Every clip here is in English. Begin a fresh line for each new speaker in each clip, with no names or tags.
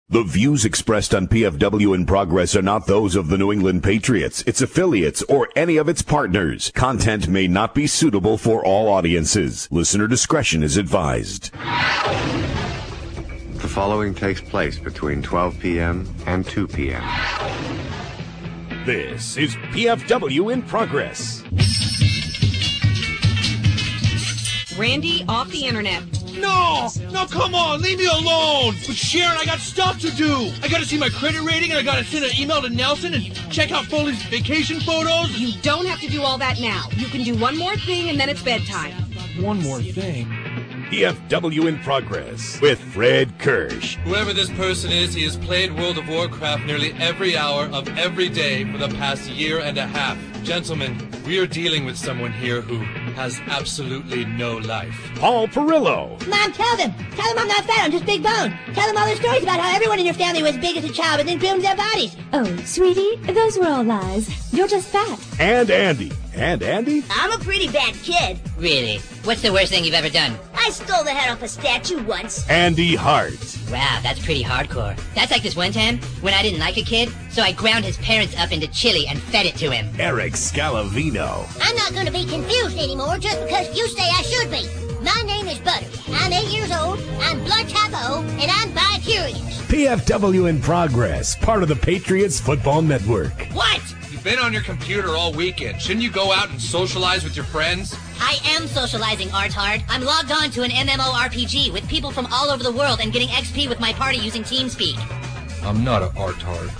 The views expressed on PFW in Progress are not those of the New England Patriots, its affiliates, or any of its partners. Content may not be suitable for all audiences. Listener discretion is advised.
The following takes place between 12 p.m. and 2 p.m.
This is PFW in Progress.
Randy off the internet.
No, come on, leave me alone. But Sharon, I got stuff to do. I got to see my credit rating, and I got to send an email to Nelson and check out Foley's vacation photos.
You don't have to do all that now. You can do one more thing, and then it's bedtime.
One more thing.
PFW in Progress with Fred Kirsch.
Whoever this person is, he has played World of Warcraft nearly every hour of every day for the past year and a half. Gentlemen, we are dealing with someone here who has absolutely no life.
Paul Perillo.
Mom, tell them I'm not fat, I'm just big boned. Tell them all the stories about how everyone in your family was big as a child but then groomed their bodies.
Oh, sweetie, those were all lies. You're just fat.
And Andy. And Andy?
I'm a pretty bad kid.
Really? What's the worst thing you've ever done?
I stole the head off a statue once.
Andy Hart.
Wow, that's pretty hardcore. That's like this one time when I didn't like a kid, so I ground his parents up into chili and fed it to him.
Eric Scalavino.
I'm not going to be confused anymore just because you say I should be. My name is Butter. I'm 8 years old, I'm blood type O, and I'm bi-curious.
PFW in Progress, part of the Patriots Football Network.
What?
You've been on your computer all weekend. Shouldn't you go out and socialize with your friends?
I am socializing, Artard. I'm logged on to an MMORPG with people from all over the world and getting XP with my party using TeamSpeak.
I'm not an Artard.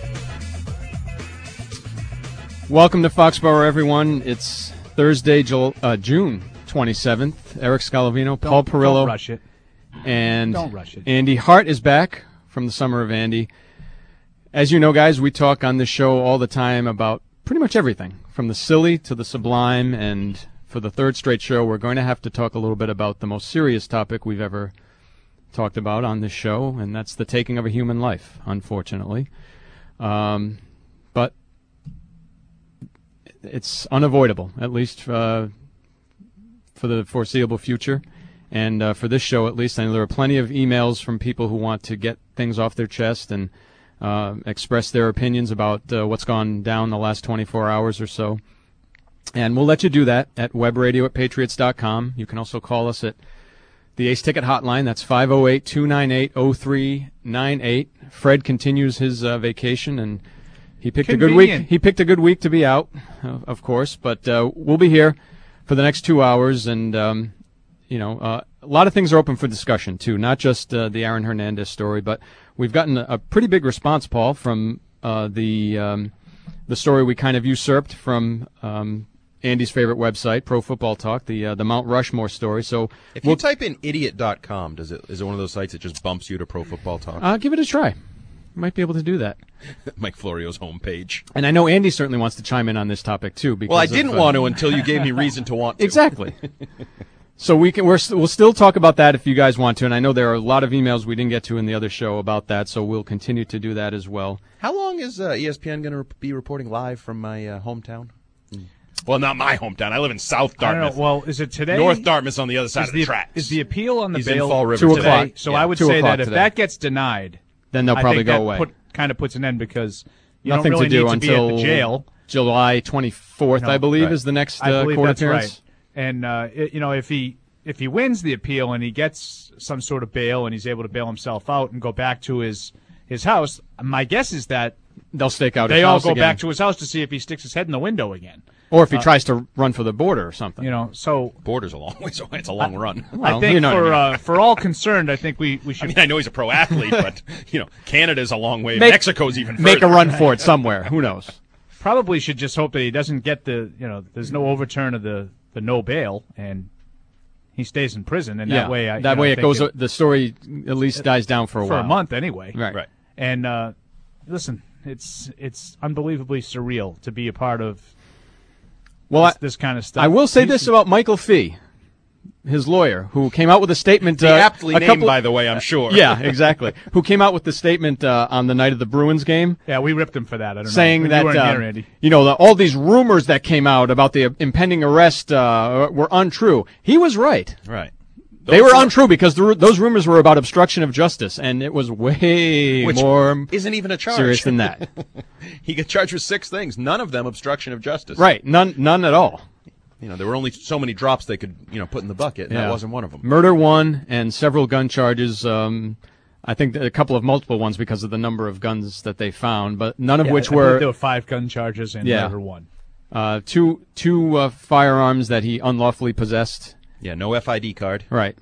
Welcome to Foxborough, everyone. It's Thursday, June 27th. Eric Scalavino, Paul Perillo.
Don't rush it.
And
Don't rush it.
Andy Hart is back from the Summer of Andy. As you know, guys, we talk on this show all the time about pretty much everything, from the silly to the sublime, and for the third straight show, we're going to have to talk a little bit about the most serious topic we've ever talked about on this show, and that's the taking of a human life, unfortunately. But it's unavoidable, at least for the foreseeable future. And for this show, at least, I know there are plenty of emails from people who want to get things off their chest and express their opinions about what's gone down the last 24 hours or so. And we'll let you do that at webradio@patriots.com. You can also call us at the Ace Ticket Hotline. That's 508-298-0398. Fred continues his vacation, and he picked a good week. He picked a good week to be out, of course. But we'll be here for the next 2 hours, and a lot of things are open for discussion too. Not just the Aaron Hernandez story, but we've gotten a pretty big response, Paul, from the story we kind of usurped from Andy's favorite website, Pro Football Talk, the Mount Rushmore story. So
if you type in idiot.com, is it one of those sites that just bumps you to Pro Football Talk?
Give it a try. You might be able to do that.
Mike Florio's homepage.
And I know Andy certainly wants to chime in on this topic too. Because
I didn't want to until you gave me reason to want to.
Exactly. So we'll still talk about that if you guys want to, and I know there are a lot of emails we didn't get to in the other show about that, so we'll continue to do that as well.
How long is ESPN going to be reporting live from my hometown? Well, not my hometown. I live in South Dartmouth.
I don't know. Well, is it today?
North Dartmouth's on the other side of the tracks.
Is the appeal on the
He's
bail
in Fall River
2
today?
o'clock.
So
Yeah,
I would
2
say
o'clock
that if
today.
that gets denied,
Then they'll probably go away.
Kind of puts an end because you
Nothing
don't really
to do
need to
until
be at the jail.
July 24th, I believe,
right.
is the next
I believe
court
that's
appearance.
right. And if he wins the appeal and he gets some sort of bail and he's able to bail himself out and go back to his house, my guess is that
They'll stake out.
they
his
all
house
go
again.
back to his house to see if he sticks his head in the window again.
Or if he tries to run for the border or something.
So
Border's a long way, so it's a long run.
Well,
I think
you know what I mean.
for all concerned, I think we should.
I mean, I know he's a pro athlete, but Canada's a long way. Mexico's even further.
Make a run for it somewhere. Who knows?
Probably should just hope that he doesn't get there's no overturn of the no bail and he stays in prison, and that way
it goes. The story at least dies down for a while.
For a month anyway.
Right.
And listen, it's unbelievably surreal to be a part of this kind of stuff.
I will say this about Michael Fee, his lawyer, who came out with a statement.
Aptly named, by the way, I'm sure.
Yeah, exactly. Who came out with the statement on the night of the Bruins game.
Yeah, we ripped him for that. I don't
saying
know.
that
You weren't here, Andy.
all these rumors that came out about the impending arrest were untrue. He was right.
Right.
They were untrue because those rumors were about obstruction of justice, and it was way more
isn't even a charge.
serious than that.
He got charged with 6 things, none of them obstruction of justice.
Right, none at all.
There were only so many drops they could, put in the bucket, and that wasn't one of them.
Murder 1 and several gun charges. I think a couple of multiple ones because of the number of guns that they found, but none of which were.
There were 5 gun charges and murder 1.
Two firearms that he unlawfully possessed.
Yeah, no FID card.
Right.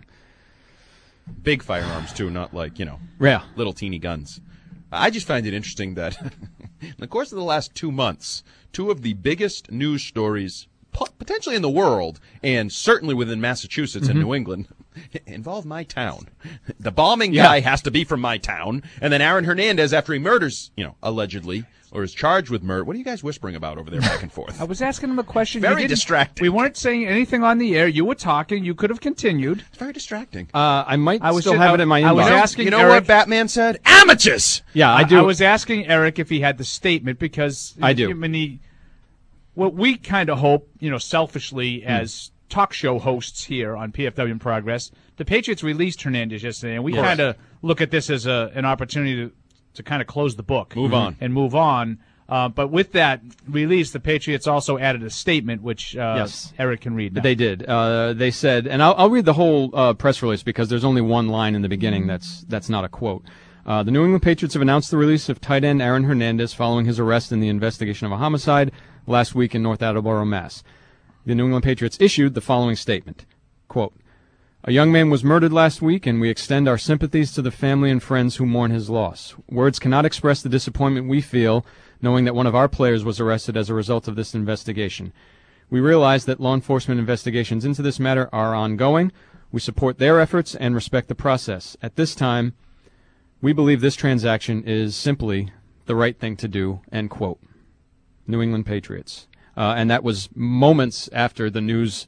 Big firearms, too, not like, little teeny guns. I just find it interesting that in the course of the last 2 months, 2 of the biggest news stories potentially in the world, and certainly within Massachusetts and New England, involve my town. The bombing guy has to be from my town, and then Aaron Hernandez, after he murders, allegedly, or is charged with murder. What are you guys whispering about over there back and forth?
I was asking him a question.
Very distracting.
We weren't saying anything on the air. You were talking. You could have continued.
It's very distracting.
I might still have it in my inbox.
I was asking
You know
Eric,
what Batman said? Amateurs!
Yeah, I do.
I was asking Eric if he had the statement because
I do.
What we kind of hope, selfishly as talk show hosts here on PFW in Progress, the Patriots released Hernandez yesterday, and we kind of look at this as an opportunity to kind of close the book.
Move on.
But with that release, the Patriots also added a statement, which Eric can read now.
They did. They said, and I'll read the whole press release because there's only one line in the beginning that's not a quote. The New England Patriots have announced the release of tight end Aaron Hernandez following his arrest in the investigation of a homicide last week in North Attleboro, Mass. The New England Patriots issued the following statement, quote, "A young man was murdered last week, and we extend our sympathies to the family and friends who mourn his loss. Words cannot express the disappointment we feel knowing that one of our players was arrested as a result of this investigation. We realize that law enforcement investigations into this matter are ongoing. We support their efforts and respect the process. At this time, we believe this transaction is simply the right thing to do," end quote. New England Patriots. And that was moments after the news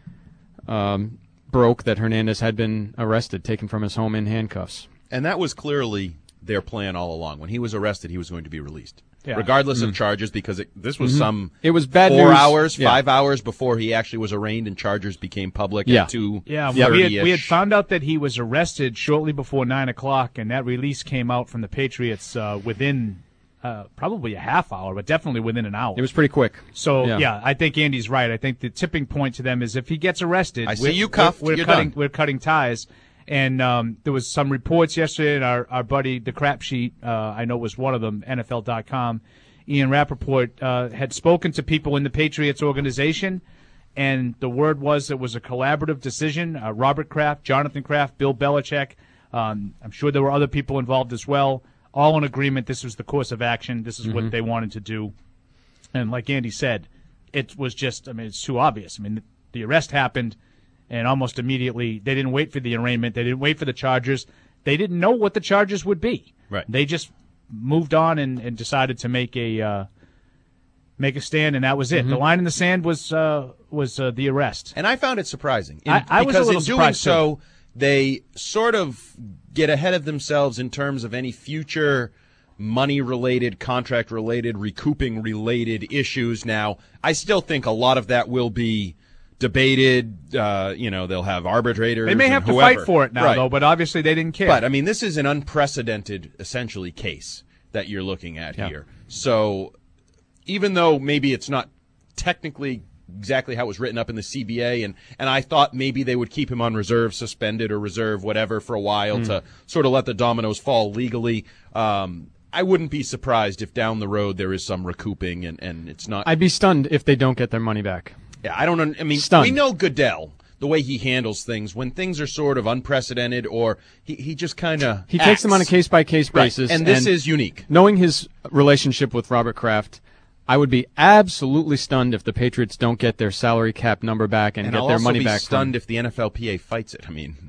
broke that Hernandez had been arrested, taken from his home in handcuffs.
And that was clearly their plan all along. When he was arrested, he was going to be released.
Yeah.
Regardless of charges, because this was
it was bad
4
news.
hours, 5 hours before he actually was arraigned and charges became public at 2:30-ish.
We had found out that he was arrested shortly before 9 o'clock, and that release came out from the Patriots within probably a half hour, but definitely within an hour.
It was pretty quick.
So, I think Andy's right. I think the tipping point to them is if he gets arrested,
I see you cuffed,
we're cutting ties. And there was some reports yesterday, and our buddy, the Crap Sheet, I know was one of them, NFL.com, Ian Rappaport, had spoken to people in the Patriots organization, and the word was it was a collaborative decision. Robert Kraft, Jonathan Kraft, Bill Belichick, I'm sure there were other people involved as well, all in agreement this was the course of action. This is what they wanted to do. And like Andy said, it was just, it's too obvious. The arrest happened. And almost immediately, they didn't wait for the arraignment. They didn't wait for the charges. They didn't know what the charges would be.
Right.
They just moved on and decided to make a stand, and that was it. The line in the sand was the arrest.
And I found it surprising.
I was a little
because in doing so, they sort of get ahead of themselves in terms of any future money-related, contract-related, recouping-related issues. Now, I still think a lot of that will be debated. They'll have arbitrators.
They may have to fight for it now, though, but obviously they didn't care.
But, this is an unprecedented, essentially, case that you're looking at here. So even though maybe it's not technically exactly how it was written up in the CBA, and I thought maybe they would keep him on reserve, suspended or reserve, whatever, for a while to sort of let the dominoes fall legally. I wouldn't be surprised if down the road there is some recouping and it's not.
I'd be stunned if they don't get their money back.
Yeah, I don't know.
Stunned.
We know Goodell, the way he handles things. When things are sort of unprecedented or he just kind of
He takes them on a case-by-case basis.
And this is unique.
Knowing his relationship with Robert Kraft, I would be absolutely stunned if the Patriots don't get their salary cap number back and get their money back.
I'll also be stunned if the NFLPA fights it.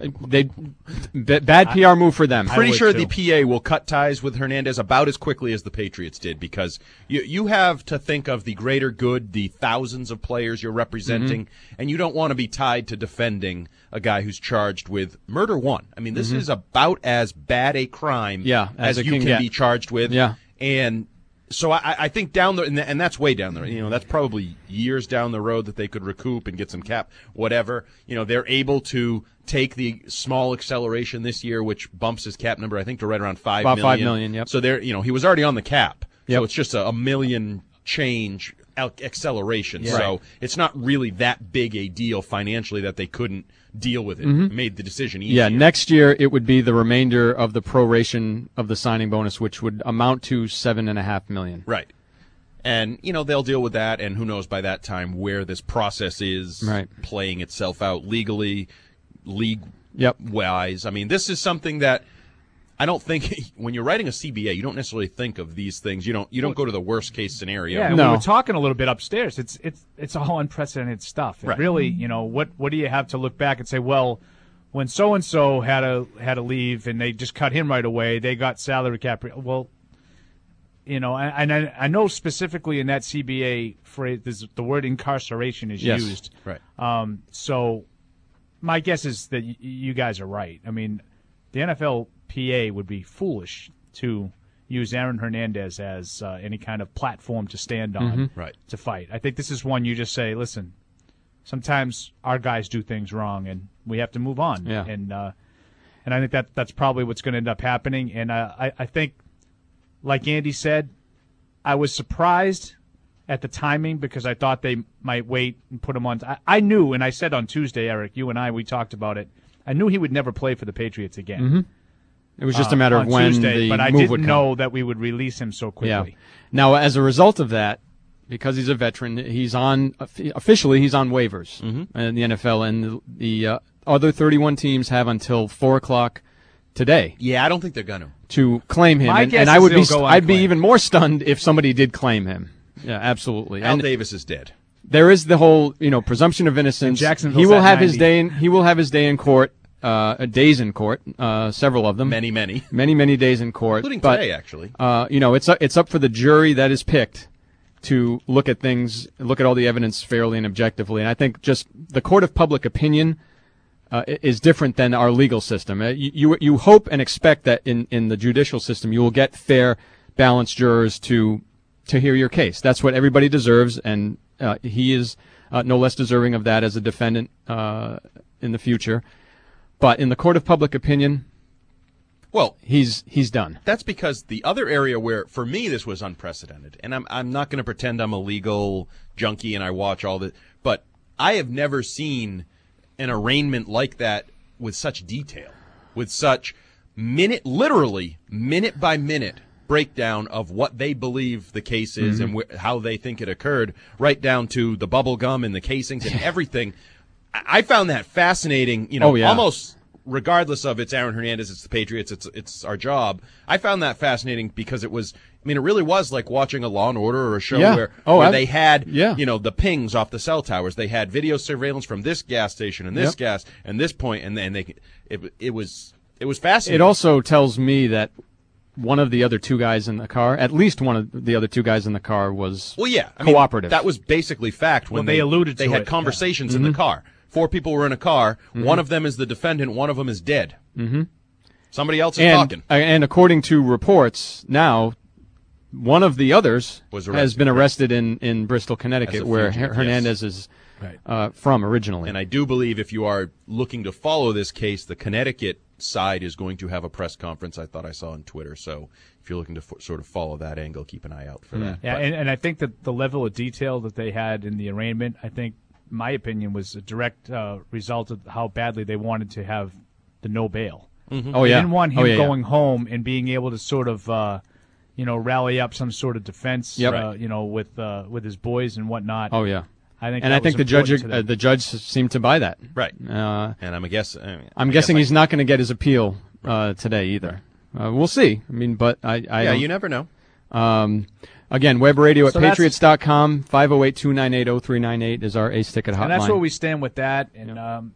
Bad PR move for them.
Pretty sure the PA will cut ties with Hernandez about as quickly as the Patriots did, because you have to think of the greater good, the thousands of players you're representing, and you don't want to be tied to defending a guy who's charged with murder one. This is about as bad a crime as you can be charged with.
Yeah.
And So I think down the and that's way down there. That's probably years down the road that they could recoup and get some cap, whatever. They're able to take the small acceleration this year, which bumps his cap number, I think, to right around $5 million.
About $5 million, yep.
So he was already on the cap.
Yep.
So it's just a $1 million change acceleration.
Yeah.
So it's not really that big a deal financially that they couldn't deal with it. Made the decision easier.
Yeah, next year it would be the remainder of the proration of the signing bonus, which would amount to $7.5 million.
Right. And, they'll deal with that, and who knows by that time where this process is playing itself out legally, league-wise. I mean, this is something that I don't think when you're writing a CBA, you don't necessarily think of these things. You don't go to the worst case scenario.
Yeah, and we were talking a little bit upstairs. It's all unprecedented stuff. It really, what do you have to look back and say, well, when so and so had to leave and they just cut him right away, they got salary cap. Well, I know specifically in that CBA phrase, the word incarceration is used.
Right.
So my guess is that you guys are right. I mean, the NFLPA would be foolish to use Aaron Hernandez as any kind of platform to stand on to fight. I think this is one you just say, listen, sometimes our guys do things wrong and we have to move on.
Yeah.
And I think that's probably what's going to end up happening. And I think, like Andy said, I was surprised at the timing because I thought they might wait and put him on. I knew, and I said on Tuesday, Eric, you and we talked about it, I knew he would never play for the Patriots again.
It was just a matter of when
Tuesday,
the
but I
move
didn't
would come.
know that we would release him so quickly.
Yeah. Now, as a result of that, because he's a veteran, officially he's on waivers in the NFL, and the other 31 teams have until 4:00 today.
Yeah, I don't think they're going
to claim him, and I would be I'd be even more stunned if somebody did claim him. Yeah, absolutely.
Al Davis is dead.
There is the whole presumption of innocence. He will have his day. He will have his day in court. Days in court, several of them.
Many
days in court,
including today, actually.
It's up for the jury that is picked to look at things, look at all the evidence fairly and objectively. And I think just the court of public opinion is different than our legal system. You hope and expect that in the judicial system you will get fair, balanced jurors to hear your case. That's what everybody deserves, and he is no less deserving of that as a defendant in the future. But in the court of public opinion, well, he's done.
That's because the other area where, for me, this was unprecedented, and I'm not going to pretend I'm a legal junkie and I watch all the, but I have never seen an arraignment like that with such detail, with such literally minute by minute breakdown of what they believe the case is and how they think it occurred, right down to the bubble gum and the casings and everything. I found that fascinating, almost regardless of it's Aaron Hernandez, it's the Patriots, it's our job. I found that fascinating because it really was like watching a Law and Order or a show where they had, the pings off the cell towers. They had video surveillance from this gas station and this gas and this point, and then it was fascinating.
It also tells me that one of the other two guys in the car, at least one of the other two guys in the car was cooperative.
That was basically fact when they alluded to it. They had conversations in the car. 4 people were in a car. One of them is the defendant. One of them is dead. Somebody else is talking.
And according to reports now, one of the others has been arrested in Bristol, Connecticut, where Hernandez is from originally.
And I do believe if you are looking to follow this case, the Connecticut side is going to have a press conference, I thought I saw on Twitter. So if you're looking to sort of follow that angle, keep an eye out for that.
Yeah, and I think that the level of detail that they had in the arraignment, I think, my opinion, was a direct result of how badly they wanted to have the no bail. They didn't want him going home and being able to sort of, rally up some sort of defense, with his boys and whatnot.
Oh yeah.
I think
the judge seemed to buy that.
Right. And
I'm guessing he's not going to get his appeal today either. We'll see. I mean, but
you never know.
Again, web radio at patriots.com, 508-298-0398 is our Ace Ticket hotline.
And that's where we stand with that. And,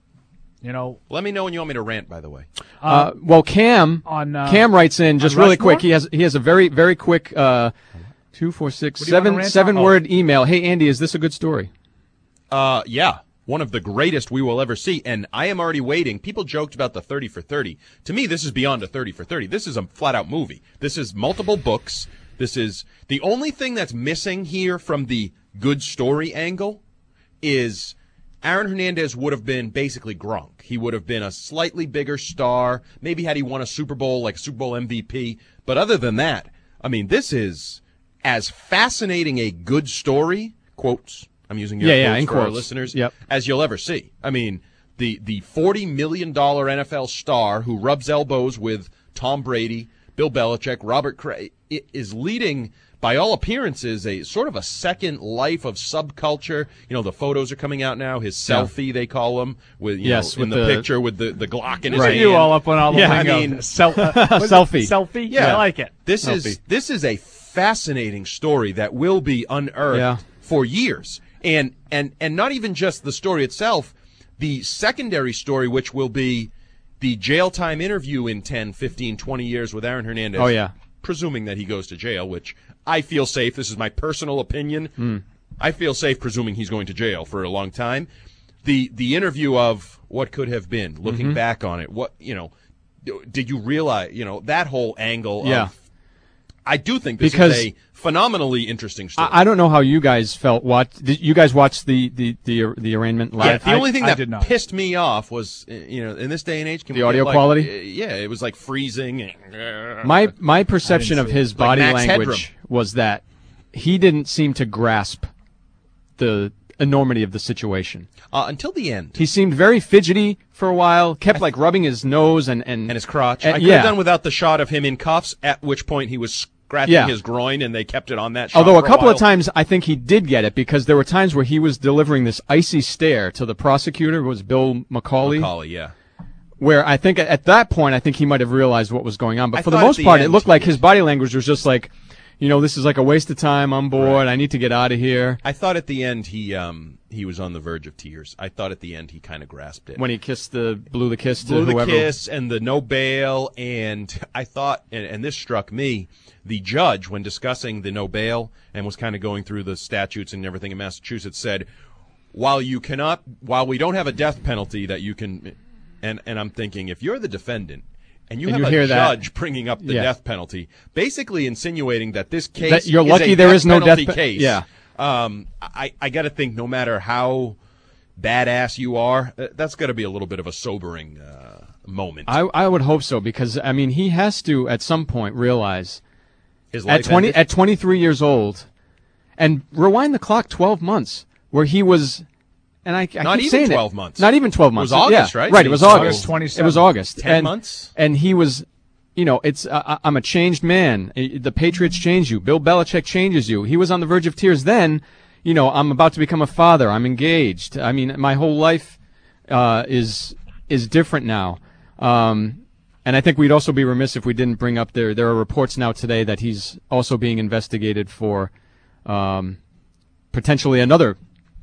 let me know when you want me to rant, by the way.
Well, Cam writes in just really quick. He has a very, very quick 2, 4, 6, 7-word email. Hey, Andy, is this a good story?
Yeah. One of the greatest we will ever see, and I am already waiting. People joked about the 30 for 30. To me, this is beyond a 30 for 30. This is a flat-out movie. This is multiple books. This is the only thing that's missing here from the good story angle is Aaron Hernandez would have been basically Gronk. He would have been a slightly bigger star. Maybe had he won a Super Bowl, like Super Bowl MVP. But other than that, I mean, this is as fascinating a good story, quotes, I'm using your quotes for our listeners, as you'll ever see. I mean, the $40 million NFL star who rubs elbows with Tom Brady, Bill Belichick, Robert Kraft, is leading, by all appearances, a sort of a second life of subculture. You know, the photos are coming out now. His selfie, they call him, with in the picture with the Glock in his hand.
You all up on all the
I mean,
selfie. Selfie?
Yeah,
I like it.
This is a fascinating story that will be unearthed for years. And not even just the story itself, the secondary story, which will be the jail time interview in 10, 15, 20 years with Aaron Hernandez.
Oh, yeah.
Presuming that he goes to jail, which I feel safe. This is my personal opinion. I feel safe presuming he's going to jail for a long time. The interview of what could have been, looking back on it, what, did you realize, that whole angle of, I do think this is a phenonophly interesting story.
I don't know how you guys felt. Did you guys watch the arraignment live?
Yeah, the only thing that pissed me off was, in this day and age,
the audio quality.
It was like freezing.
My perception of his body language was that he didn't seem to grasp the enormity of the situation
until the end.
He seemed very fidgety for a while. Kept like rubbing his nose and
his crotch. I could have done without the shot of him in cuffs. At which point he was scratching his groin, and they kept it on that shot.
Although a couple of times I think he did get it, because there were times where he was delivering this icy stare to the prosecutor, who was Bill McCauley. Where I think at that point, I think he might have realized what was going on. But for the most part, it looked like his body language was just like, this is like a waste of time. I'm bored. I need to get out of here.
I thought at the end he was on the verge of tears. I thought at the end he kind of grasped it.
When he blew the kiss to whoever.
Blew the kiss and the no bail. And I thought, and this struck me, the judge, when discussing the no bail and was kind of going through the statutes and everything in Massachusetts, said, while we don't have a death penalty that you can, and I'm thinking, if you're the defendant, and you have a judge bringing up the death penalty, basically insinuating that this case
that you're
is
lucky
a
there
death
is no
penalty
death
case.
Yeah.
I got to think, no matter how badass you are, that's got to be a little bit of a sobering moment.
I would hope so, because I mean he has to at some point realize
his life
at 23 years old, and rewind the clock 12 months where he was. And I
not
keep
even
saying
12 months.
Not even 12 months.
It was August, right?
Right. It was August.
27th.
It was August.
10 months.
And he was, it's I'm a changed man. The Patriots change you. Bill Belichick changes you. He was on the verge of tears. Then, I'm about to become a father. I'm engaged. I mean, my whole life is different now. And I think we'd also be remiss if we didn't bring up there are reports now today that he's also being investigated for potentially another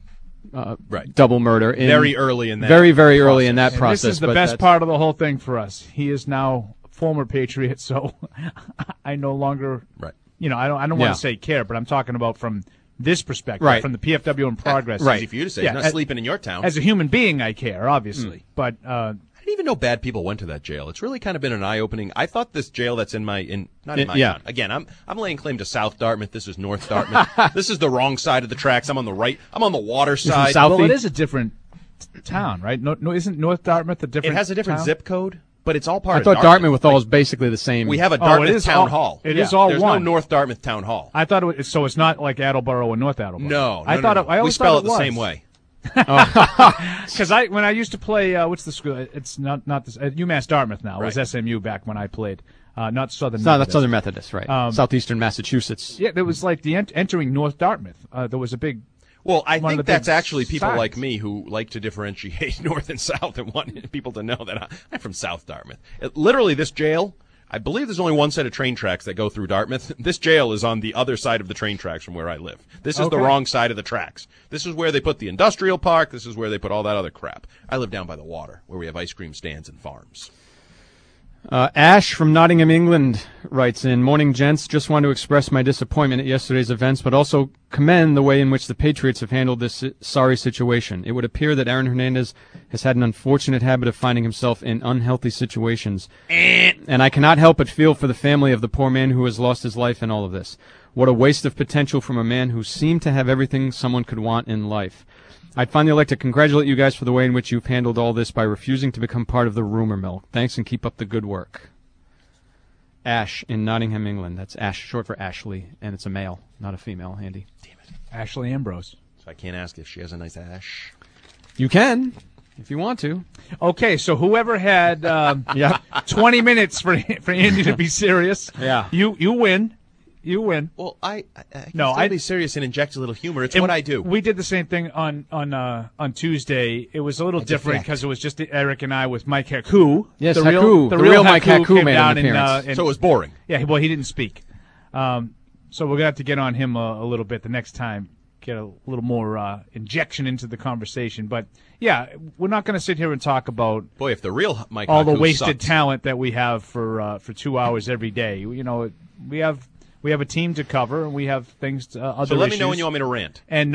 double murder
very early in that
very early in that process.
This is the best part of the whole thing for us. He is now a former Patriot, so I no longer I don't want to say care, but I'm talking about from this perspective, from the PFW in progress.
Easy for you to say. He's not sleeping in your town.
As a human being, I care, obviously, but
I didn't even know bad people went to that jail. It's really kind of been an eye-opening. I thought this jail that's not in my town. Again, I'm laying claim to South Dartmouth. This is North Dartmouth. This is the wrong side of the tracks. I'm on the right. I'm on the water side.
Well, it is a different town, right? No, isn't North Dartmouth a different?
It has a different
town?
zip code, but it's all part
of
Dartmouth.
I thought Dartmouth was basically the same.
We have a Dartmouth town hall.
It is all
There's
one.
no North Dartmouth town hall.
I thought it was, so. It's not like Attleboro and North Attleboro.
No,
I thought
no.
I always
we spell
thought
it the same way.
Because when I used to play, what's the school? It's not this UMass Dartmouth now. It was SMU back when I played. Not Southern.
Not Southern Methodist, right? Southeastern Massachusetts.
Yeah, there was like entering North Dartmouth. There was a big.
Well, I think that's actually people like me who like to differentiate North and South and want people to know that I'm from South Dartmouth. Literally, this jail. I believe there's only one set of train tracks that go through Dartmouth. This jail is on the other side of the train tracks from where I live. This is the wrong side of the tracks. This is where they put the industrial park. This is where they put all that other crap. I live down by the water where we have ice cream stands and farms.
Ash from Nottingham, England writes in, "Morning, gents. Just want to express my disappointment at yesterday's events, but also commend the way in which the Patriots have handled this sorry situation. It would appear that Aaron Hernandez has had an unfortunate habit of finding himself in unhealthy situations, and I cannot help but feel for the family of the poor man who has lost his life in all of this. What a waste of potential from a man who seemed to have everything someone could want in life. I'd finally like to congratulate you guys for the way in which you've handled all this by refusing to become part of the rumor mill. Thanks and keep up the good work." Ash in Nottingham, England. That's Ash, short for Ashley, and it's a male, not a female, Andy.
Damn it.
Ashley Ambrose.
So I can't ask if she has a nice ash.
You can, if you want to.
Okay, so whoever had 20 minutes for Andy to be serious, you win. You win.
Well, I can be serious and inject a little humor. It's what I do.
We did the same thing on Tuesday. It was a little different because it was just Eric and I with Mike Haku.
Yes, the real Mike Haku made an appearance.
So it was boring.
Yeah, well, he didn't speak. So we're going to have to get on him a little bit the next time, get a little more injection into the conversation. But, yeah, we're not going to sit here and talk about
if the real Mike
all
Haku
the wasted
sucks.
Talent that we have for 2 hours every day. You know, we have a team to cover, and we have things to, other
So let
issues.
me know when you want me to rant.
And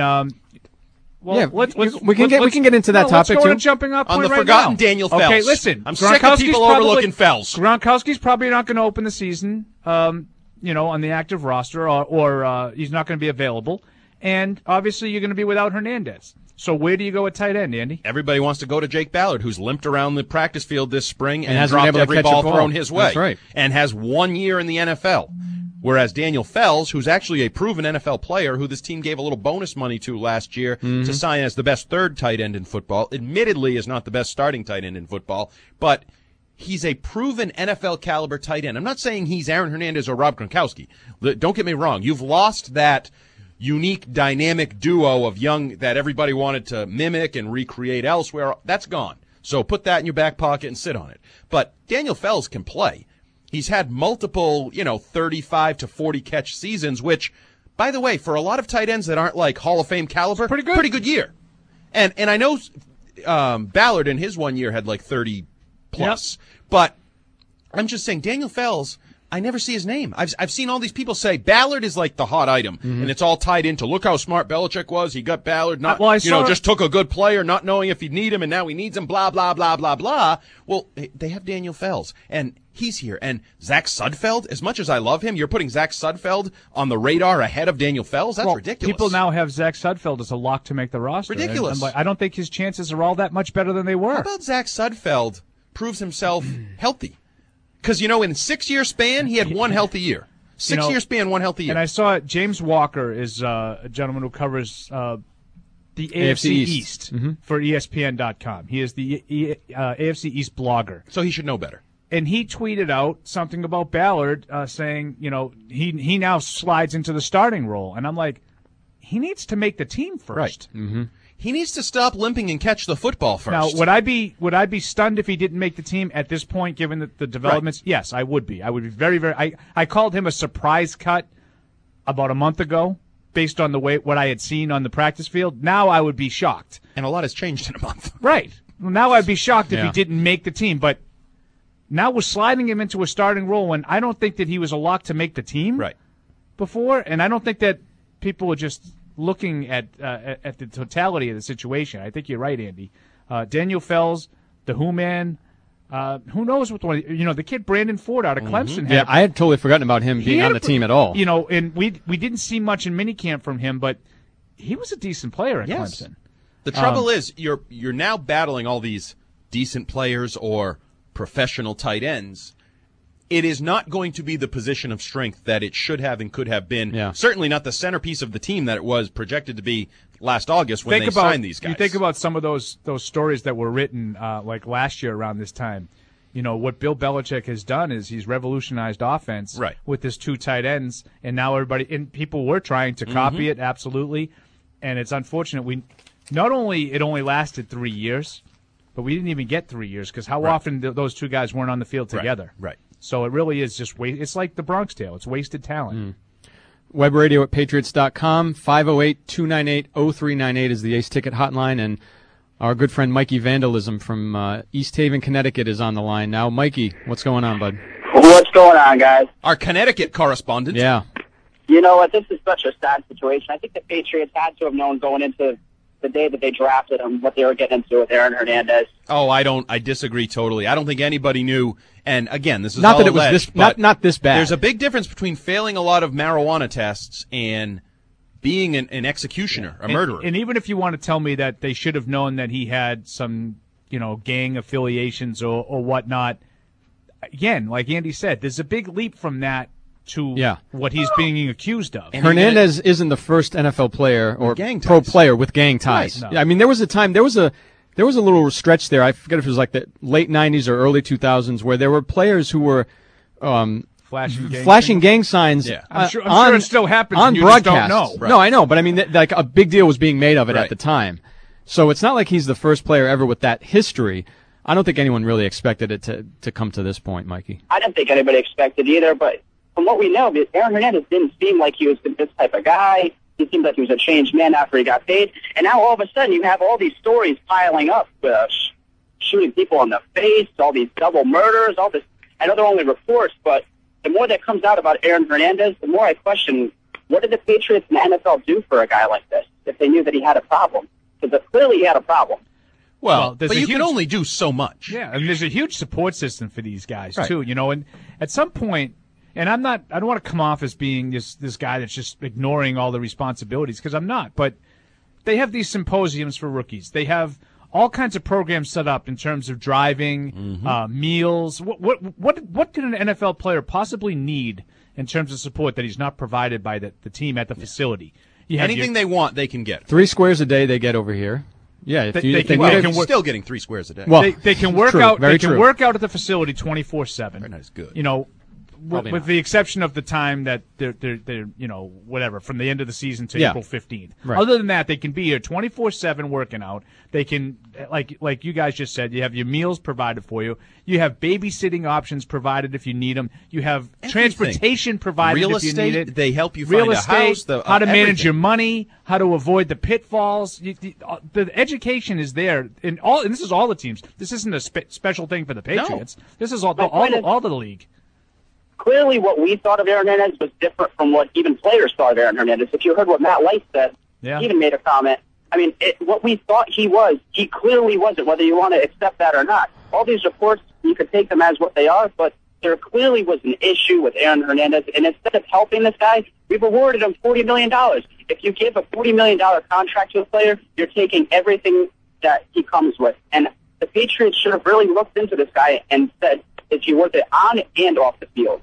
we can get into that topic
let's go
too.
To jumping up
On the
right
forgotten
now.
Daniel Fells.
Okay, listen.
I'm sick of people overlooking Fells.
Gronkowski's probably not going to open the season, on the active roster, or he's not going to be available. And obviously, you're going to be without Hernandez. So where do you go at tight end, Andy?
Everybody wants to go to Jake Ballard, who's limped around the practice field this spring and
hasn't been
dropped
able to
every
catch a
ball
ball.
thrown his way.
That's right.
And has 1 year in the NFL. Whereas Daniel Fells, who's actually a proven NFL player who this team gave a little bonus money to last year to sign as the best third tight end in football, admittedly is not the best starting tight end in football, but he's a proven NFL caliber tight end. I'm not saying he's Aaron Hernandez or Rob Gronkowski. Don't get me wrong. You've lost that unique dynamic duo of young that everybody wanted to mimic and recreate elsewhere. That's gone. So put that in your back pocket and sit on it. But Daniel Fells can play. He's had multiple, 35 to 40 catch seasons, which, by the way, for a lot of tight ends that aren't like Hall of Fame caliber, pretty good year. And I know Ballard in his 1 year had like 30 plus, but I'm just saying Daniel Fells, I never see his name. I've seen all these people say Ballard is like the hot item, and it's all tied into look how smart Belichick was. He got Ballard, just took a good player, not knowing if he'd need him, and now he needs him. Blah blah blah blah blah. Well, they have Daniel Fells, and he's here. And Zach Sudfeld, as much as I love him, you're putting Zach Sudfeld on the radar ahead of Daniel Fells. That's ridiculous.
People now have Zach Sudfeld as a lock to make the roster.
Ridiculous.
And I don't think his chances are all that much better than they were.
How about Zach Sudfeld proves himself healthy? Because, in a 6-year span, he had one healthy year. 6-year span, one healthy year.
And I saw James Walker is a gentleman who covers the AFC East for ESPN.com. He is the AFC East blogger.
So he should know better.
And he tweeted out something about Ballard saying, he now slides into the starting role. And I'm like, he needs to make the team first.
Right. Mm-hmm. He needs to stop limping and catch the football first.
Now, would I be stunned if he didn't make the team at this point, given the developments? Right. Yes, I would be. I would be very, very. I called him a surprise cut about a month ago, based on what I had seen on the practice field. Now I would be shocked.
And a lot has changed in a month.
Right. Well, now I'd be shocked if he didn't make the team. But now we're sliding him into a starting role when I don't think that he was a lock to make the team before, and I don't think that people are just looking at the totality of the situation. I think you're right, Andy. Daniel Fells, the Who Man, who knows what the kid Brandon Ford out of Clemson.
Yeah, I had totally forgotten about him being on the team at all.
And we didn't see much in minicamp from him, but he was a decent player at Clemson.
The trouble is you're now battling all these decent players or professional tight ends. It is not going to be the position of strength that it should have and could have been. Yeah. Certainly not the centerpiece of the team that it was projected to be last August when they signed these guys.
You think about some of those stories that were written like last year around this time. What Bill Belichick has done is he's revolutionized offense with his two tight ends, and now people were trying to copy it, absolutely. And it's unfortunate. It only lasted 3 years, but we didn't even get 3 years because how often those two guys weren't on the field together.
Right.
So it really is just it's like the Bronx Tale. It's wasted talent.
Web radio at Patriots.com. 508-298-0398 is the Ace Ticket hotline. And Our good friend Mikey Vandalism from East Haven, Connecticut is on the line now. Mikey, what's going on, bud?
What's going on, guys?
Our Connecticut correspondent.
Yeah.
You know what? This is such a sad situation. I think the Patriots had to have known going into the day that they drafted him what they were getting into with Aaron Hernandez.
Oh, I disagree totally. I don't think anybody knew. And again, this is
not
all
that it was
alleged,
this not this bad.
There's a big difference between failing a lot of marijuana tests and being an executioner, a murderer.
And even if you want to tell me that they should have known that he had some, gang affiliations or whatnot, again, like Andy said, there's a big leap from that to what he's being accused of.
And Hernandez isn't the first NFL player or pro player with gang ties.
Right, no.
I mean, there was a time, there was a little stretch there. I forget if it was like the late 90s or early 2000s where there were players who were flashing gang signs.
Yeah. I'm sure it still happens
on
and
broadcast.
Just don't know.
Right. No, I know, but I mean, like a big deal was being made of it at the time. So it's not like he's the first player ever with that history. I don't think anyone really expected it to come to this point, Mikey.
I didn't think anybody expected either, but from what we know, Aaron Hernandez didn't seem like he was this type of guy. He seemed like he was a changed man after he got paid. And now all of a sudden you have all these stories piling up, shooting people in the face, all these double murders, all this. I know they're only reports, but the more that comes out about Aaron Hernandez, the more I question, what did the Patriots and the NFL do for a guy like this if they knew that he had a problem? Because clearly he had a problem.
Well, but you can only do so much.
Yeah, I mean, there's a huge support system for these guys, too, and at some point, and I don't want to come off as being this guy that's just ignoring all the responsibilities, because I'm not, but they have these symposiums for rookies. They have all kinds of programs set up in terms of driving, meals. What can an NFL player possibly need in terms of support that he's not provided by the team at the facility?
Anything they want, they can get.
3 squares a day they get over here. Yeah,
they're still getting 3 squares a day.
Well, they can work out. They can work out at the facility 24/7.
Very nice, good.
With the exception of the time that they're whatever, from the end of the season to April 15th.
Right.
Other than that, they can be here 24/7 working out. They can, like you guys just said, you have your meals provided for you. You have babysitting options provided if you need them. You have transportation provided if you need it.
They help you find a house.
How to manage your money, how to avoid the pitfalls. The education is there and this is all the teams. This isn't a special thing for the Patriots. No. This is all the league.
Clearly what we thought of Aaron Hernandez was different from what even players thought of Aaron Hernandez. If you heard what Matt Light said, he even made a comment. I mean, what we thought he was, he clearly wasn't, whether you want to accept that or not. All these reports, you could take them as what they are, but there clearly was an issue with Aaron Hernandez, and instead of helping this guy, we've awarded him $40 million. If you give a $40 million contract to a player, you're taking everything that he comes with. And the Patriots should have really looked into this guy and said, is he worth it on and off the field?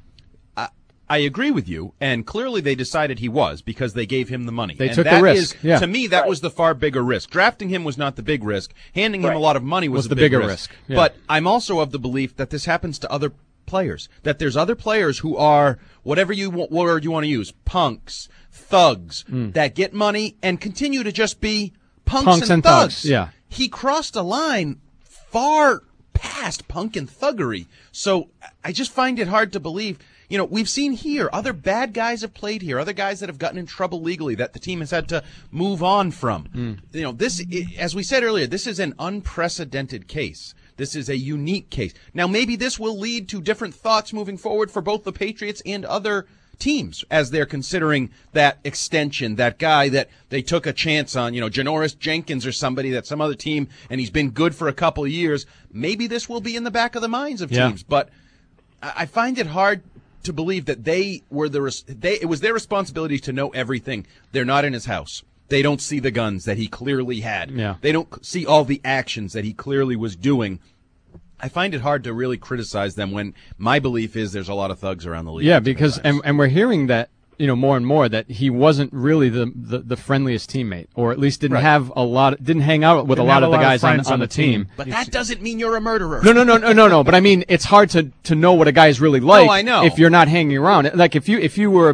I agree with you, and clearly they decided he was because they gave him the money.
They took the risk.
To me, that was the far bigger risk. Drafting him was not the big risk. Handing him a lot of money was the bigger risk.
Yeah.
But I'm also of the belief that this happens to other players, that there's other players who are, whatever word you want to use, punks, thugs, that get money and continue to just be punks and thugs.
Yeah.
He crossed a line far past punk and thuggery. So I just find it hard to believe. We've seen here, other bad guys have played here, other guys that have gotten in trouble legally that the team has had to move on from. This, as we said earlier, this is an unprecedented case. This is a unique case. Now, maybe this will lead to different thoughts moving forward for both the Patriots and other teams as they're considering that extension, that guy that they took a chance on, Janoris Jenkins or somebody that some other team, and he's been good for a couple of years. Maybe this will be in the back of the minds of teams, but I find it hard to believe that it was their responsibility to know everything. They're not in his house. They don't see the guns that he clearly had.
Yeah.
They don't see all the actions that he clearly was doing. I find it hard to really criticize them when my belief is there's a lot of thugs around the league.
Yeah, because and we're hearing that more and more that he wasn't really the friendliest teammate, or at least didn't hang out with a lot of the guys on the team.
But that doesn't mean you're a murderer.
No. But I mean, it's hard to know what a guy's really like.
No, I know.
If you're not hanging around. Like if you were,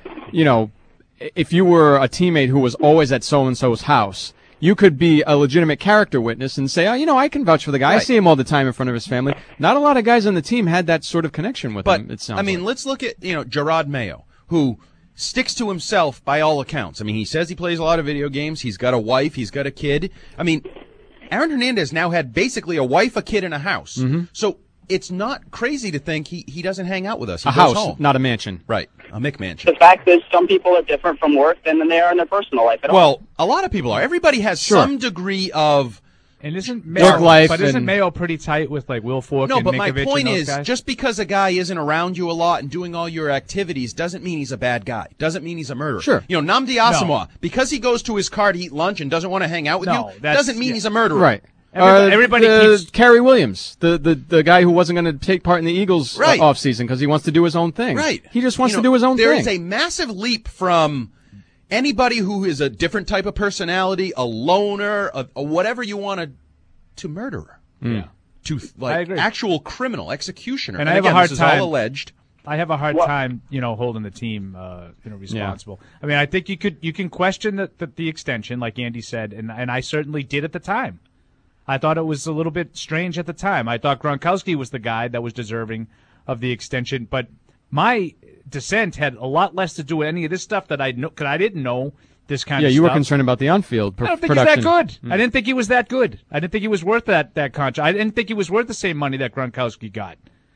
if you were a teammate who was always at so and so's house, you could be a legitimate character witness and say, I can vouch for the guy. I see him all the time in front of his family. Not a lot of guys on the team had that sort of connection with him. It sounds
let's look at Gerard Mayo, who sticks to himself by all accounts. I mean, he says he plays a lot of video games. He's got a wife. He's got a kid. I mean, Aaron Hernandez now had basically a wife, a kid, and a house.
Mm-hmm.
So it's not crazy to think he doesn't hang out with us. He
a
goes
house,
home.
not a mansion.
Right, a McMansion.
The fact is, some people are different from work than they are in their personal life at all.
Well, a lot of people are. Everybody has some degree of
and isn't
work life.
But isn't Mayo pretty tight with like Will Fork?
No,
and
but my
Ninkovich
point
and those
is,
guys?
just because a guy isn't around you a lot and doing all your activities doesn't mean he's a bad guy. Doesn't mean he's a murderer.
Sure.
You know, Namdi Asamoah, because he goes to his car to eat lunch and doesn't want to hang out with you, doesn't mean he's a murderer.
Right.
Everybody keeps
Kerry Williams, the guy who wasn't going to take part in the Eagles off season because he wants to do his own thing.
Right.
He just wants to do his own thing.
There is a massive leap from anybody who is a different type of personality, a loner, a whatever you want to murderer.
Yeah.
To like actual criminal executioner.
And I have a hard
this
time.
Is all alleged.
I have a hard time, holding the team, responsible. Yeah. I mean, I think you can question the extension, like Andy said, and I certainly did at the time. I thought it was a little bit strange at the time. I thought Gronkowski was the guy that was deserving of the extension, but my dissent had a lot less to do with any of this stuff that I know, because I didn't know this kind of stuff.
Yeah, you were concerned about the on-field production.
I don't think he's that good. I didn't think he was that good. I didn't think he was worth that contract. I didn't think he was worth the same money that Gronkowski got.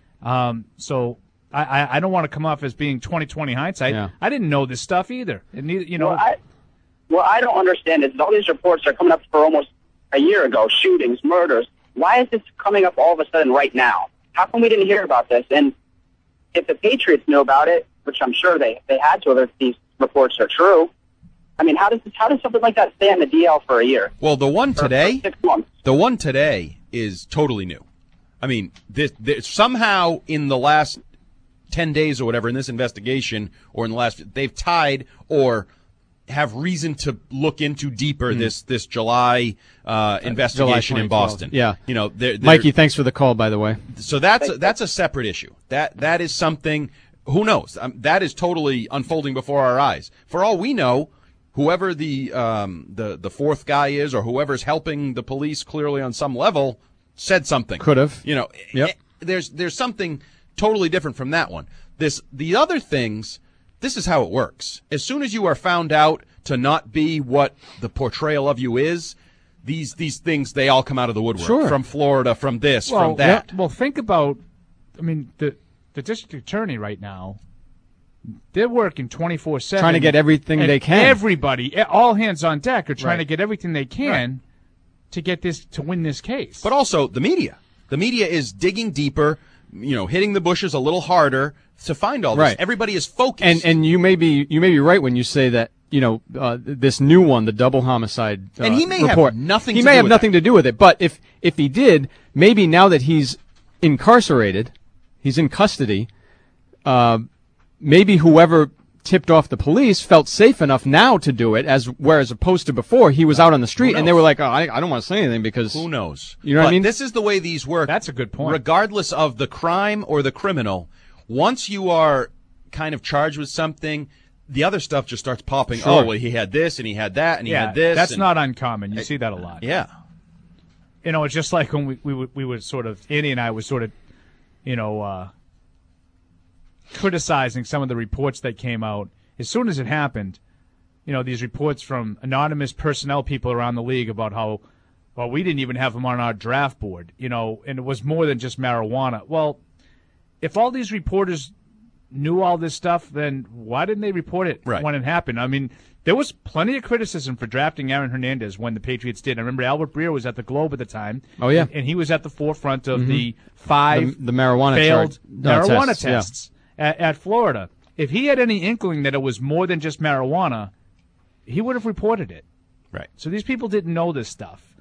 So I don't want to come off as being 20/20 hindsight.
Yeah.
I didn't know this stuff either. And
Well, I don't understand it. All these reports are coming up for almost a year ago, shootings, murders. Why is this coming up all of a sudden right now? How come we didn't hear about this? And if the Patriots knew about it, which I'm sure they had to if these reports are true, I mean, how does something like that stay on the DL for a year?
Well, the one today,
for 6 months.
The one today is totally new. I mean, this somehow in the last 10 days or whatever in this investigation, or in the last, they've tied or have reason to look into deeper this July investigation
July
in Boston.
Yeah,
they're,
Mikey, thanks for the call, by the way.
So that's a separate issue. That is something. Who knows? That is totally unfolding before our eyes. For all we know, whoever the fourth guy is, or whoever's helping the police clearly on some level, said something.
Could have.
Yep. There's something totally different from that one. The other things. This is how it works. As soon as you are found out to not be what the portrayal of you is, these things, they all come out of the woodwork.
Sure.
From Florida, from this, from that.
Well, think about, the district attorney right now, they're working 24/7.
Trying to get everything they can.
Everybody, all hands on deck are trying to get everything they can to get to win this case.
But also the media. The media is digging deeper, hitting the bushes a little harder to find all this.
Right.
Everybody is focused.
And you may be right when you say that, this new one, the double homicide
and he may
report,
have nothing
to do with it. But if he did, maybe now that he's incarcerated, he's in custody, maybe whoever tipped off the police felt safe enough now to do it, whereas opposed to before, he was out on the street and they were like, oh, I don't want to say anything because...
Who knows?
You know what I mean?
This is the way these work.
That's a good point.
Regardless of the crime or the criminal, once you are kind of charged with something, the other stuff just starts popping.
Sure.
Oh, well, he had this and he had that and he had this.
That's not uncommon. You see that a lot.
Yeah.
It's just like when we would sort of, Andy and I was sort of, criticizing some of the reports that came out. As soon as it happened, these reports from anonymous personnel people around the league about how, well, we didn't even have him on our draft board, and it was more than just marijuana. Well, if all these reporters knew all this stuff, then why didn't they report it when it happened? I mean, there was plenty of criticism for drafting Aaron Hernandez when the Patriots did. I remember Albert Breer was at the Globe at the time.
Oh, yeah.
And he was at the forefront of the 5
the marijuana
failed marijuana
tests
at Florida. If he had any inkling that it was more than just marijuana, he would have reported it.
Right.
So these people didn't know this stuff.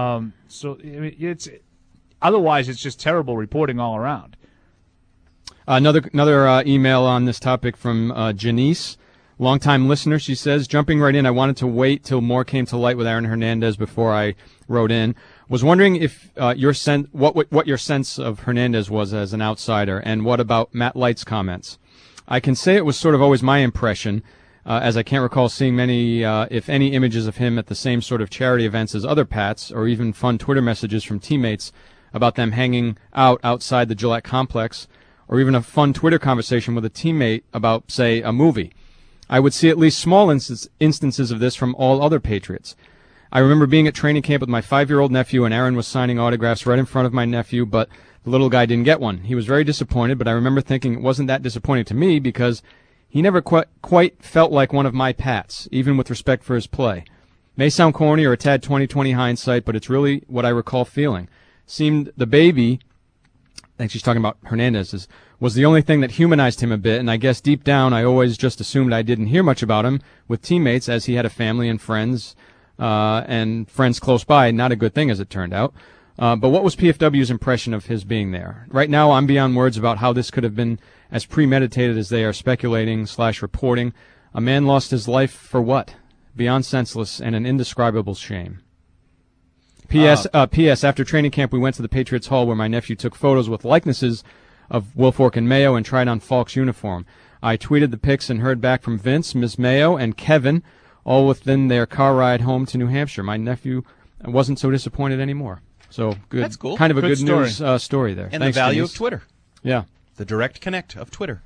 Otherwise, it's just terrible reporting all around.
Another email on this topic from Janice, longtime listener. She says, jumping right in, I wanted to wait till more came to light with Aaron Hernandez before I wrote in. Was wondering if what your sense of Hernandez was as an outsider, and what about Matt Light's comments? I can say it was sort of always my impression, as I can't recall seeing many, if any, images of him at the same sort of charity events as other Pats, or even fun Twitter messages from teammates about them hanging out outside the Gillette complex, or even a fun Twitter conversation with a teammate about, say, a movie. I would see at least small instances of this from all other Patriots. I remember being at training camp with my 5-year-old nephew, and Aaron was signing autographs right in front of my nephew, but the little guy didn't get one. He was very disappointed, but I remember thinking it wasn't that disappointing to me because he never quite felt like one of my Pats, even with respect for his play. May sound corny or a tad 20/20 hindsight, but it's really what I recall feeling. Seemed the baby, I think she's talking about Hernandez, was the only thing that humanized him a bit, and I guess deep down I always just assumed I didn't hear much about him with teammates as he had a family and friends close by. Not a good thing as it turned out. But what was PFW's impression of his being there? Right now I'm beyond words about how this could have been as premeditated as they are speculating/reporting. A man lost his life for what? Beyond senseless and an indescribable shame. P.S. After training camp, we went to the Patriots Hall where my nephew took photos with likenesses of Wilfork and Mayo and tried on Falk's uniform. I tweeted the pics and heard back from Vince, Ms. Mayo, and Kevin, all within their car ride home to New Hampshire. My nephew wasn't so disappointed anymore. So good.
That's cool.
Kind of a good
story.
News story there.
And
Thanks,
the value
Denise.
of Twitter.
Yeah.
The direct connect of Twitter.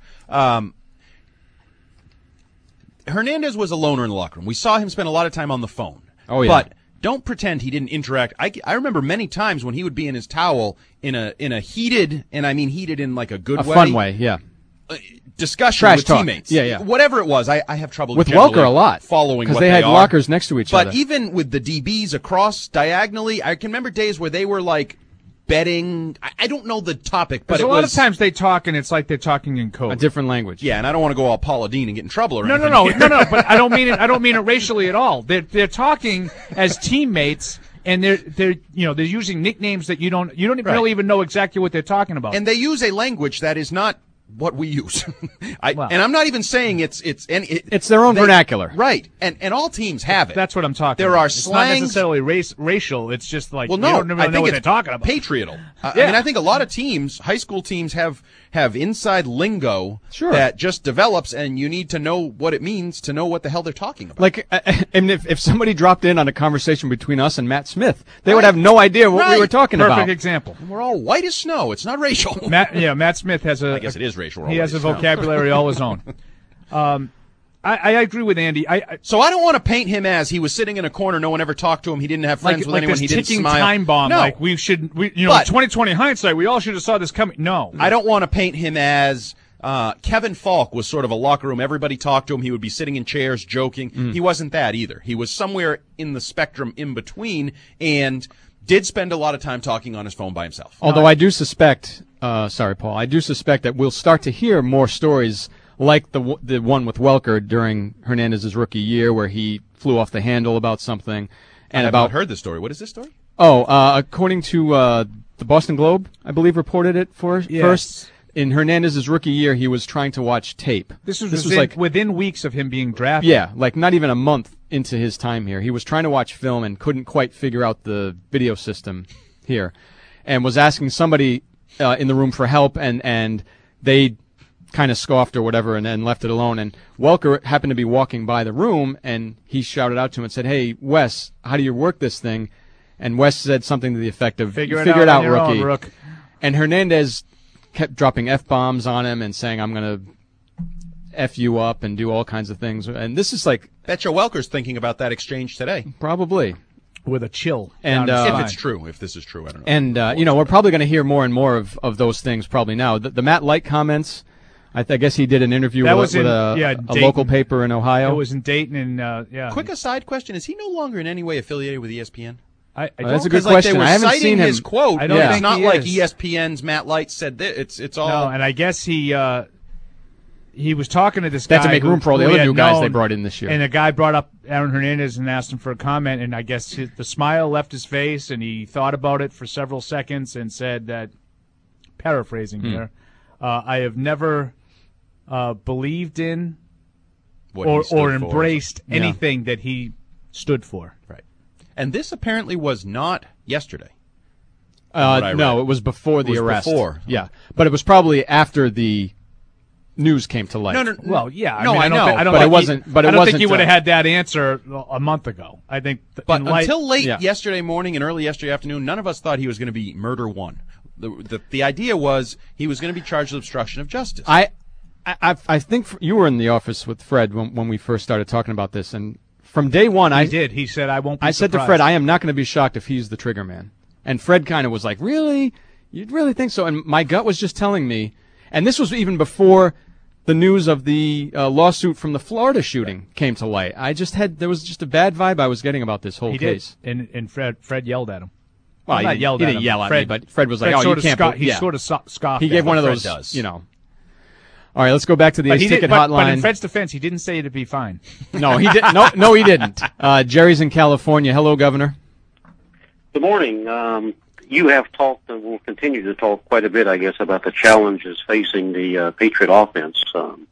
Hernandez was a loner in the locker room. We saw him spend a lot of time on the phone.
Oh, yeah.
But don't pretend he didn't interact. I remember many times when he would be in his towel in a heated, and I mean heated in like a good way.
A fun way, yeah.
Discussion
Trash
with
talk.
teammates.
Yeah.
Whatever it was, I have trouble
with
generally
Welker a lot
following
because
what
they had
are.
lockers next to each other.
But even with the DBs across diagonally, I can remember days where they were like betting. I don't know the topic, but
a lot of times they talk and it's like they're talking in code,
a different language.
Yeah, and I don't want to go all Paula Dean and get in trouble or anything.
No. But I don't mean it racially at all. They're talking as teammates. And they're using nicknames that you don't really even know exactly what they're talking about.
And they use a language that is not what we use. And I'm not even saying it's
their own vernacular.
Right. And all teams have it.
That's what I'm talking about.
There are
it's
slangs.
Not necessarily racial. It's just like,
well, no,
you don't really know what they're talking about.
Patriotal. I mean, I think a lot of teams, high school teams, have inside lingo that just develops, and you need to know what it means to know what the hell they're talking about.
Like, and if somebody dropped in on a conversation between us and Matt Smith, they would have no idea what we were talking about.
Perfect example.
And we're all white as snow. It's not racial.
Matt Smith has
I guess it is racial.
He has a vocabulary all his own. I agree with Andy.
So I don't want to paint him as he was sitting in a corner, no one ever talked to him, he didn't have friends with anyone, he didn't smile.
Like this ticking time bomb,
no.
like 2020 hindsight, we all should have saw this coming. No.
I don't want to paint him as Kevin Falk was sort of a locker room, everybody talked to him, he would be sitting in chairs, joking. He wasn't that either. He was somewhere in the spectrum in between, and did spend a lot of time talking on his phone by himself.
Although I do suspect, sorry, Paul, I do suspect that we'll start to hear more stories like the one with Welker during Hernandez's rookie year, where he flew off the handle about something.
And I have not heard this story. What is this story?
Oh, according to the Boston Globe, I believe reported it first. In Hernandez's rookie year, he was trying to watch tape.
This was like within weeks of him being drafted.
Yeah, like not even a month into his time here. He was trying to watch film and couldn't quite figure out the video system here, and was asking somebody in the room for help, and they kind of scoffed or whatever and then left it alone. And Welker happened to be walking by the room, and he shouted out to him and said, "Hey, Wes, how do you work this thing?" And Wes said something to the effect of,
Figure it out,
rookie.
Rook.
And Hernandez kept dropping F-bombs on him and saying, "I'm going to F you up," and do all kinds of things. And this is like...
Bet you Welker's thinking about that exchange today.
Probably.
With a chill.
And
if it's true, if this is true, I don't know.
And, we're probably going to hear more and more of those things probably now. The Matt Light comments... I guess he did an interview with a local paper in Ohio.
It was in Dayton, and
Quick aside question: is he no longer in any way affiliated with ESPN?
I don't,
that's a good question.
They were
I haven't
citing
seen him.
his quote.
I don't think
it's not
he
like
is.
ESPN's Matt Light said that. It's all.
No, and I guess he was talking to this guy.
That to make room for all the other new guys they brought in this year.
And a guy brought up Aaron Hernandez and asked him for a comment, and I guess the smile left his face, and he thought about it for several seconds and said that, paraphrasing here, I have never believed in or embraced anything that he stood for.
Right. And this apparently was not yesterday.
No, it was before the arrest.
Before.
Yeah, but it was probably after the news came to light.
No.
Well, yeah.
I know.
But it wasn't. But
I don't think you would have had that answer a month ago. I think.
But until late yesterday morning and early yesterday afternoon, none of us thought he was going to be murder one. The idea was he was going to be charged with obstruction of justice.
I think you were in the office with Fred when we first started talking about this, and from day one,
he did. He said, "I won't be
surprised."
said
to Fred, "I am not going to be shocked if he's the trigger man." And Fred kind of was like, "Really? You'd really think so?" And my gut was just telling me, and this was even before the news of the lawsuit from the Florida shooting came to light. There was just a bad vibe I was getting about this whole case.
And Fred yelled at him.
Well,
he didn't
yell at me, but Fred was like, "Oh, you can't."
He sort of scoffed.
He gave one of those, All right, let's go back to the Ace Ticket hotline.
But in Fred's defense, he didn't say it'd be fine.
No, he didn't. No, he didn't. Jerry's in California. Hello, Governor.
Good morning. You have talked and will continue to talk quite a bit, I guess, about the challenges facing the Patriot offense.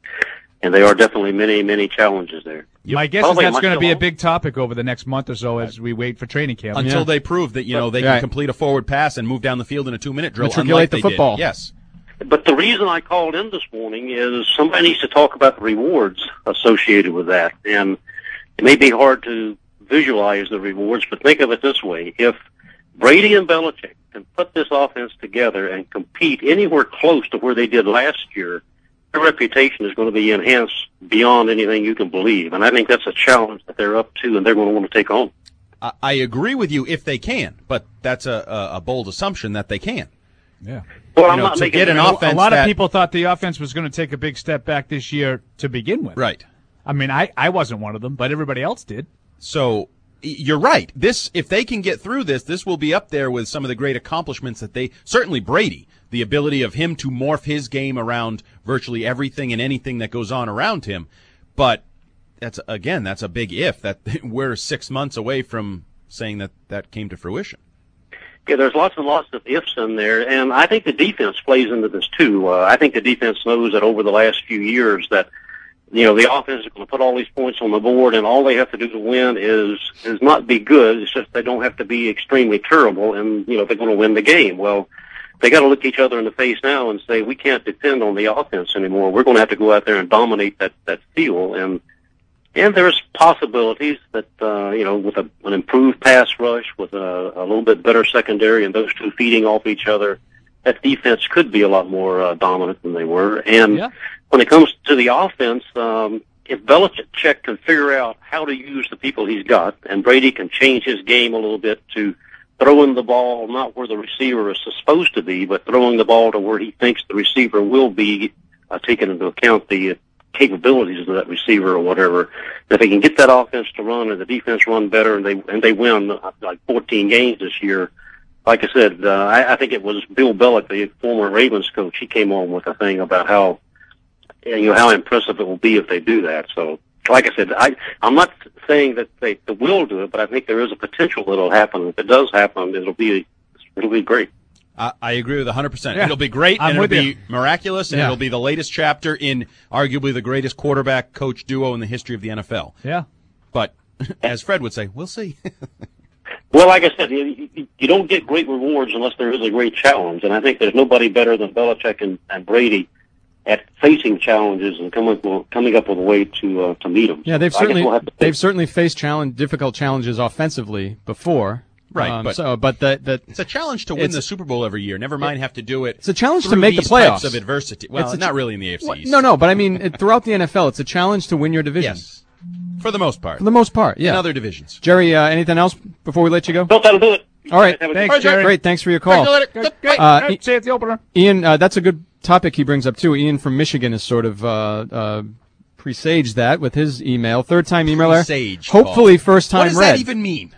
And there are definitely many, many challenges there.
My guess is that's going to be a big topic over the next month or so as we wait for training camp.
Until they prove that, they can complete a forward pass and move down the field in a 2-minute drill.
Matriculate the football.
Yes.
But the reason I called in this morning is somebody needs to talk about the rewards associated with that. And it may be hard to visualize the rewards, but think of it this way. If Brady and Belichick can put this offense together and compete anywhere close to where they did last year, their reputation is going to be enhanced beyond anything you can believe. And I think that's a challenge that they're up to and they're going to want to take on.
I agree with you if they can, but that's a bold assumption that they can.
Yeah.
Well, I'm not making
an offense.
A lot of people thought the offense was going to take a big step back this year to begin with.
Right.
I mean, I wasn't one of them, but everybody else did.
So you're right. If they can get through this will be up there with some of the great accomplishments that certainly Brady, the ability of him to morph his game around virtually everything and anything that goes on around him. But that's a big if, that we're 6 months away from saying that came to fruition.
Yeah, there's lots and lots of ifs in there, and I think the defense plays into this too. I think the defense knows that over the last few years that, the offense is going to put all these points on the board, and all they have to do to win is not be good. It's just they don't have to be extremely terrible, and, they're going to win the game. Well, they got to look each other in the face now and say, we can't depend on the offense anymore. We're going to have to go out there and dominate that field, and there's possibilities that, with an improved pass rush, with a little bit better secondary, and those two feeding off each other, that defense could be a lot more dominant than they were. And when it comes to the offense, if Belichick can figure out how to use the people he's got, and Brady can change his game a little bit to throwing the ball not where the receiver is supposed to be, but throwing the ball to where he thinks the receiver will be, taking into account the capabilities of that receiver or whatever. If they can get that offense to run and the defense run better, and they win like 14 games this year, like I said, I think it was Bill Belichick, the former Ravens coach. He came on with a thing about how impressive it will be if they do that. So, like I said, I'm not saying that they will do it, but I think there is a potential that it'll happen. If it does happen, it'll be great.
I agree with 100%. Yeah. It'll be great, and it'll be miraculous, and it'll be the latest chapter in arguably the greatest quarterback-coach duo in the history of the NFL.
Yeah.
But, as Fred would say, we'll see.
Well, like I said, you don't get great rewards unless there is a great challenge, and I think there's nobody better than Belichick and Brady at facing challenges and coming up with a way to meet them.
Yeah, they've certainly faced difficult challenges offensively before.
Right,
but
it's a challenge to win the Super Bowl every year. Never mind have to do it.
It's a challenge to make the playoffs.
Types of adversity. Well, not really in the AFC East.
No, but I mean throughout the NFL, it's a challenge to win your division.
Yes, for the most part.
Yeah.
In other divisions.
Jerry, anything else before we let you go?
No, that'll do it.
All right,
thanks, Jerry.
Great, thanks for your call.
Say it's the opener.
Ian, that's a good topic he brings up too. Ian from Michigan has sort of presaged that with his email. Third-time emailer. Hopefully, first-time
read. What does
that
even mean?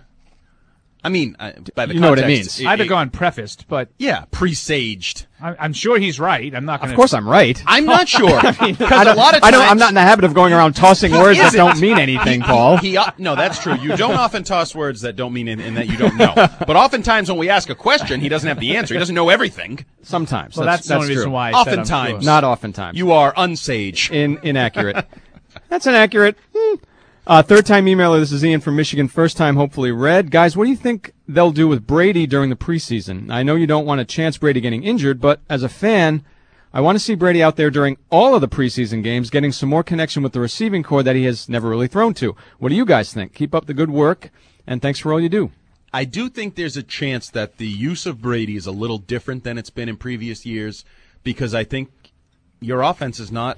I mean, by the context,
know what it means.
I'd have gone prefaced, but
yeah, presaged.
I'm sure he's right. I'm not going to.
Of course, I'm right.
I'm not sure.
Because a lot of times I'm not in the habit of going around tossing words that don't mean anything, Paul.
No, that's true. You don't often toss words that don't mean and that you don't know. But oftentimes when we ask a question, he doesn't have the answer. He doesn't know everything.
Sometimes.
Well, that's the only reason why.
Oftentimes,
sure.
Not oftentimes.
You are unsage.
Inaccurate. That's inaccurate. Third-time emailer, this is Ian from Michigan, first time hopefully read. Guys, what do you think they'll do with Brady during the preseason? I know you don't want to chance Brady getting injured, but as a fan, I want to see Brady out there during all of the preseason games, getting some more connection with the receiving core that he has never really thrown to. What do you guys think? Keep up the good work, and thanks for all you do.
I do think there's a chance that the use of Brady is a little different than it's been in previous years, because I think your offense is not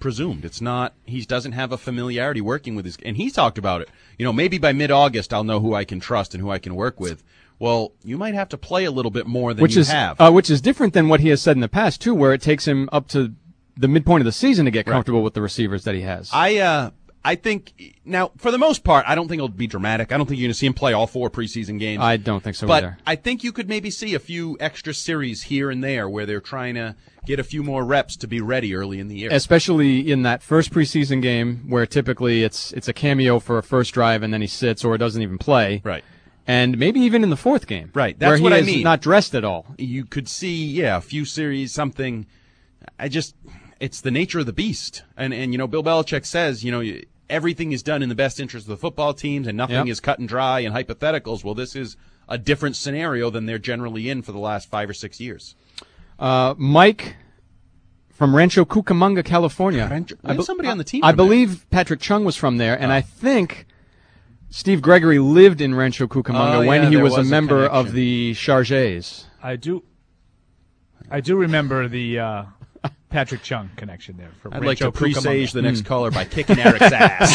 presumed. It's not. He doesn't have a familiarity working with his. And he talked about it. Maybe by mid-August I'll know who I can trust and who I can work with. Well, you might have to play a little bit more than you have.
Which is different than what he has said in the past, too, where it takes him up to the midpoint of the season to get comfortable with the receivers that he has.
I think, now, for the most part, I don't think it'll be dramatic. I don't think you're going to see him play all 4 preseason games.
I don't think so
either.
But
I think you could maybe see a few extra series here and there where they're trying to get a few more reps to be ready early in the year.
Especially in that first preseason game where typically it's a cameo for a first drive and then he sits or doesn't even play.
Right.
And maybe even in the fourth game.
Right. That's what I mean.
Where he is not dressed at all.
You could see, a few series, something. It's the nature of the beast. And Bill Belichick says, everything is done in the best interest of the football teams and nothing is cut and dry and hypotheticals. Well, this is a different scenario than they're generally in for the last 5 or 6 years.
Mike from Rancho Cucamonga, California.
Somebody on the team.
I believe Patrick Chung was from there, and I think Steve Gregory lived in Rancho Cucamonga when he was a member of the Chargés.
I do remember the Patrick Chung connection there. From
I'd
Rancho
like to presage
Cucamonga.
the next caller by kicking Eric's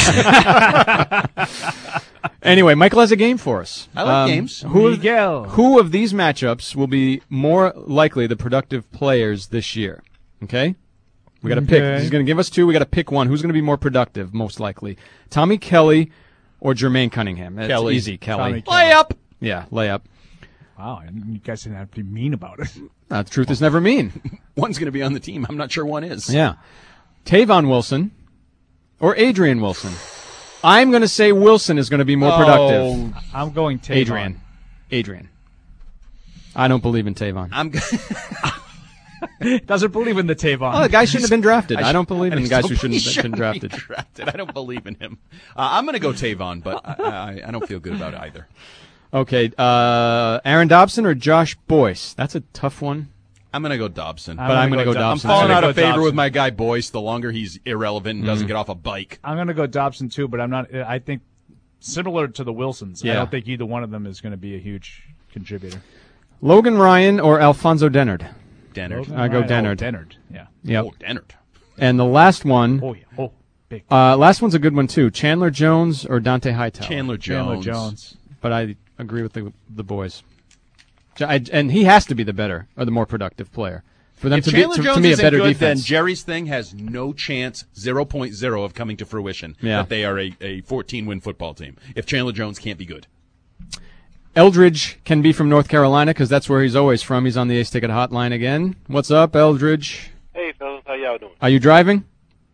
ass.
Anyway, Michael has a game for us.
I like games.
Who of these matchups will be more likely the productive players this year? Okay? We got to pick. He's going to give us 2. We got to pick one. Who's going to be more productive, most likely? Tommy Kelly or Jermaine Cunningham? That's
Kelly.
Easy, Kelly.
Layup.
Yeah, layup.
Wow, you guys didn't have to be mean about it.
The truth is never mean.
One's going to be on the team. I'm not sure one is.
Yeah. Tavon Wilson or Adrian Wilson? I'm going to say Wilson is going to be more productive.
I'm going Tavon.
Adrian. I don't believe in Tavon.
Doesn't believe in the Tavon.
Oh, the guy shouldn't have been drafted. I don't believe in guys who shouldn't have been drafted.
I don't believe in him. I'm going to go Tavon, but I don't feel good about either.
Okay, Aaron Dobson or Josh Boyce? That's a tough one.
I'm going to go Dobson.
But I'm going to go Dobson.
I'm falling out of favor with my guy Boyce the longer he's irrelevant and doesn't get off a bike.
I'm going to go Dobson too, but I'm not. I think similar to the Wilsons.
Yeah.
I don't think either one of them is going to be a huge contributor.
Logan Ryan or Alfonso Dennard?
Dennard.
I go Dennard.
Dennard, yeah.
Yep.
Oh, Dennard.
And the last one.
Oh, yeah. Oh, big.
Last one's a good one too. Chandler Jones or Dante Hightower?
Chandler Jones.
But I agree with the boys. And he has to be the better or the more productive player for them to be a better
good,
defense.
Then Jerry's thing has no chance, 0.0 of coming to fruition.
Yeah.
That they are a 14-win football team. If Chandler Jones can't be good.
Eldridge can be from North Carolina because that's where he's always from. He's on the Ace Ticket hotline again. What's up, Eldridge?
Hey, fellas. How y'all doing?
Are you driving?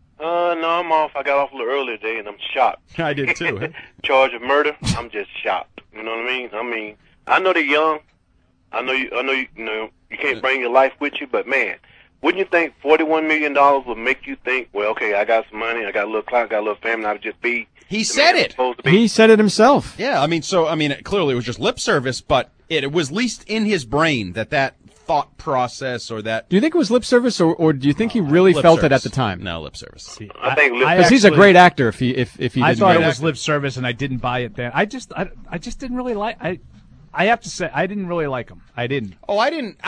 No, I'm off. I got off a little earlier today, and I'm shocked.
I did, too.
Charge of murder, I'm just shocked. You know what I mean? I know they're young. I know you can't bring your life with you, but, man, wouldn't you think $41 million would make you think, well, okay, I got some money, I got a little clout, I got a little family, I would just be
He said it.
He said it himself.
Yeah, clearly it was just lip service, but it was at least in his brain that thought process or that.
Do you think it was lip service, or do you think he really felt it at the time?
No, lip service.
I think
because he's a great actor. If he didn't.
I thought it was lip service, and I didn't buy it then. I just didn't really like. I have to say, I didn't really like him. I didn't.
Oh, I didn't.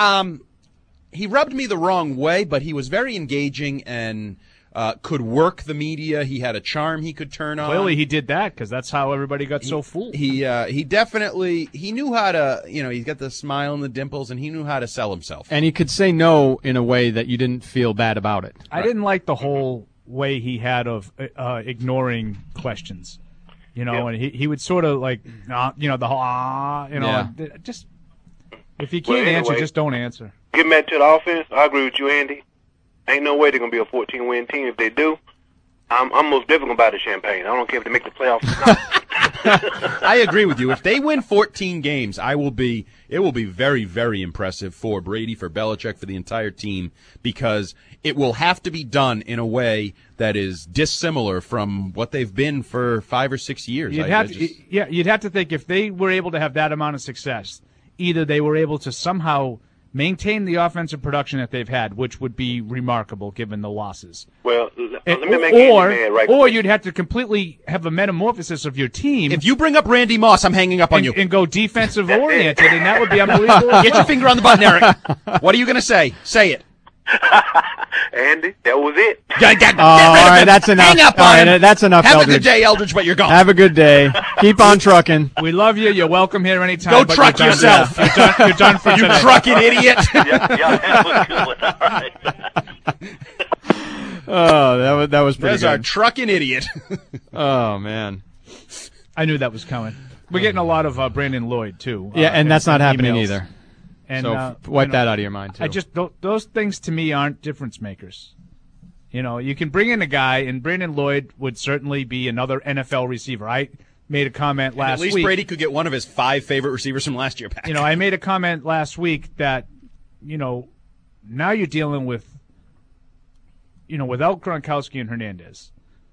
He rubbed me the wrong way, but he was very engaging and could work the media. He had a charm he could turn on.
Clearly, he did that because that's how everybody got so fooled.
He definitely knew how to. He's got the smile and the dimples, and he knew how to sell himself.
And he could say no in a way that you didn't feel bad about it.
I didn't like the whole way he had of ignoring questions. And he would sort of like, the whole, just if you can't answer, just don't answer.
Getting back to the offense, I agree with you, Andy. Ain't no way they're going to be a 14-win team. If they do, I'm most definitely going to buy the champagne. I don't care if they make the playoffs or not.
I agree with you. If they win 14 games, it will be very, very impressive for Brady, for Belichick, for the entire team, because it will have to be done in a way that is dissimilar from what they've been for 5 or 6 years.
You'd have to think if they were able to have that amount of success, either they were able to somehow maintain the offensive production that they've had, which would be remarkable given the losses.
Well, let me make Andy mad right
or
quick.
you'd have to completely have a metamorphosis of your team.
If you bring up Randy Moss, I'm hanging up on you.
And go defensive oriented, and that would be unbelievable.
Get your finger on the button, Eric. What are you going to say? Say it.
Andy, that was it.
All right, that's enough.
Hang up on
all right,
him.
that's enough,
Have
Eldridge.
a good day, Eldridge, but you're gone.
Have a good day. Keep on trucking.
We love you. You're welcome here anytime.
Go
but
truck
you're done.
yourself.
You're done for
You
today.
trucking idiot.
Yeah, that was good one. All right.
Oh, that was pretty
There's
good.
our trucking idiot.
Oh, man.
I knew that was coming. We're getting a lot of Brandon Lloyd, too.
Yeah, and that's not happening
emails.
either.
And,
so wipe that out of your mind, too.
I just those things to me aren't difference makers. You know, you can bring in a guy, and Brandon Lloyd would certainly be another NFL receiver. I made a comment last week.
At least Brady could get one of his 5 favorite receivers from last year back.
You know, I made a comment last week that, you know, now you're dealing with, you know, without Gronkowski and Hernandez,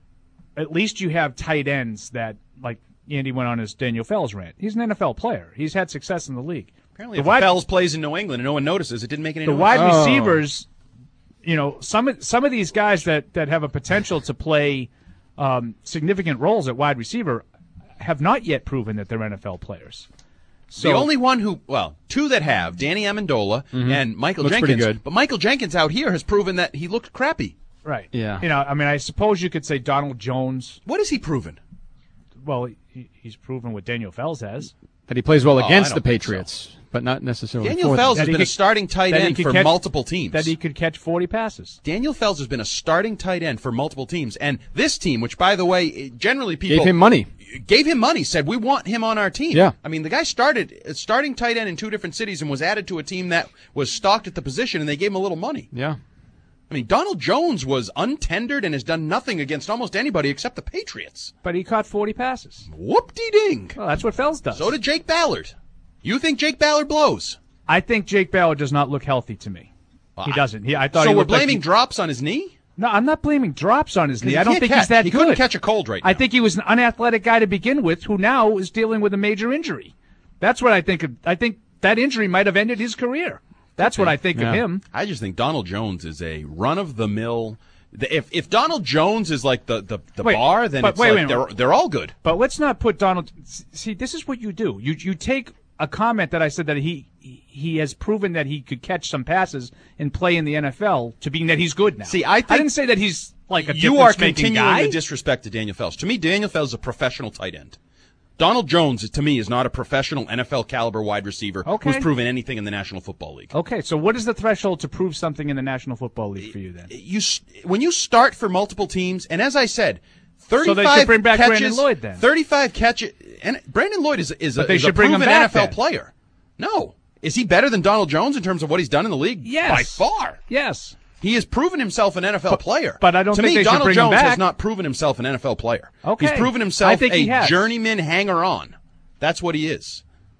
at least you have tight ends that, like Andy went on his Daniel Fells rant. He's an NFL player. He's had success in the league.
Apparently, if Fells plays in New England and no one notices, it didn't make any noise.
The wide receivers, you know, some of these guys that have a potential to play significant roles at wide receiver have not yet proven that they're NFL players. So,
the only one who, well, 2 that have, Danny Amendola and Michael
Looks
Jenkins.
pretty good.
But Michael Jenkins out here has proven that he looked crappy.
right.
Yeah.
You know, I mean, I suppose you could say Donald Jones.
What has he proven?
Well, he's proven what Daniel Fells has.
That he plays well
I
against
don't
the
think
Patriots, but not necessarily
Daniel
for
Fells
them.
has been a starting tight end for multiple teams.
That he could catch 40 passes.
Daniel Fells has been a starting tight end for multiple teams. And this team, which, by the way, generally people
Gave him money,
said, we want him on our team.
Yeah.
I mean, the guy started starting tight end in 2 different cities and was added to a team that was stocked at the position, and they gave him a little money.
Yeah.
I mean, Donald Jones was untendered and has done nothing against almost anybody except the Patriots.
But he caught 40 passes.
Whoop-de-ding.
Well, that's what Fells does.
So did Jake Ballard. You think Jake Ballard blows?
I think Jake Ballard does not look healthy to me. He doesn't. I thought
so
he
we're
looked like
blaming drops on his knee?
No, I'm not blaming drops on his knee.
He
I don't
can't
think
catch.
he's that
He
good.
couldn't catch a cold right now.
I think he was an unathletic guy to begin with who now is dealing with a major injury. That's what I think. I think that injury might have ended his career. That's what I think of him.
I just think Donald Jones is a run-of-the-mill. If Donald Jones is like the bar, then it's like they're all good.
But let's not put Donald. See, this is what you do. You take a comment that I said that he has proven that he could catch some passes and play in the NFL to being that he's good now.
See, I
didn't say that he's like a
you are
difference-making
continuing
guy.
the disrespect to Daniel Fells. To me, Daniel Fells is a professional tight end. Donald Jones, to me, is not a professional NFL caliber wide receiver who's proven anything in the National Football League.
Okay, so what is the threshold to prove something in the National Football League for you then?
When you start for multiple teams, and as I said, 35
so they should bring back
catches,
Brandon Lloyd then.
35 catches, and Brandon Lloyd is a
bring him
proven
back
NFL
then.
player. No. Is he better than Donald Jones in terms of what he's done in the league?
Yes.
By far.
Yes.
He has proven himself an NFL player.
But I don't
to
think
me,
they should
Donald
bring him
Jones
back.
has not proven himself an NFL player.
Okay.
He's proven
I
himself
think he
a
has.
journeyman hanger-on. That's what he is.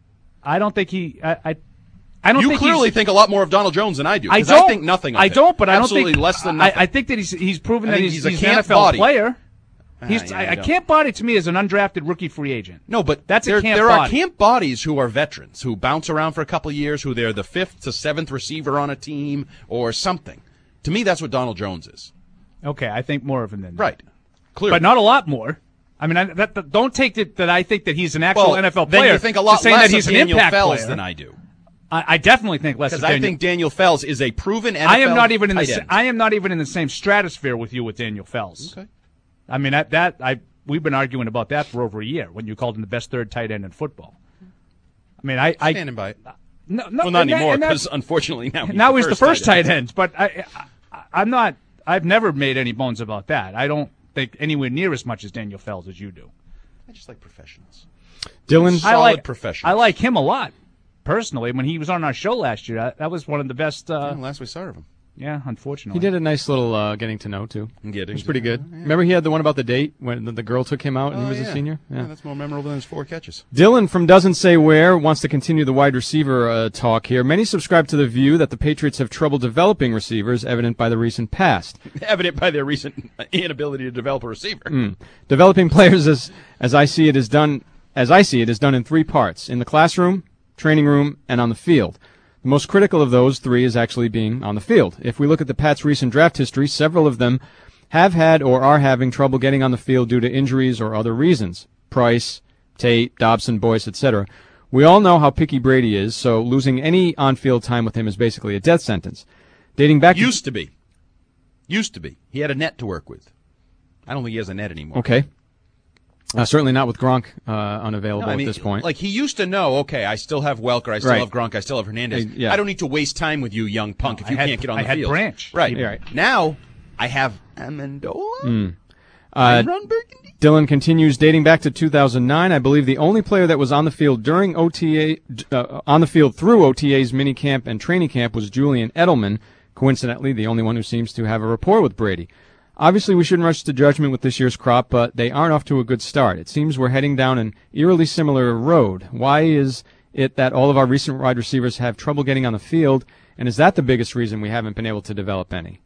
I don't think he. I don't.
You
think
clearly think a lot more of Donald Jones than I do.
I
'cause
don't.
I think nothing of
I
it.
don't. But
Absolutely
I don't think
less than nothing.
I think that he's proven
I
that
think
he's
a
an
camp
NFL
body.
player.
Yeah,
I
don't.
camp body to me is an undrafted rookie free agent.
No, but
that's a camp
there
body.
are camp bodies who are veterans, who bounce around for a couple of years, who they're the 5th to 7th receiver on a team or something. To me, that's what Donald Jones is.
Okay, I think more of him than that.
Right. Clearly.
But not a lot more. I mean, don't take it that I think that he's an actual NFL player.
Then you think a lot
to saying
less
that he's
of
an
Daniel
impact
Fells
player.
than I do.
I definitely think less.
Because
of
I
Daniel.
think Daniel Fells is a proven NFL
I am not even in
tight
the.
end.
I am not even in the same stratosphere with you with Daniel Fells.
Okay.
I mean we've been arguing about that for over a year when you called him the best third tight end in football. I mean,
Standing by it.
No,
well, not anymore because unfortunately
now he's the first tight end. But I'm not. I've never made any bones about that. I don't think anywhere near as much as Daniel Fells as you do.
I just like professionals.
Dylan,
solid professionals.
I like him a lot personally. When he was on our show last year, that was one of the best.
Last we saw of him.
Yeah, unfortunately.
He did a nice little getting to know, too.
It
was pretty good. Yeah. Remember he had the one about the date when the girl took him out and he was a senior?
Yeah, that's more memorable than his 4 catches.
Dylan from Doesn't Say Where wants to continue the wide receiver talk here. Many subscribe to the view that the Patriots have trouble developing receivers, evident by the recent past.
Evident by their recent inability to develop a receiver.
Developing players, as I see it, is done in 3 parts: in the classroom, training room, and on the field. The most critical of those 3 is actually being on the field. If we look at the Pats' recent draft history, several of them have had or are having trouble getting on the field due to injuries or other reasons. Price, Tate, Dobson, Boyce, etc. We all know how picky Brady is, so losing any on-field time with him is basically a death sentence. Dating back
Used to be. He had a net to work with. I don't think he has a net anymore.
Okay. Certainly not with Gronk unavailable at this point.
Like, he used to know, okay, I still have Welker, I still have Gronk, I still have Hernandez. I don't need to waste time with you, young punk, if you can't get on the field.
I had Branch.
Right. Now, I have Amendola.
Dylan continues, dating back to 2009, I believe the only player that was on the field during OTA, on the field through OTA's minicamp and training camp was Julian Edelman, coincidentally the only one who seems to have a rapport with Brady. Obviously, we shouldn't rush to judgment with this year's crop, but they aren't off to a good start. It seems we're heading down an eerily similar road. Why is it that all of our recent wide receivers have trouble getting on the field, and is that the biggest reason we haven't been able to develop any?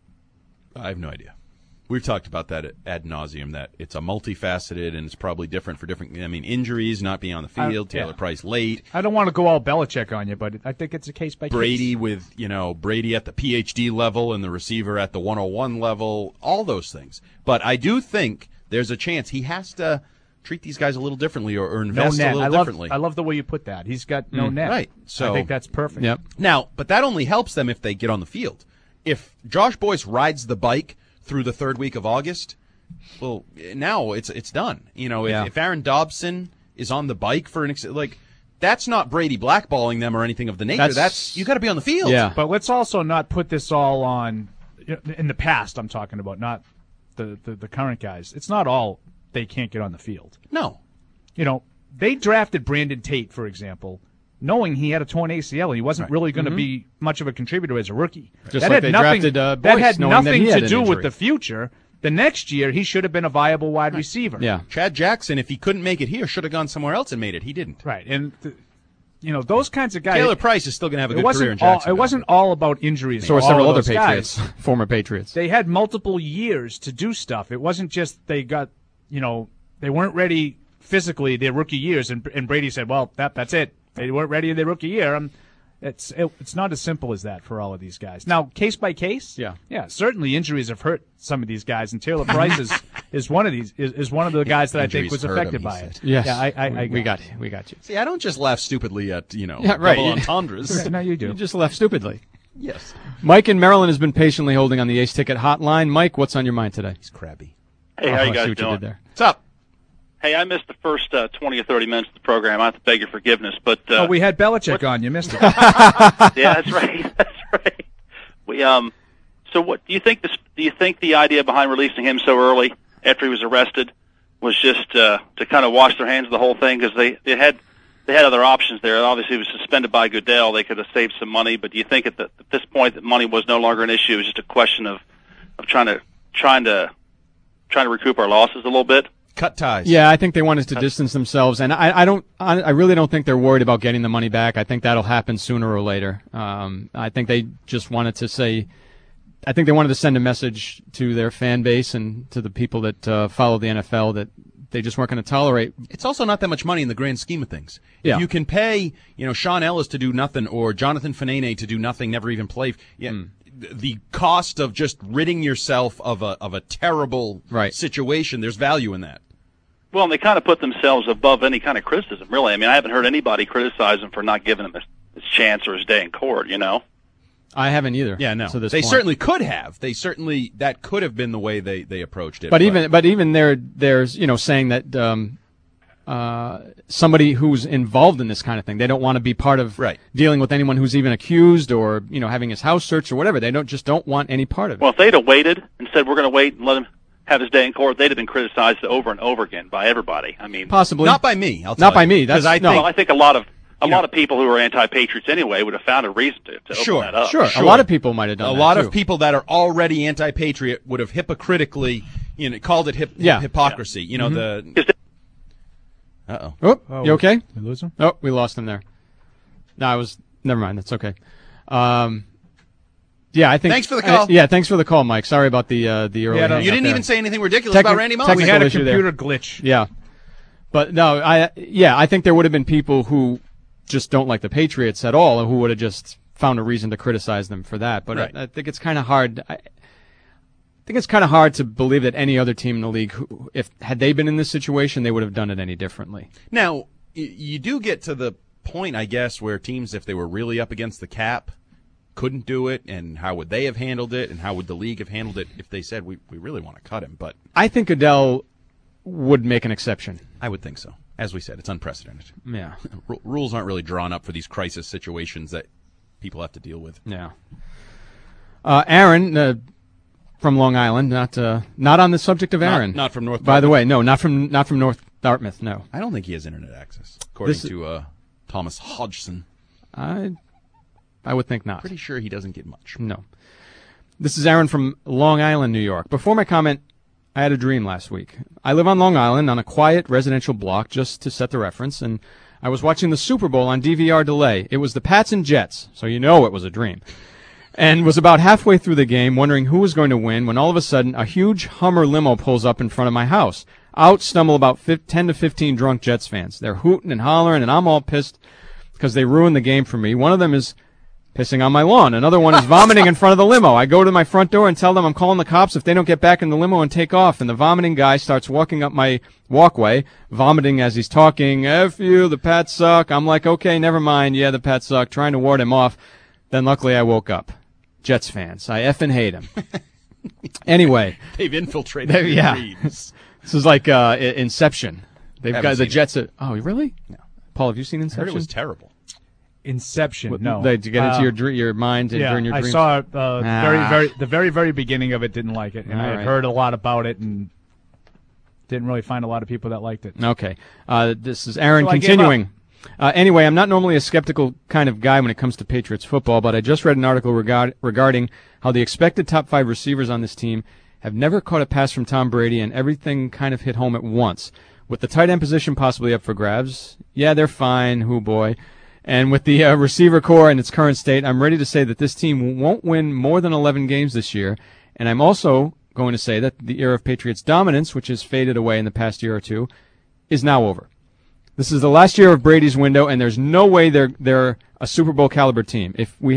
I have no idea. We've talked about that ad nauseum, that it's a multifaceted and it's probably different for different. I mean, injuries, not being on the field, Taylor Price late.
I don't want to go all Belichick on you, but I think it's a case by case.
Brady with, Brady at the PhD level and the receiver at the 101 level, all those things. But I do think there's a chance he has to treat these guys a little differently or invest a little differently.
I love the way you put that. He's got no net.
Right. So
I think that's perfect.
Yep.
Now, but that only helps them if they get on the field. If Josh Boyce rides the bike through the third week of August, well, now it's done. If Aaron Dobson is on the bike for that's not Brady blackballing them or anything of the nature. That's you got to be on the field.
Yeah.
But let's also not put this all on in the past. I'm talking about, not the current guys. It's not all they can't get on the field.
No.
They drafted Brandon Tate, for example, knowing he had a torn ACL and he wasn't really going to be much of a contributor as a rookie.
Just that like they drafted Boyce,
that had nothing
to
do with the future. The next year, he should have been a viable wide receiver.
Yeah.
Chad Jackson, if he couldn't make it here, should have gone somewhere else and made it. He didn't.
Right. And, those kinds of guys.
Taylor Price is still going to have a good career in Jacksonville.
It wasn't all about injuries.
So are several other Patriots, former Patriots.
They had multiple years to do stuff. It wasn't just they got, they weren't ready physically their rookie years, and Brady said, well, that's it. They weren't ready in their rookie year. It's not as simple as that for all of these guys. Now, case by case, yeah, certainly injuries have hurt some of these guys, and Taylor Price is one of these is one of the guys that I think was affected by it.
Yes,
yeah,
we got you.
See, I don't just laugh stupidly at
right.
double entendres.
No, you do.
You just laugh stupidly.
Yes.
Mike in Maryland has been patiently holding on the Ace Ticket hotline. Mike, what's on your mind today?
He's crabby.
Hey, how you guys
doing?
doing?
You did there.
What's up?
Hey, I missed the first 20 or 30 minutes of the program. I have to beg your forgiveness, but
we had Belichick on. You missed it.
Yeah, that's right. That's right. We So, what do you think? Do you think the idea behind releasing him so early after he was arrested was just to kind of wash their hands of the whole thing? Because they had other options there. Obviously, he was suspended by Goodell. They could have saved some money, but do you think at this point that money was no longer an issue? It was just a question of trying to recoup our losses a little bit.
Cut ties.
Yeah, I think they wanted to distance themselves, and I really don't think they're worried about getting the money back. I think that'll happen sooner or later. I think they just wanted to send a message to their fan base and to the people that follow the NFL that they just weren't going to tolerate.
It's also not that much money in the grand scheme of things.
Yeah.
If you can pay, Sean Ellis to do nothing or Jonathan Fanene to do nothing, never even play. Yeah. The cost of just ridding yourself of a terrible situation, there's value in that.
Well, and they kind of put themselves above any kind of criticism, really. I mean, I haven't heard anybody criticize him for not giving him his chance or his day in court,
I haven't either.
Yeah, no.
To this
they
point.
certainly could have. That could have been the way they approached it.
But even there's saying that somebody who's involved in this kind of thing, they don't want to be part of dealing with anyone who's even accused or having his house searched or whatever. They don't want any part of it.
Well, if they'd have waited and said we're going to wait and let him have his day in court, they'd have been criticized over and over again by everybody. I mean,
possibly
not by me.
Not by me. That's
I think a lot of people who are anti-patriots anyway would have found a reason to open that up.
Sure. A lot of people might have done that.
A lot of people that are already anti-patriot would have hypocritically, called it hypocrisy.
Yeah.
Uh-oh.
Oh, you okay?
We lose him?
Oh, we lost him there. No, never mind. That's okay. Yeah, I think.
Thanks for the call.
Thanks for the call, Mike. Sorry about the early.
You didn't even say anything ridiculous about Randy Moss.
We had a computer glitch.
Yeah, but no, I think there would have been people who just don't like the Patriots at all, and who would have just found a reason to criticize them for that. But I think it's kind of hard. I think it's kind of hard to believe that any other team in the league, had they been in this situation, they would have done it any differently.
Now, you do get to the point, I guess, where teams, if they were really up against the cap, couldn't do it, and how would they have handled it, and how would the league have handled it if they said, we really want to cut him. But
I think Goodell would make an exception.
I would think so. As we said, it's unprecedented.
Yeah.
Rules aren't really drawn up for these crisis situations that people have to deal with.
Yeah. Aaron from Long Island, not on the subject of Aaron.
Not from North Dartmouth.
By the way, no, not from North Dartmouth, no.
I don't think he has internet access, according to Thomas Hodgson.
I would think not.
Pretty sure he doesn't get much.
No. This is Aaron from Long Island, New York. Before my comment, I had a dream last week. I live on Long Island on a quiet residential block, just to set the reference, and I was watching the Super Bowl on DVR delay. It was the Pats and Jets, so you know it was a dream. And was about halfway through the game, wondering who was going to win, when all of a sudden a huge Hummer limo pulls up in front of my house. Out stumble about 10 to 15 drunk Jets fans. They're hooting and hollering, and I'm all pissed because they ruined the game for me. One of them is pissing on my lawn. Another one is vomiting in front of the limo. I go to my front door and tell them I'm calling the cops if they don't get back in the limo and take off. And the vomiting guy starts walking up my walkway, vomiting as he's talking. F you, the Pats suck. I'm like, okay, never mind. Yeah, the Pats suck. Trying to ward him off. Then luckily I woke up. Jets fans. I effing hate them. Anyway.
They've infiltrated your dreams.
This is like Inception. They've got the Jets. Oh, really?
No.
Paul, have you seen Inception?
I heard it was terrible.
Inception. No.
They get into your mind and during your dreams.
I saw the very beginning of it. Didn't like it, and I had heard a lot about it, and didn't really find a lot of people that liked it.
Okay. This is Aaron continuing. Anyway, I'm not normally a skeptical kind of guy when it comes to Patriots football, but I just read an article regarding how the expected top 5 receivers on this team have never caught a pass from Tom Brady, and everything kind of hit home at once. With the tight end position possibly up for grabs, yeah, they're fine, hoo boy. And with the receiver core in its current state, I'm ready to say that this team won't win more than 11 games this year. And I'm also going to say that the era of Patriots dominance, which has faded away in the past year or two, is now over. This is the last year of Brady's window, and there's no way they're a Super Bowl caliber team. If we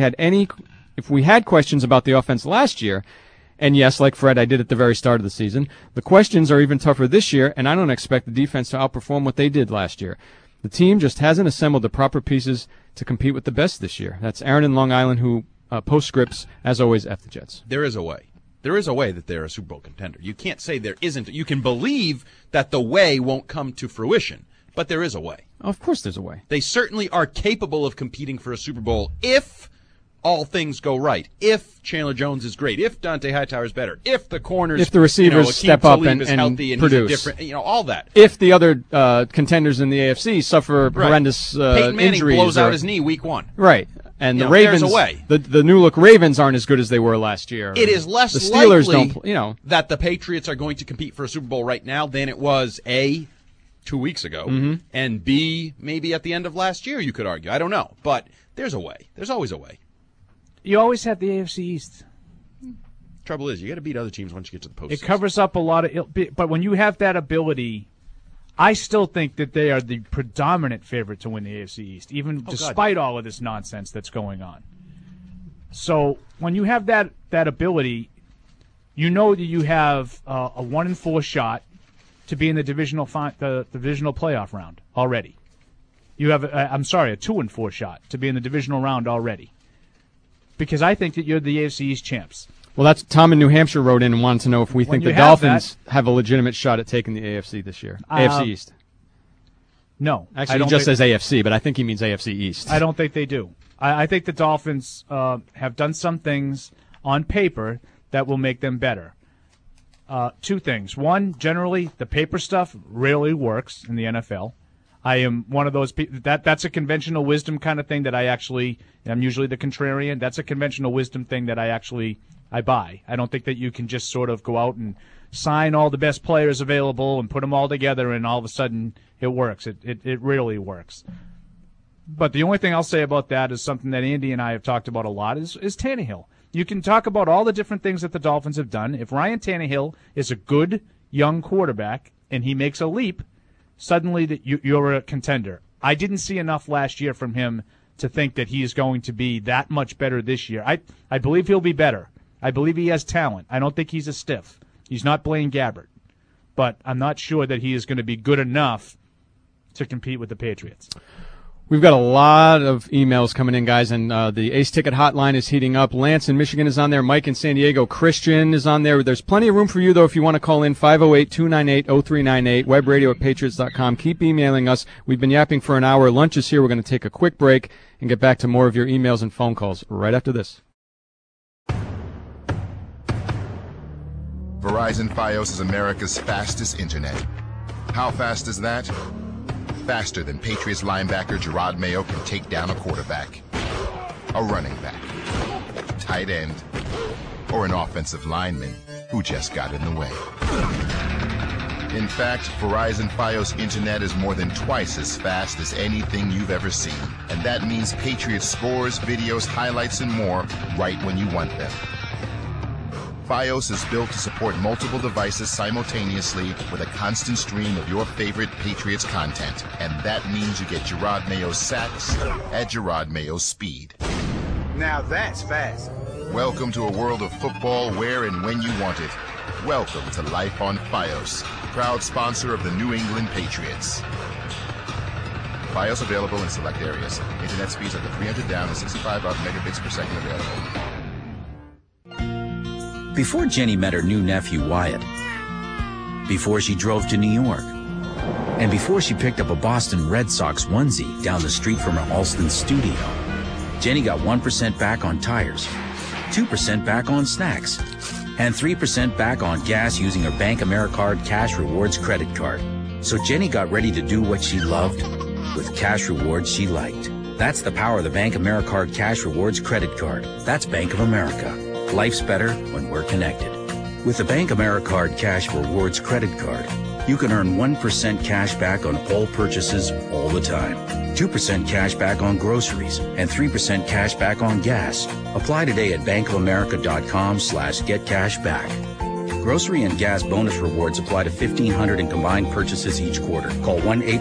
had questions about the offense last year, and yes, like Fred, I did at the very start of the season, the questions are even tougher this year, and I don't expect the defense to outperform what they did last year. The team just hasn't assembled the proper pieces to compete with the best this year. That's Aaron in Long Island, who postscripts, as always, F the Jets.
There is a way. There is a way that they're a Super Bowl contender. You can't say there isn't. You can believe that the way won't come to fruition, but there is a way.
Of course there's a way.
They certainly are capable of competing for a Super Bowl if all things go right. If Chandler Jones is great, if Dante Hightower is better, if the corners,
if the receivers step up and produce,
he's different, all that.
If the other contenders in the AFC suffer horrendous
Peyton Manning
injuries,
blows out his knee week 1.
Right. And the Ravens,
there's a way.
The new look Ravens aren't as good as they were last year.
It is less
the Steelers
likely that the Patriots are going to compete for a Super Bowl right now than it was A, 2 weeks ago, and B, maybe at the end of last year, you could argue. I don't know. But there's a way. There's always a way.
You always have the AFC East.
Trouble is, you got to beat other teams once you get to the postseason.
It covers up a lot of but when you have that ability, I still think that they are the predominant favorite to win the AFC East, even despite all of this nonsense that's going on. So when you have that ability, you know that you have a 1-4 shot to be in the divisional playoff round already. You have a 2-4 shot to be in the divisional round already. Because I think that you're the AFC East champs.
Well, that's Tom in New Hampshire wrote in and wanted to know if we think the Dolphins have a legitimate shot at taking the AFC this year. AFC East.
No.
Actually, he just says AFC, but I think he means AFC East.
I don't think they do. I think the Dolphins have done some things on paper that will make them better. 2 things. One, generally, the paper stuff rarely works in the NFL. I am one of those people that's a conventional wisdom kind of thing that I'm usually the contrarian. That's a conventional wisdom thing that I buy. I don't think that you can just sort of go out and sign all the best players available and put them all together and all of a sudden it works. It rarely works. But the only thing I'll say about that is something that Andy and I have talked about a lot is Tannehill. You can talk about all the different things that the Dolphins have done. If Ryan Tannehill is a good young quarterback and he makes a leap, suddenly you're a contender. I didn't see enough last year from him to think that he is going to be that much better this year. I believe he'll be better. I believe he has talent. I don't think he's a stiff. He's not Blaine Gabbert. But I'm not sure that he is going to be good enough to compete with the Patriots.
We've got a lot of emails coming in, guys, and the Ace Ticket hotline is heating up. Lance in Michigan is on there. Mike in San Diego. Christian is on there. There's plenty of room for you, though, if you want to call in. 508-298-0398, webradio@patriots.com. Keep emailing us. We've been yapping for an hour. Lunch is here. We're going to take a quick break and get back to more of your emails and phone calls right after this.
Verizon Fios is America's fastest internet. How fast is that? Faster than Patriots linebacker Gerard Mayo can take down a quarterback, a running back, tight end, or an offensive lineman who just got in the way. In fact, Verizon Fios Internet is more than twice as fast as anything you've ever seen. And that means Patriots scores, videos, highlights, and more right when you want them. Fios is built to support multiple devices simultaneously with a constant stream of your favorite Patriots content. And that means you get Gerard Mayo's sacks at Gerard Mayo's speed.
Now that's fast.
Welcome to a world of football where and when you want it. Welcome to Life on Fios, proud sponsor of the New England Patriots. Fios available in select areas. Internet speeds up to 300 down and 65 up megabits per second available.
Before Jenny met her new nephew, Wyatt, before she drove to New York, and before she picked up a Boston Red Sox onesie down the street from her Alston studio, Jenny got 1% back on tires, 2% back on snacks, and 3% back on gas using her Bank AmeriCard Cash Rewards credit card. So Jenny got ready to do what she loved with cash rewards she liked. That's the power of the Bank AmeriCard Cash Rewards credit card. That's Bank of America. Life's better when we're connected. With the Bank AmeriCard Cash Rewards credit card, you can earn 1% cash back on all purchases all the time, 2% cash back on groceries, and 3% cash back on gas. Apply today at bankofamerica.com/getcashback. Grocery and gas bonus rewards apply to 1,500 in combined purchases each quarter. Call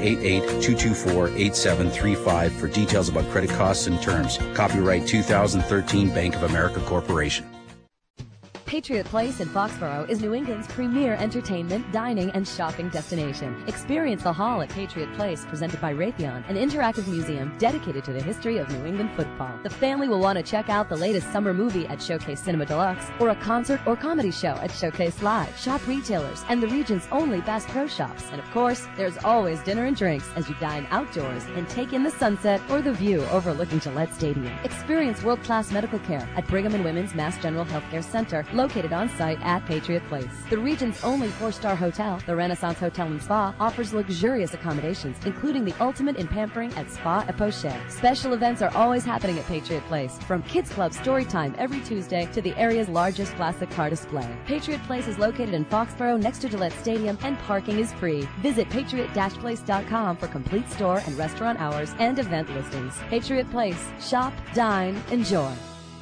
1-888-224-8735 for details about credit costs and terms. Copyright 2013 Bank of America Corporation.
Patriot Place in Foxborough is New England's premier entertainment, dining, and shopping destination. Experience the Hall at Patriot Place, presented by Raytheon, an interactive museum dedicated to the history of New England football. The family will want to check out the latest summer movie at Showcase Cinema Deluxe, or a concert or comedy show at Showcase Live. Shop retailers and the region's only Bass Pro Shops. And of course, there's always dinner and drinks as you dine outdoors and take in the sunset or the view overlooking Gillette Stadium. Experience world-class medical care at Brigham and Women's Mass General Healthcare Center, located on site at Patriot Place. The region's only 4-star hotel, the Renaissance Hotel and Spa, offers luxurious accommodations, including the ultimate in pampering at Spa et Poche. Special events are always happening at Patriot Place, from Kids Club Story Time every Tuesday to the area's largest classic car display. Patriot Place is located in Foxborough next to Gillette Stadium, and parking is free. Visit patriot-place.com for complete store and restaurant hours and event listings. Patriot Place. Shop, dine, enjoy.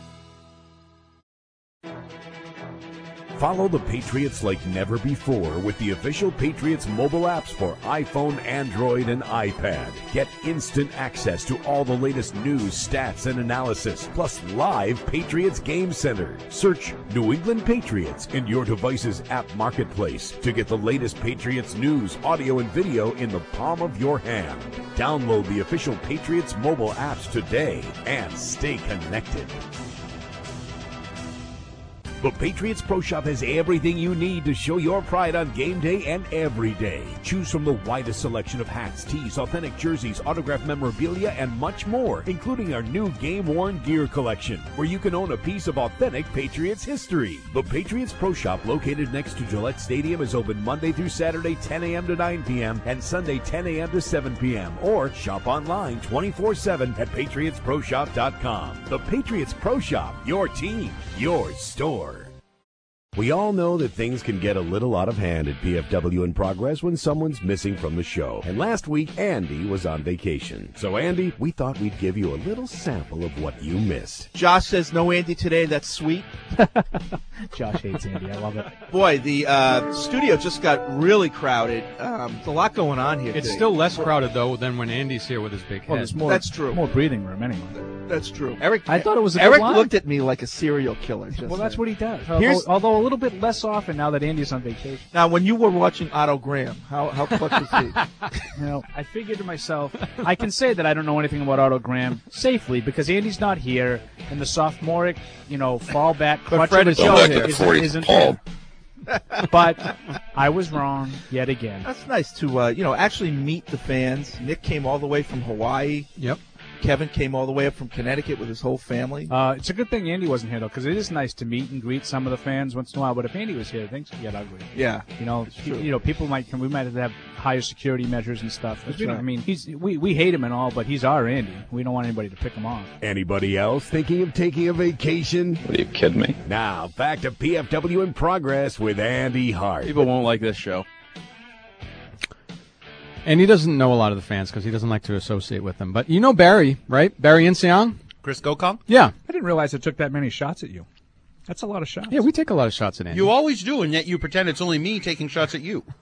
Follow the Patriots like never before with the official Patriots mobile apps for iPhone, Android, and iPad. Get instant access to all the latest news, stats, and analysis, plus live Patriots Game Center. Search New England Patriots in your device's app marketplace to get the latest Patriots news, audio, and video in the palm of your hand. Download the official Patriots mobile apps today and stay connected. The Patriots Pro Shop has everything you need to show your pride on game day and every day. Choose from the widest selection of hats, tees, authentic jerseys, autographed memorabilia, and much more, including our new game-worn gear collection, where you can own a piece of authentic Patriots history. The Patriots Pro Shop, located next to Gillette Stadium, is open Monday through Saturday 10 a.m. to 9 p.m. and Sunday 10 a.m. to 7 p.m. Or shop online 24/7 at patriotsproshop.com. The Patriots Pro Shop, your team, your store. We all know that things can get a little out of hand at PFW in Progress when someone's missing from the show. And last week, Andy was on vacation. So, Andy, we thought we'd give you a little sample of what you missed.
Josh says no Andy today. That's sweet.
Josh hates Andy. I love it.
Boy, the studio just got really crowded. There's a lot going on here
It's
today.
still less crowded, though, than when Andy's here with his big head.
There's more,
That's true.
More breathing room anyway.
That's true.
I thought it was a good
Eric
line.
looked at me like a serial killer.
Well, that's what he does.
Here's-
Although little bit less often now that Andy's on vacation.
Now, when you were watching Otto Graham, how clutch was he?
I figured to myself, I can say that I don't know anything about Otto Graham safely because Andy's not here, and the sophomoric, fallback clutch of the show isn't there. But I was wrong yet again.
That's nice to actually meet the fans. Nick came all the way from Hawaii.
Yep.
Kevin came all the way up from Connecticut with his whole family.
It's a good thing Andy wasn't here, though, because it is nice to meet and greet some of the fans once in a while. But if Andy was here, things could get ugly.
Yeah,
people might we might have to have higher security measures and stuff.
That's right.
I mean, we hate him and all, but he's our Andy. We don't want anybody to pick him off.
Anybody else thinking of taking a vacation?
Are you kidding me?
Now back to PFW in Progress with Andy Hart.
People won't like this show.
And he doesn't know a lot of the fans because he doesn't like to associate with them. But you know Barry, right? Barry Inseong?
Chris Gokong?
Yeah.
I didn't realize it took that many shots at you. That's a lot of shots.
Yeah, we take a lot of shots at Andy.
You always do, and yet you pretend it's only me taking shots at you.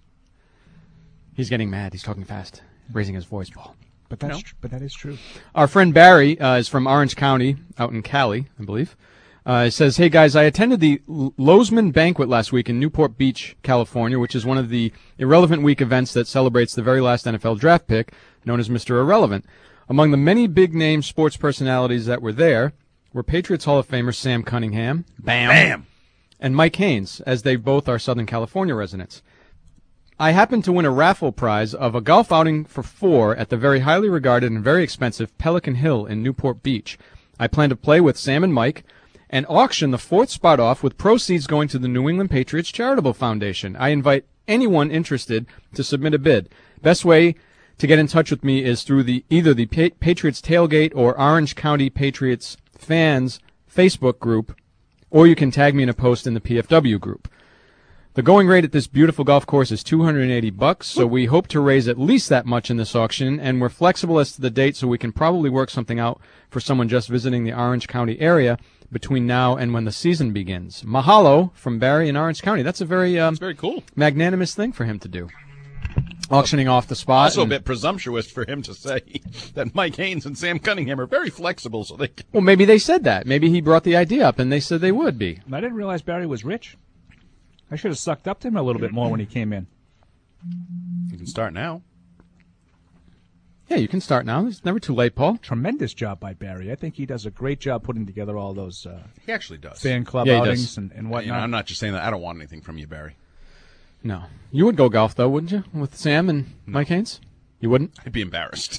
He's getting mad. He's talking fast, raising his voice, Paul.
But that is true.
Our friend Barry is from Orange County, out in Cali, I believe. It says, hey, guys, I attended the Lozman Banquet last week in Newport Beach, California, which is one of the Irrelevant Week events that celebrates the very last NFL draft pick, known as Mr. Irrelevant. Among the many big-name sports personalities that were there were Patriots Hall of Famer Sam Cunningham,
Bam,
and Mike Haynes, as they both are Southern California residents. I happened to win a raffle prize of a golf outing for 4 at the very highly regarded and very expensive Pelican Hill in Newport Beach. I plan to play with Sam and Mike and auction the 4th spot off with proceeds going to the New England Patriots Charitable Foundation. I invite anyone interested to submit a bid. Best way to get in touch with me is through either the Patriots Tailgate or Orange County Patriots Fans Facebook group, or you can tag me in a post in the PFW group. The going rate at this beautiful golf course is $280, so we hope to raise at least that much in this auction, and we're flexible as to the date, so we can probably work something out for someone just visiting the Orange County area between now and when the season begins. Mahalo from Barry in Orange County. That's a very
cool,
magnanimous thing for him to do. Auctioning off the spot.
Also a bit presumptuous for him to say that Mike Haynes and Sam Cunningham are very flexible, so they can...
Well, maybe they said that. Maybe he brought the idea up, and they said they would be.
I didn't realize Barry was rich. I should have sucked up to him a little bit more when he came in.
You can start now.
Yeah, you can start now. It's never too late, Paul.
Tremendous job by Barry. I think he does a great job putting together all those
he actually does.
fan club outings and whatnot.
You know, I'm not just saying that. I don't want anything from you, Barry.
No. You would go golf, though, wouldn't you, with Sam and Mike Haynes? You wouldn't?
I'd be embarrassed.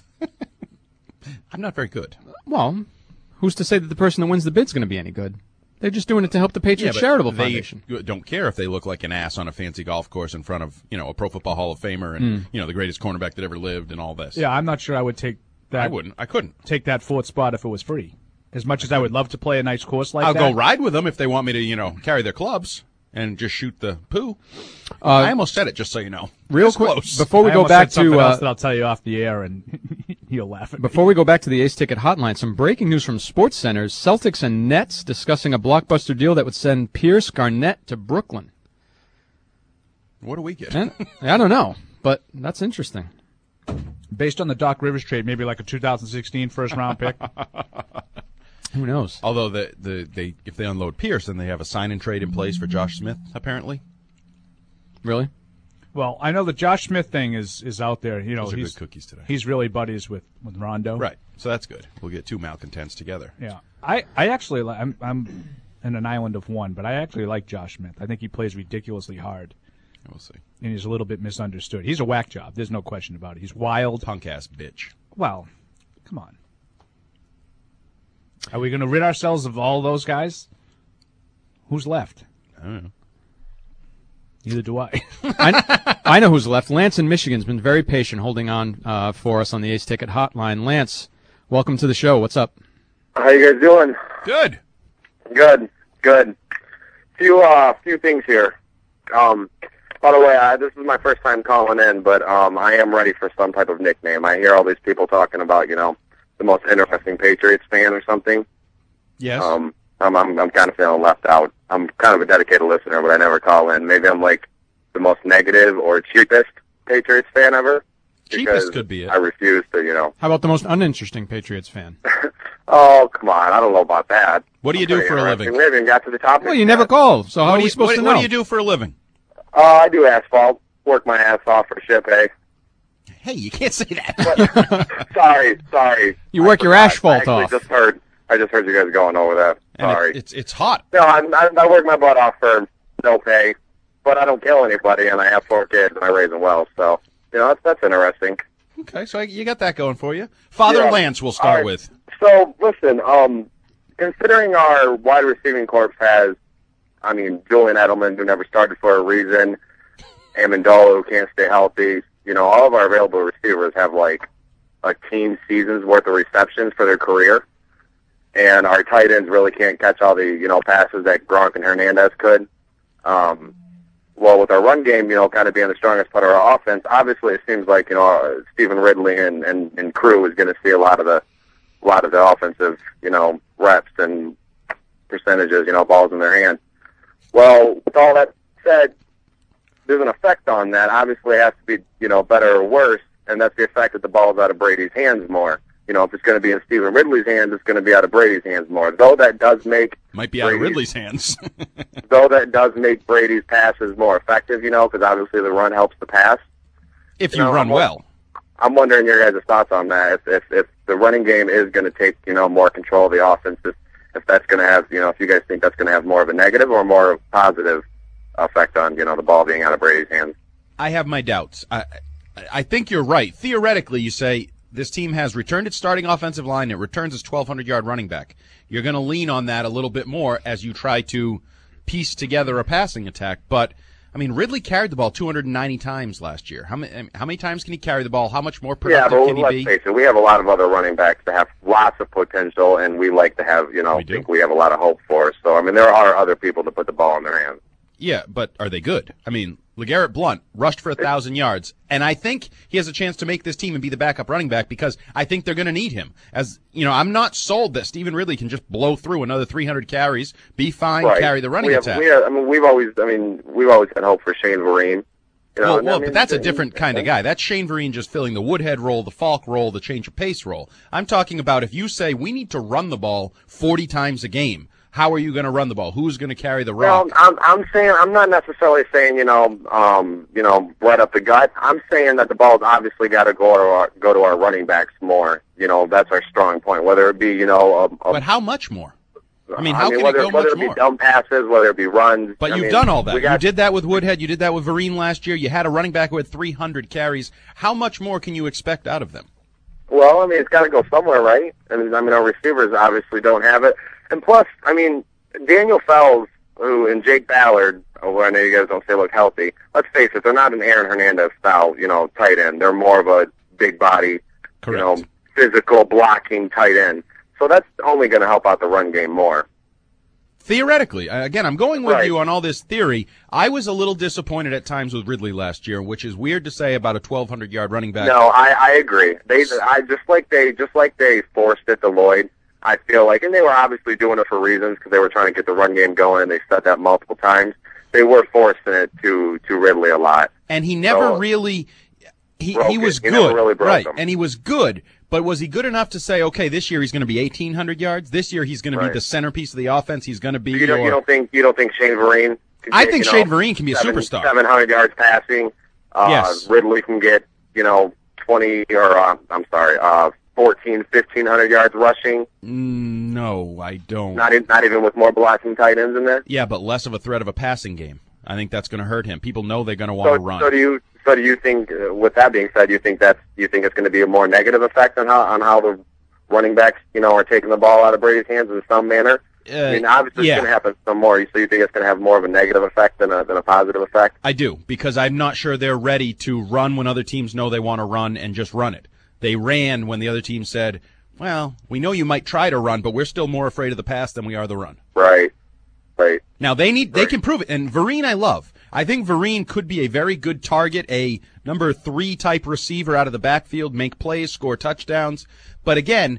I'm not very good.
Well, who's to say that the person that wins the bid's going to be any good? They're just doing it to help the Patriots Charitable Foundation.
They don't care if they look like an ass on a fancy golf course in front of, a Pro Football Hall of Famer and, the greatest cornerback that ever lived and all this.
Yeah, I'm not sure I would take that.
I wouldn't. I couldn't.
Take that 4th spot if it was free. As much as I would love to play a nice course like
I'll
that.
go ride with them if they want me to, carry their clubs and just shoot the poo. I almost said it, just so you know.
Real quick, close. Before we go back to
something else that I'll tell you off the air, and you'll laugh at me.
Before we go back to the Ace Ticket Hotline, some breaking news from Sports Centers: Celtics and Nets discussing a blockbuster deal that would send Pierce Garnett to Brooklyn.
What do we get?
I don't know, but that's interesting.
Based on the Doc Rivers trade, maybe like a 2016 first-round pick.
Who knows?
Although if they unload Pierce, then they have a sign-and-trade in place for Josh Smith, apparently.
Really?
Well, I know the Josh Smith thing is out there.
Those are good cookies today.
He's really buddies with Rondo.
Right. So that's good. We'll get 2 malcontents together.
Yeah. I actually I'm in an island of one, but I actually like Josh Smith. I think he plays ridiculously hard.
We'll see.
And he's a little bit misunderstood. He's a whack job. There's no question about it. He's wild.
Punk-ass bitch.
Well, come on. Are we going to rid ourselves of all those guys? Who's left?
I don't know.
Neither do I.
I know who's left. Lance in Michigan's been very patient holding on for us on the Ace Ticket Hotline. Lance, welcome to the show. What's up?
How you guys doing?
Good.
Good. Few things here. By the way, this is my first time calling in, but I am ready for some type of nickname. I hear all these people talking about, the most interesting Patriots fan or something.
Yes.
I'm kind of feeling left out. I'm kind of a dedicated listener, but I never call in. Maybe I'm like the most negative or cheapest Patriots fan ever.
Cheapest could be it.
I refuse to,
How about the most uninteresting Patriots fan?
Oh, come on. I don't know about that.
What do you do for a living?
We haven't got to the topic.
Well, you never call, so how are we supposed to know?
What do you do for a living?
I do asphalt. Work my ass off for Ship A.
Hey, you can't say that.
Sorry.
You work your asphalt off.
I just heard you guys going over that. Sorry.
And it's hot.
No, I work my butt off for no pay, but I don't kill anybody, and I have 4 kids, and I raise them well. So, that's interesting.
Okay, so you got that going for you. Father Lance, we'll start with.
So, listen, considering our wide receiving corps has, Julian Edelman, who never started for a reason, Amendola, who can't stay healthy, all of our available receivers have, like, a team season's worth of receptions for their career. And our tight ends really can't catch all the, passes that Gronk and Hernandez could. Well, with our run game, kind of being the strongest part of our offense, obviously it seems like, Stephen Ridley and crew is going to see a lot of the offensive, reps and percentages, balls in their hand. Well, with all that said, there's an effect on that. Obviously it has to be, better or worse, and that's the effect that the ball's out of Brady's hands more. If it's going to be in Stephen Ridley's hands, it's going to be out of Brady's hands more. Though that does make
might be out of Ridley's hands.
Though that does make Brady's passes more effective, because obviously the run helps the pass.
If you run well.
I'm wondering your guys' thoughts on that. If the running game is going to take more control of the offense, if that's going to have if you guys think that's going to have more of a negative or more of a positive effect on the ball being out of Brady's hands.
I have my doubts. I think you're right. Theoretically, you say this team has returned its starting offensive line. It returns its 1,200-yard running back. You're going to lean on that a little bit more as you try to piece together a passing attack. But, Ridley carried the ball 290 times last year. How many times can he carry the ball? How much more productive can he be?
Let's face it, we have a lot of other running backs that have lots of potential, and we like to have, think we have a lot of hope for. So, there are other people to put the ball in their hands.
Yeah, but are they good? LeGarrette Blount rushed for 1,000 yards, and I think he has a chance to make this team and be the backup running back because I think they're going to need him. As I'm not sold that Stephen Ridley can just blow through another 300 carries, be fine, carry the running attack.
We've always had hope for Shane Vereen.
But that's a different kind of guy. That's Shane Vereen just filling the Woodhead role, the Falk role, the change of pace role. I'm talking about if you say we need to run the ball 40 times a game. How are you going to run the ball? Who's going to carry the rock?
Well, I'm not necessarily saying, right up the gut. I'm saying that the ball's obviously got to go to our running backs more. That's our strong point. Whether it be,
but how much more? How can it go much more?
Whether it be dump passes, whether it be runs.
But you've done all that. You did that with Woodhead. You did that with Vereen last year. You had a running back who had 300 carries. How much more can you expect out of them?
Well, it's got to go somewhere, right? Our receivers obviously don't have it. And plus, Daniel Fells, and Jake Ballard, who I know you guys don't say look healthy, let's face it, they're not an Aaron Hernandez style, tight end. They're more of a big body, physical blocking tight end. So that's only going to help out the run game more.
Theoretically, again, I'm going with you on all this theory. I was a little disappointed at times with Ridley last year, which is weird to say about a 1,200-yard running back.
No, I agree. Just like they forced it to Lloyd. I feel like, and they were obviously doing it for reasons because they were trying to get the run game going, and they said that multiple times. They were forcing it to Ridley a lot,
and he never really. He was good,
never really broke
right?
him.
And he was good, but was he good enough to say, okay, this year he's going to be 1,800 yards? This year he's going to be the centerpiece of the offense. He's going to be.
You don't think Shane Vereen?
I think Shane Vereen can be a superstar.
700 yards passing.
Yes.
Ridley can get 20 or 1,500 yards rushing.
No, I don't.
Not even with more blocking tight ends in there?
Yeah, but less of a threat of a passing game. I think that's going to hurt him. People know they're going to want to run.
So do you think, with that being said, do you think it's going to be a more negative effect on how the running backs, are taking the ball out of Brady's hands in some manner? Obviously it's going to happen some more. So you think it's going to have more of a negative effect than a positive effect?
I do, because I'm not sure they're ready to run when other teams know they want to run and just run it. They ran when the other team said, well, we know you might try to run, but we're still more afraid of the pass than we are the run.
Right.
Now, they can prove it. And Vereen I love. I think Vereen could be a very good target, a number 3 type receiver out of the backfield, make plays, score touchdowns. But again,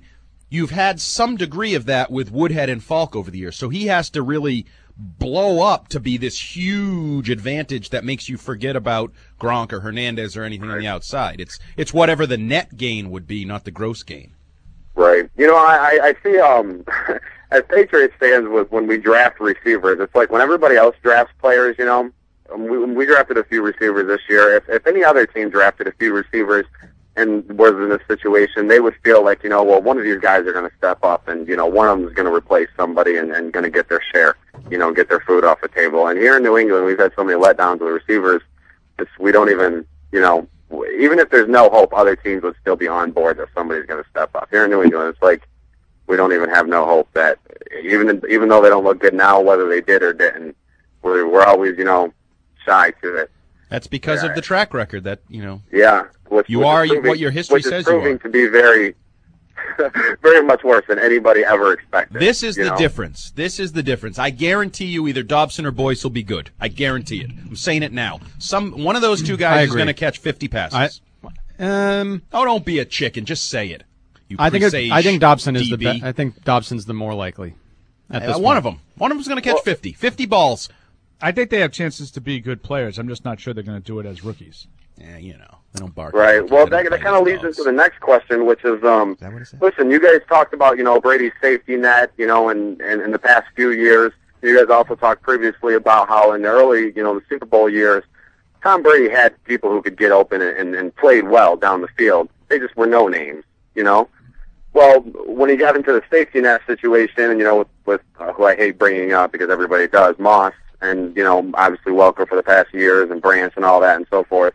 you've had some degree of that with Woodhead and Falk over the years. So he has to really blow up to be this huge advantage that makes you forget about Gronk or Hernandez or anything on the outside. It's whatever the net gain would be, not the gross gain.
Right. You know, I see as Patriots fans, when we draft receivers, it's like when everybody else drafts players, you know, we drafted a few receivers this year. If any other team drafted a few receivers and was in this situation, they would feel like, you know, well, one of these guys are going to step up and, you know, one of them is going to replace somebody and going to get their share, you know, get their food off the table. And here in New England, we've had so many letdowns with receivers. We don't even, you know, even if there's no hope, other teams would still be on board that somebody's going to step up. Here in New England, it's like we don't even have no hope that even though they don't look good now, whether they did or didn't, we're always, you know, shy to it.
That's because of the track record that, you know.
Yeah.
What your history says you are.
Which is proving to be very, very much worse than anybody ever expected.
This is the difference. This is the difference. I guarantee you either Dobson or Boyce will be good. I guarantee it. I'm saying it now. One of those two guys is going to catch 50 passes. Don't be a chicken. Just say it.
I think Dobson is the best. I think Dobson's the more likely. At this
one of them. One of them's going to catch 50. 50 balls.
I think they have chances to be good players. I'm just not sure they're going to do it as rookies.
Yeah, you know, they don't bark.
Right. Well, that kind of leads into the next question, which is, listen, you guys talked about, you know, Brady's safety net, you know, and in the past few years. You guys also talked previously about how in the early, you know, the Super Bowl years, Tom Brady had people who could get open and played well down the field. They just were no names, you know. Well, when he got into the safety net situation, and, you know, with who I hate bringing up because everybody does, Moss, and, you know, obviously Welker for the past years, and Branch and all that and so forth.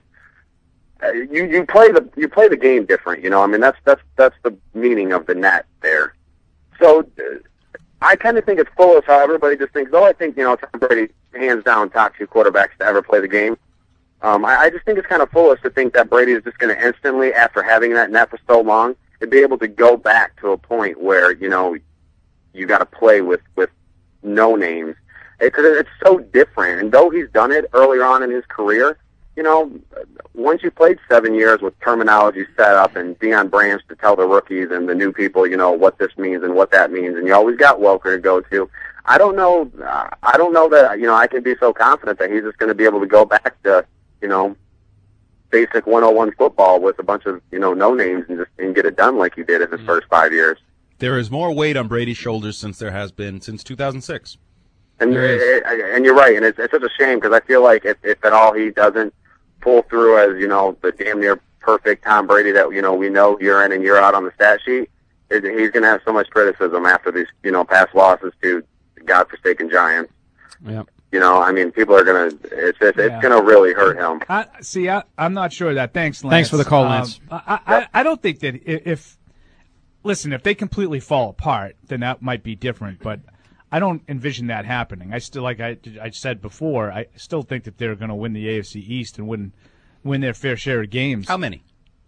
You play the game different, you know. I mean, that's the meaning of the net there. So I kind of think it's foolish how everybody just thinks, I think, you know, Tom Brady hands down top 2 quarterbacks to ever play the game. I just think it's kind of foolish to think that Brady is just going to instantly, after having that net for so long, to be able to go back to a point where, you know, you got to play with no names. Because it's so different. And though he's done it earlier on in his career, you know, once you played 7 years with terminology set up and Deion Branch to tell the rookies and the new people, you know, what this means and what that means, and you always got Welker to go to, I don't know that, you know, I can be so confident that he's just going to be able to go back to, you know, basic 101 football with a bunch of, you know, no names and get it done like he did in his first 5 years.
There is more weight on Brady's shoulders since there has been since 2006.
And you're right, and it's such a shame because I feel like if at all he doesn't pull through as, you know, the damn near perfect Tom Brady that, you know, we know year in and year out on the stat sheet, he's going to have so much criticism after these, you know, past losses to godforsaken Giants.
Yeah.
You know, I mean, people are going to it's going to really hurt him.
I'm not sure of that. Thanks, Lance.
Thanks for the call, Lance.
I don't think that if they completely fall apart, then that might be different, but I don't envision that happening. I still, like I said before, I still think that they're going to win the AFC East and win their fair share of games.
How many?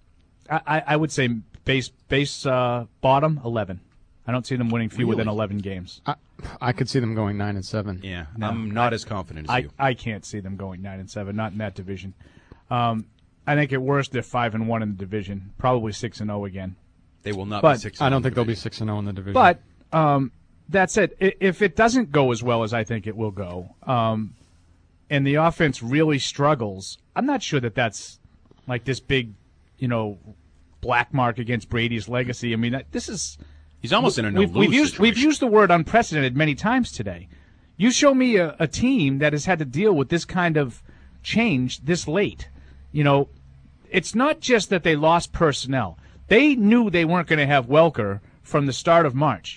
I would say base bottom 11. I don't see them winning fewer than 11 games.
I could see them going 9-7.
Yeah, no, I'm not as confident as you.
I can't see them going 9-7, not in that division. I think at worst they're 5-1 in the division, probably 6-0 again.
They will not be 6-0.
I don't think they'll be 6-0 in the division.
But that said, if it doesn't go as well as I think it will go, and the offense really struggles, I'm not sure that that's like this big, you know, black mark against Brady's legacy. I mean, this is
he's almost in a no-lose
we've used the word unprecedented many times today. You show me a team that has had to deal with this kind of change this late. You know, it's not just that they lost personnel. They knew they weren't going to have Welker from the start of March.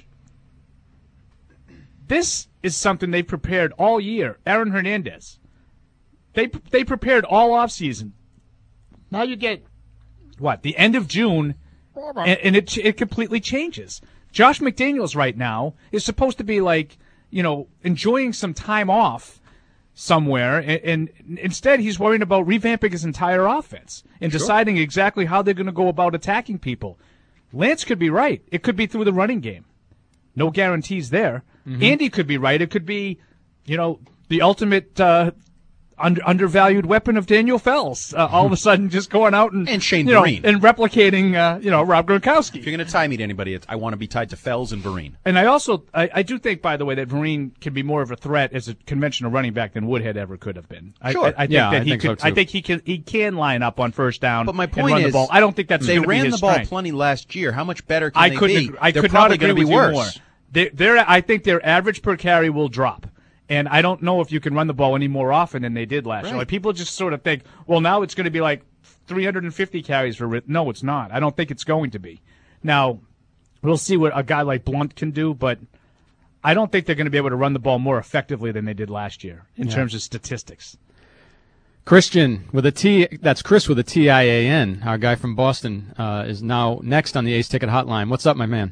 This is something they prepared all year. Aaron Hernandez. They prepared all offseason. Now you get, the end of June, and it completely changes. Josh McDaniels right now is supposed to be like, you know, enjoying some time off somewhere, and instead he's worrying about revamping his entire offense and deciding exactly how they're going to go about attacking people. Lance could be right. It could be through the running game. No guarantees there. Mm-hmm. Andy could be right. It could be, you know, the ultimate undervalued weapon of Daniel Fells. All of a sudden, just going out and
Shane Vereen
and replicating Rob Gronkowski.
If you're going to tie me to anybody, I want to be tied to Fells and Vereen.
And I do think, by the way, that Vereen can be more of a threat as a conventional running back than Woodhead ever could have been.
Sure.
I think he can line up on first down.
But my point
and run
is,
the ball. I don't think that's
they
ran
the ball
strength.
plenty last year. How much better can they be?
I
They're
could
probably
not agree
going to be
with you
worse.
more. I think their average per carry will drop. And I don't know if you can run the ball any more often than they did last year. Like, people just sort of think, well, now it's going to be like 350 carries for – no, it's not. I don't think it's going to be. Now, we'll see what a guy like Blunt can do, but I don't think they're going to be able to run the ball more effectively than they did last year in terms of statistics.
Christian with a T, that's Chris with a TIAN, our guy from Boston, is now next on the Ace Ticket Hotline. What's up, my man?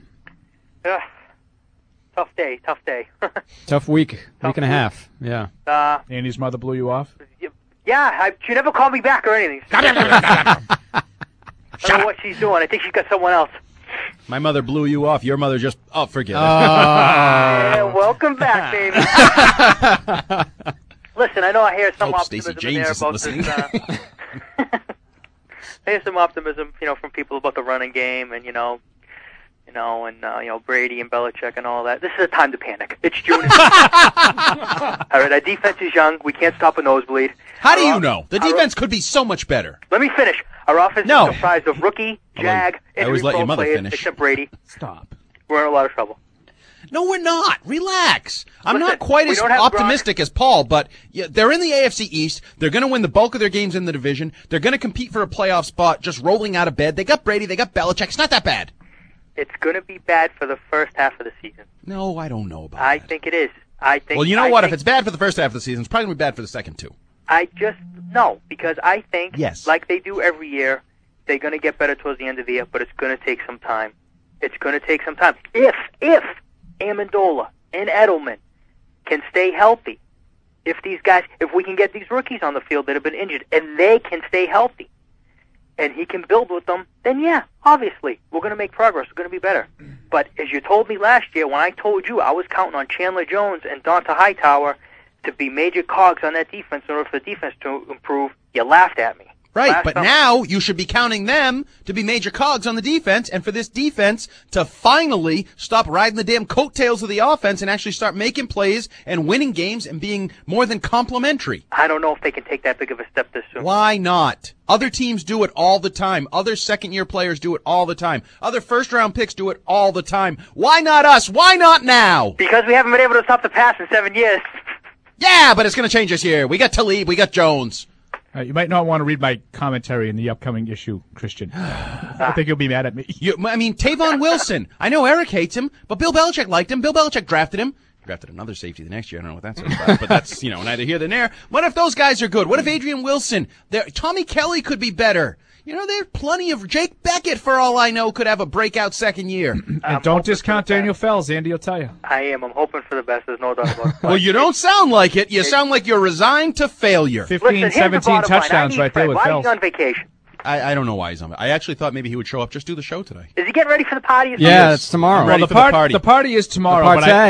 Tough day.
Tough week and a half. Yeah.
Andy's mother blew you off?
Yeah, she never called me back or anything. I don't know what she's doing. I think she's got someone else.
My mother blew you off. Your mother just... Oh, forget it.
Yeah, welcome back, baby. Listen, I know I hear some optimism in there about this. I hear some optimism, from people about the running game and, Brady and Belichick and all that. This is a time to panic. It's June. All right, our defense is young. We can't stop a nosebleed.
How do you know? The defense could be so much better.
Let me finish. Our offense is comprised of rookie, jag, injury prone players, except Brady.
Stop.
We're in a lot of trouble.
No, we're not. Relax. I'm not quite as optimistic as Paul, but they're in the AFC East. They're going to win the bulk of their games in the division. They're going to compete for a playoff spot just rolling out of bed. They got Brady. They got Belichick. It's not that bad.
It's going to be bad for the first half of the season.
No, I don't know about that.
I think it is.
Well, you know what? If it's bad for the first half of the season, it's probably going to be bad for the second, too.
Because I think, like they do every year, they're going to get better towards the end of the year, but it's going to take some time. It's going to take some time. If Amendola and Edelman can stay healthy, if we can get these rookies on the field that have been injured, and they can stay healthy, and he can build with them, then obviously, we're going to make progress. We're going to be better. But as you told me last year, when I told you I was counting on Chandler Jones and Donta Hightower to be major cogs on that defense in order for the defense to improve, you laughed at me.
Right, but now you should be counting them to be major cogs on the defense, and for this defense to finally stop riding the damn coattails of the offense and actually start making plays and winning games and being more than complimentary.
I don't know if they can take that big of a step this soon.
Why not? Other teams do it all the time. Other second-year players do it all the time. Other first-round picks do it all the time. Why not us? Why not now?
Because we haven't been able to stop the pass in 7 years.
Yeah, but it's going to change this year. We got Talib, we got Jones.
You might not want to read my commentary in the upcoming issue, Christian. I think you'll be mad at me.
Tavon Wilson. I know Eric hates him, but Bill Belichick liked him. Bill Belichick drafted him. Drafted another safety the next year. I don't know what that's about, but that's, neither here nor there. What if those guys are good? What if Adrian Wilson? Tommy Kelly could be better. There's plenty of Jake Beckett, for all I know, could have a breakout second year.
And don't discount Daniel Fells. Andy will tell you.
I am. I'm hoping for the best. There's no doubt about it.
Well, you don't sound like it. You sound like you're resigned to failure.
15, 17 touchdowns right there with Fells.
Why is he on vacation?
I don't know why he's on. I actually thought maybe he would show up, just do the show today.
Is he getting ready for the party?
Yeah, it's tomorrow.
Well, the party is tomorrow.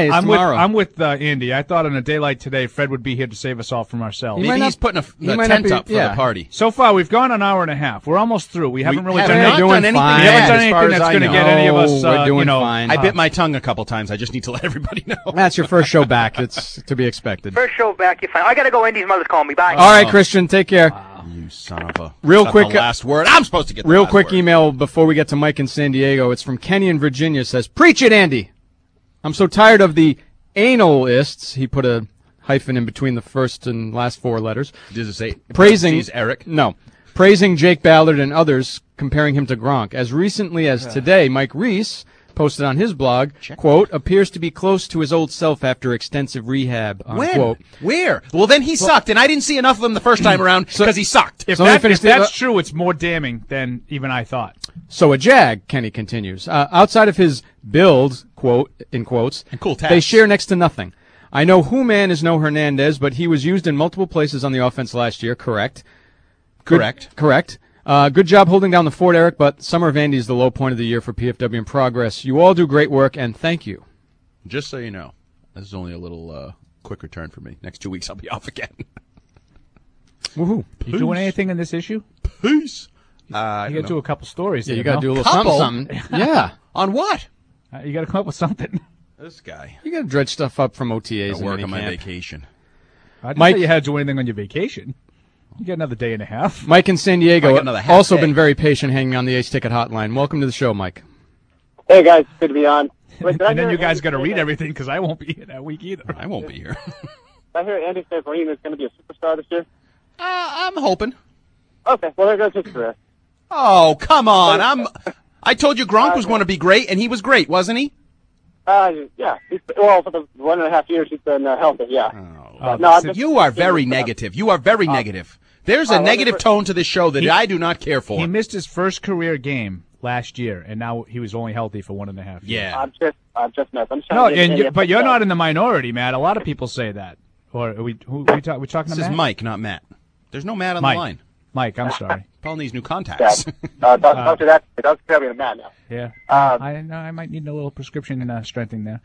I'm with Andy. I thought on a day like today, Fred would be here to save us all from ourselves.
Maybe he's putting a tent up for the party.
So far, we've gone an hour and a half. We're almost through. We haven't really done
anything.
We haven't done anything that's going to get any of us.
We're doing fine.
I bit my tongue a couple times. I just need to let everybody know.
That's your first show back. It's to be expected.
First show back. You're fine. I got to go. Andy's mother's calling me. Bye.
All right, Christian. Take care.
You son of a...
Real quick,
the last word. I'm supposed to get the
real
last
quick
word.
Email before we get to Mike in San Diego. It's from Kenny in Virginia. It says, "Preach it, Andy. I'm so tired of the analists." He put a hyphen in between the first and last four letters.
Does it say
praising
Eric?
No. Praising Jake Ballard and others, comparing him to Gronk. As recently as today, Mike Reese posted on his blog, quote, "appears to be close to his old self after extensive rehab," unquote.
When? Where? Well, then he sucked, and I didn't see enough of him the first time around because he sucked.
If that's true, it's more damning than even I thought.
So a jag, Kenny continues. Outside of his build, quote, in quotes,
and cool tats,
they share next to nothing. I know Man is no Hernandez, but he was used in multiple places on the offense last year, correct? Correct. Good job holding down the fort, Eric, but Summer of Andy is the low point of the year for PFW in progress. You all do great work, and thank you.
Just so you know, this is only a little quick return for me. Next 2 weeks, I'll be off again.
Woohoo!
You doing anything in this issue?
Peace.
You got to do a couple stories.
Yeah, you got to do a little something. Yeah.
On what?
You got to come up with something.
This guy.
You got to dredge stuff up from OTAs.
I work on my vacation.
I didn't say you had to do anything on your vacation. You got another day and a half.
Mike in San Diego also been very patient hanging on the Ace Ticket hotline. Welcome to the show, Mike.
Hey, guys. Good to be on.
Wait, and then you guys got to read everything because I won't be here that week either.
I won't be here.
I hear Andy says Green is going to be a superstar this year.
I'm hoping.
Okay, well, there goes his career.
Oh, come on. I told you Gronk was going to be great, and he was great, wasn't he?
Yeah. Well, for the 1.5 years he's been healthy, yeah.
You are very negative. You are very negative. There's a negative tone to this show that I do not care for.
He missed his first career game last year, and now he was only healthy for 1.5 years.
Yeah.
I'm just messing.
But you're not in the minority, Matt. A lot of people say that. Or are we talking to Matt?
This is Mike, not Matt. There's no Matt on the line.
Mike, I'm sorry.
Paul needs new contacts.
Don't do that. Don't tell me the Matt now.
Yeah. I might need a little prescription strengthening there.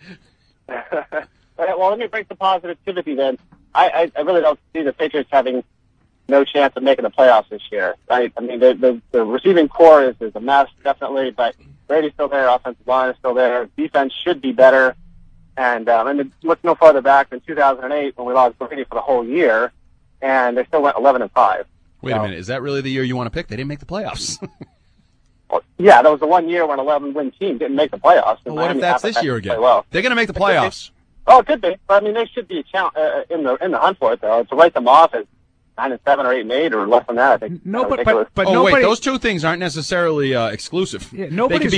Well, let me bring some positivity then. I really don't see the Patriots having no chance of making the playoffs this year. Right? I mean, the receiving core is a mess, definitely, but Brady's still there, offensive line is still there, defense should be better, and look no farther back than 2008 when we lost Brady for the whole year, and they still went 11-5.
Wait a minute, is that really the year you want to pick? They didn't make the playoffs.
Well, yeah, that was the 1 year when 11-win team didn't make the playoffs.
Well, what if that's this year again?
Well.
They're going to make the playoffs.
Oh, it could be. But I mean, they should be in the hunt for it, though. To write them off as 9-7 or 8-8 or less than that, I think.
No, but
wait, those two things aren't necessarily exclusive.
Yeah,
they could be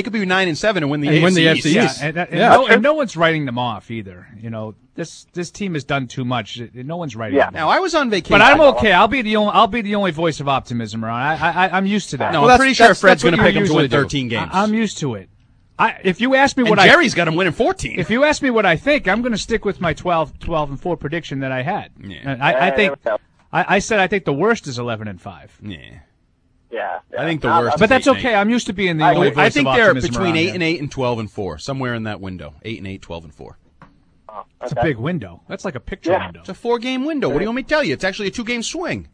9-7 and win the AFC.
Yeah, and no one's writing them off either. You know, this team has done too much. No one's writing them off.
Now I was on vacation,
but I'm okay. I'll be the only voice of optimism around. I'm used to that.
No, I'm pretty sure Fred's going to pick him to win 13 games.
I'm used to it. If you ask me what
Jerry's got him winning 14.
If you ask me what I think, I'm going to stick with my 12-4 prediction that I had.
Yeah.
I think I said I think the worst is 11-5.
Yeah.
I think the worst.
But that's okay. I'm used to being the only voice
I think
of
they're
optimism
between
around
8-8 and 12-4, somewhere in that window. 8-8, 12-4.
It's a big window. That's like a picture window.
It's a 4-game window. What do you want me to tell you? It's actually a 2-game swing.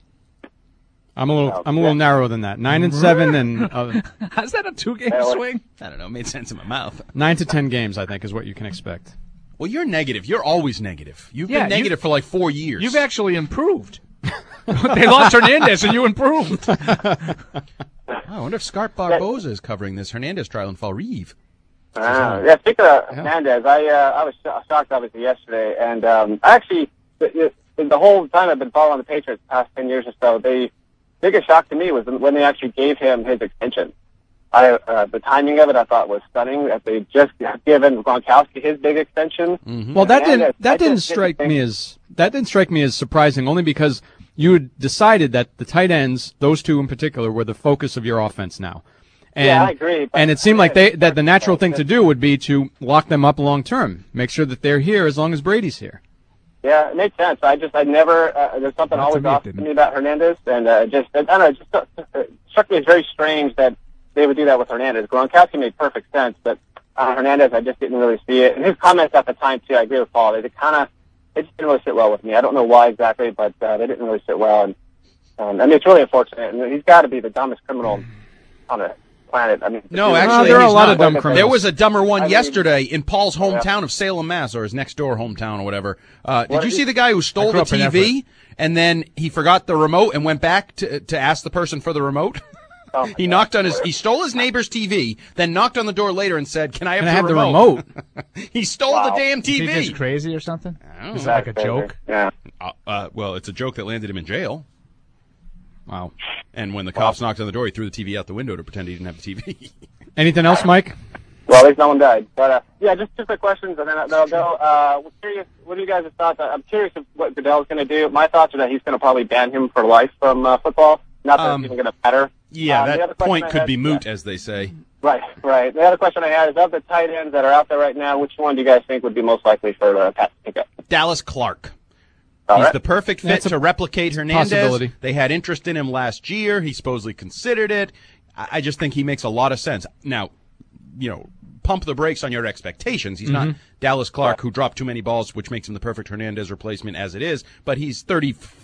I'm a little narrower than that. 9-7 and
how's that a 2-game swing?
I don't know. It made sense in my mouth.
9 to 10 games, I think, is what you can expect.
Well, you're negative. You're always negative. You've been negative for like 4 years.
You've actually improved. They lost Hernandez and you improved.
I wonder if Scarp Barboza is covering this Hernandez trial in Fall Reeve.
Speaking of Hernandez, I was shocked obviously yesterday, and actually the whole time I've been following the Patriots the past 10 years or so, the biggest shock to me was when they actually gave him his extension. The timing of it I thought was stunning, that they just given Gronkowski his big extension.
Mm-hmm. Well, that didn't strike me as surprising, only because you had decided that the tight ends, those two in particular, were the focus of your offense now. And,
I agree.
And it seemed like that the natural thing to do would be to lock them up long term, make sure that they're here as long as Brady's here.
Yeah, it makes sense. I never, there's something always off to me about Hernandez, and I don't know, it struck me as very strange that they would do that with Hernandez. Gronkowski made perfect sense, but Hernandez, I just didn't really see it. And his comments at the time, too, I agree with Paul. They just didn't really sit well with me. I don't know why exactly, but they didn't really sit well. And I mean, it's really unfortunate. And he's got to be the dumbest criminal on the planet. I mean,
no, actually, there are a lot of dumb criminals. There was a dumber one yesterday in Paul's hometown of Salem, Mass, or his next door hometown or whatever. Did you see the guy who stole the TV and then he forgot the remote and went back to ask the person for the remote? He stole his neighbor's TV, then knocked on the door later and said, "Can I have the remote?" He stole the damn TV.
Is he just crazy or something?
Is
it like a joke?
Yeah.
Well, it's a joke that landed him in jail.
Wow.
And when the cops knocked on the door, he threw the TV out the window to pretend he didn't have the TV.
Anything else, Mike?
Well, at least no one died. But, just 2 quick questions, and then they'll go. Curious, what are you guys' thoughts? I'm curious of what Goodell's going to do. My thoughts are that he's going to probably ban him for life from football. Not that it's even going to matter.
Yeah, that point could be moot, as they say.
Right. The other question I had is, of the tight ends that are out there right now, which one do you guys think would be most likely for Pat to pick up?
Dallas Clark. He's the perfect fit to replicate Hernandez. They had interest in him last year. He supposedly considered it. I just think he makes a lot of sense. Now, pump the brakes on your expectations. He's not Dallas Clark, who dropped too many balls, which makes him the perfect Hernandez replacement as it is, but he's 37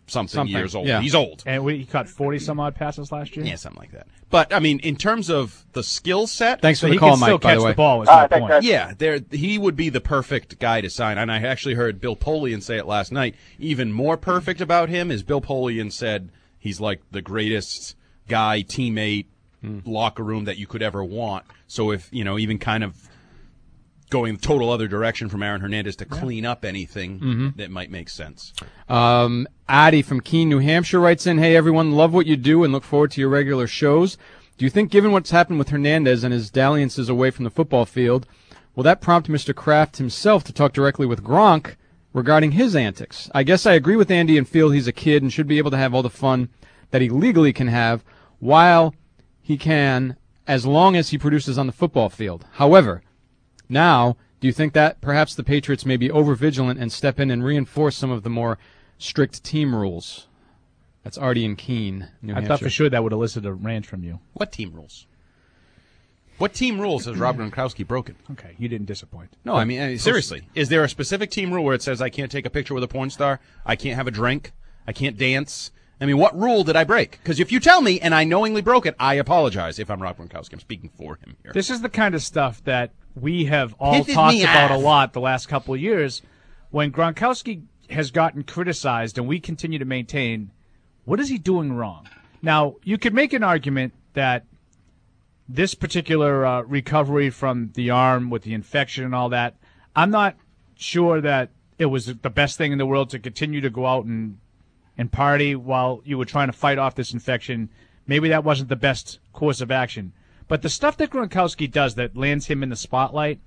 something years old.
Yeah.
He's old.
And he caught 40-some-odd passes last year?
Yeah, something like that. But, I mean, in terms of the skill set...
Thanks for the call, Mike, by the way.
He can still catch the ball, is my point.
Yeah, he would be the perfect guy to sign. And I actually heard Bill Polian say it last night. Even more perfect about him is Bill Polian said he's like the greatest guy, teammate, locker room that you could ever want. So if, even kind of going the total other direction from Aaron Hernandez to clean up anything, that might make sense.
Addie from Keene, New Hampshire writes in, hey, everyone, love what you do and look forward to your regular shows. Do you think, given what's happened with Hernandez and his dalliances away from the football field, will that prompt Mr. Kraft himself to talk directly with Gronk regarding his antics? I guess I agree with Andy and feel he's a kid and should be able to have all the fun that he legally can have while he can, as long as he produces on the football field. However, now, do you think that perhaps the Patriots may be over-vigilant and step in and reinforce some of the more strict team rules? That's Artie and Keene, New Hampshire.
I thought for sure that would elicit a rant from you.
What team rules? What team rules has Rob Gronkowski broken?
Okay, you didn't disappoint.
No, I mean, seriously. Is there a specific team rule where it says I can't take a picture with a porn star, I can't have a drink, I can't dance? I mean, what rule did I break? Because if you tell me and I knowingly broke it, I apologize if I'm Rob Gronkowski. I'm speaking for him here.
This is the kind of stuff that we have all talked about a lot the last couple of years. When Gronkowski has gotten criticized and we continue to maintain, what is he doing wrong? Now, you could make an argument that this particular recovery from the arm with the infection and all that, I'm not sure that it was the best thing in the world to continue to go out and party while you were trying to fight off this infection. Maybe that wasn't the best course of action. But the stuff that Gronkowski does that lands him in the spotlight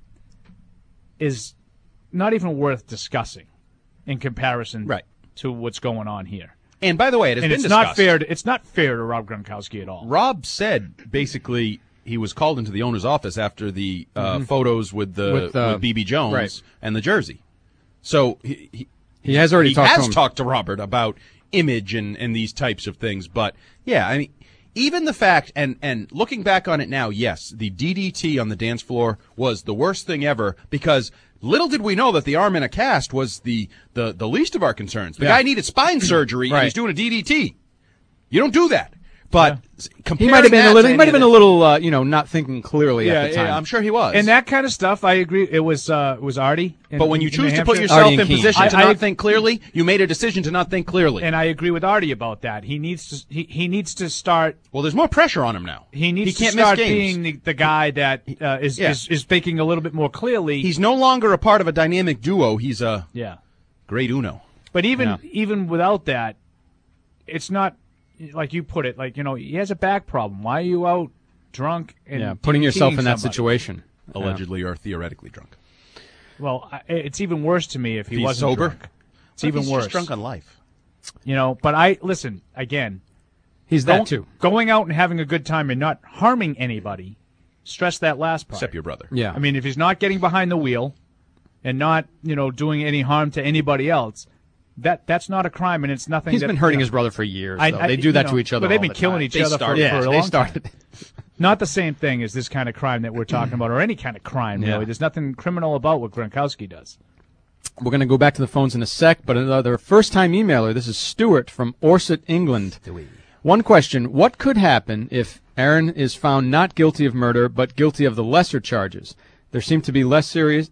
is not even worth discussing in comparison to what's going on here.
And by the way,
it's not fair to Rob Gronkowski at all.
Rob said basically he was called into the owner's office after the photos with B.B. Jones and the jersey. So he
has already
talked to Robert about image and these types of things. But yeah, I mean, even the fact and looking back on it now, yes, the DDT on the dance floor was the worst thing ever because little did we know that the arm in a cast was the least of our concerns. The guy needed spine surgery and he's doing a DDT. You don't do that. But
he might have been a little, not thinking clearly at the time.
Yeah, I'm sure he was.
And that kind of stuff, I agree. It was Artie.
But when you choose to put yourself in position to not think clearly, you made a decision to not think clearly.
And I agree with Artie about that. He needs to start.
Well, there's more pressure on him now.
He needs to start being the guy that is thinking a little bit more clearly.
He's no longer a part of a dynamic duo. He's a great Uno.
But even without that, it's not. Like you put it, he has a back problem. Why are you out drunk and
putting yourself in that situation?
Allegedly or theoretically drunk.
Well, it's even worse to me if he wasn't
sober.
Drunk. It's even worse.
He's drunk on life.
But listen, again.
He's that too.
Going out and having a good time and not harming anybody, stress that last part.
Except your brother.
Yeah. I mean, if he's not getting behind the wheel and not, doing any harm to anybody else, that's not a crime, and it's nothing.
He's been hurting his brother for years. They do that to each other.
But they've been killing each other for a long time.
Started.
Not the same thing as this kind of crime that we're talking about, or any kind of crime, really. There's nothing criminal about what Gronkowski does.
We're going to go back to the phones in a sec, but another first-time emailer, this is Stuart from Orsett, England. One question, what could happen if Aaron is found not guilty of murder, but guilty of the lesser charges? They seem to be less serious,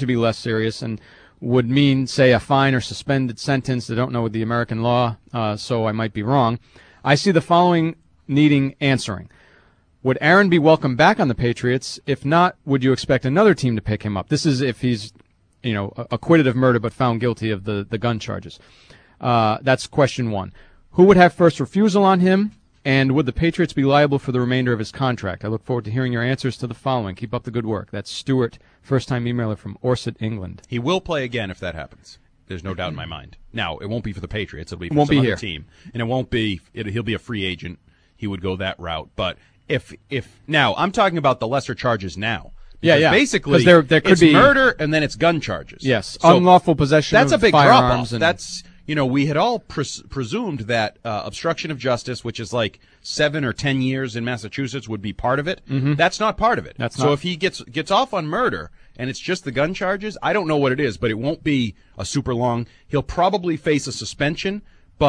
and would mean, say, a fine or suspended sentence. I don't know the American law, so I might be wrong. I see the following needing answering. Would Aaron be welcome back on the Patriots? If not, would you expect another team to pick him up? This is if he's, acquitted of murder but found guilty of the gun charges. That's question one. Who would have first refusal on him? And would the Patriots be liable for the remainder of his contract? I look forward to hearing your answers to the following. Keep up the good work. That's Stuart, first-time emailer from Orsett, England.
He will play again if that happens. There's no doubt in my mind. Now, it won't be for the Patriots. It'll be for some other team. And it won't be he'll be a free agent. He would go that route. But if now, I'm talking about the lesser charges now.
Yeah.
Basically,
there could
it's
be
murder and then it's gun charges.
Yes, so unlawful possession of firearms.
That's a big drop-off. That's... we had all presumed that obstruction of justice, which is like 7 or 10 years in Massachusetts, would be part of it. Mm-hmm. That's not part of it. If he gets off on murder and it's just the gun charges, I don't know what it is, but it won't be a super long. He'll probably face a suspension, but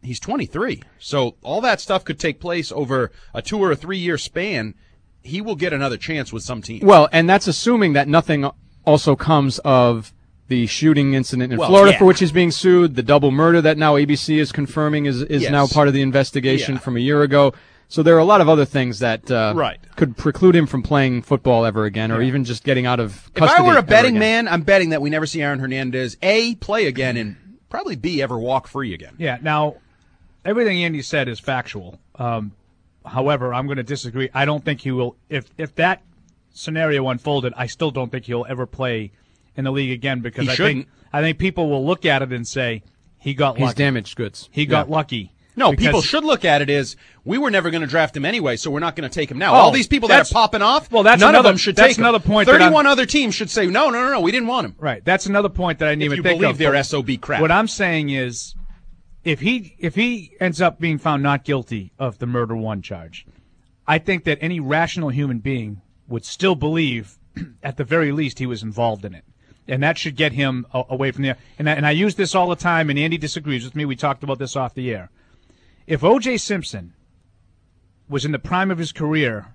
he's 23. So all that stuff could take place over a 2 or a 3 year span. He will get another chance with some team.
Well, and that's assuming that nothing also comes of the shooting incident in Florida for which he's being sued, the double murder that now ABC is confirming is now part of the investigation from a year ago. So there are a lot of other things that could preclude him from playing football ever again, or even just getting out of custody.
If I were a betting man, I'm betting that we never see Aaron Hernandez, A, play again, and probably B, ever walk free again.
Yeah, now, everything Andy said is factual. However, I'm going to disagree. I don't think he will. If that scenario unfolded, I still don't think he'll ever play in the league again, because I think people will look at it and say he got lucky.
He's damaged goods.
He got lucky.
No, people should look at it as we were never going to draft him anyway, so we're not going to take him now. All these people that are popping off, none of them should take him.
That's another point.
31 other teams should say, no, we didn't want him.
Right. That's another point that I didn't even think of.
If you believe their SOB crap.
What I'm saying is, if he ends up being found not guilty of the murder one charge, I think that any rational human being would still believe, at the very least, he was involved in it. And that should get him away from there. And I use this all the time, and Andy disagrees with me. We talked about this off the air. If O.J. Simpson was in the prime of his career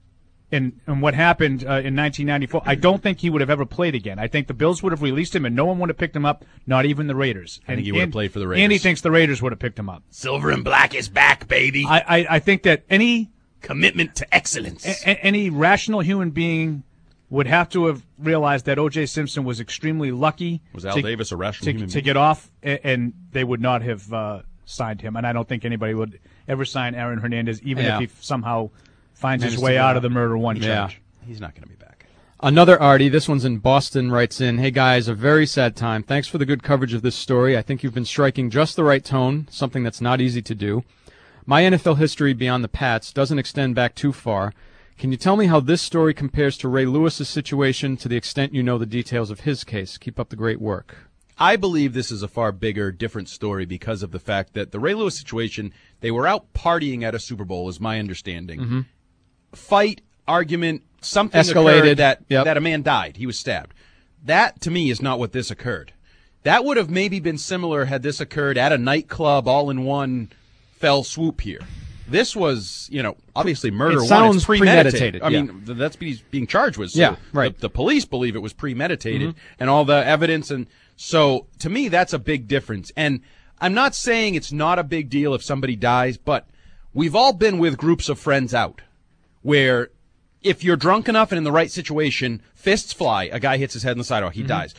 and what happened in 1994, I don't think he would have ever played again. I think the Bills would have released him, and no one would have picked him up, not even the Raiders.
I think he would have played for the Raiders.
Andy thinks the Raiders would have picked him up.
Silver and black is back, baby.
I think that any
commitment to excellence,
any rational human being would have to have realized that O.J. Simpson was extremely lucky.
Was Al Davis a rational human being?
To get off, and they would not have signed him. And I don't think anybody would ever sign Aaron Hernandez, even if he somehow finds his way out of the murder one charge.
He's not going to be back.
Another Artie, this one's in Boston, writes in, "Hey guys, a very sad time. Thanks for the good coverage of this story. I think you've been striking just the right tone, something that's not easy to do. My NFL history beyond the Pats doesn't extend back too far. Can you tell me how this story compares to Ray Lewis's situation to the extent you know the details of his case? Keep up the great work."
I believe this is a far bigger, different story because of the fact that the Ray Lewis situation, they were out partying at a Super Bowl, is my understanding.
Mm-hmm.
Fight, argument, something
escalated
occurred that a man died. He was stabbed. That, to me, is not what this occurred. That would have maybe been similar had this occurred at a nightclub all in one fell swoop here. This was, obviously murder.
It sounds premeditated.
I mean, that's what he's being charged with. So the police believe it was premeditated, and all the evidence. And so, to me, that's a big difference. And I'm not saying it's not a big deal if somebody dies, but we've all been with groups of friends out where if you're drunk enough and in the right situation, fists fly. A guy hits his head on the sidewalk. He dies.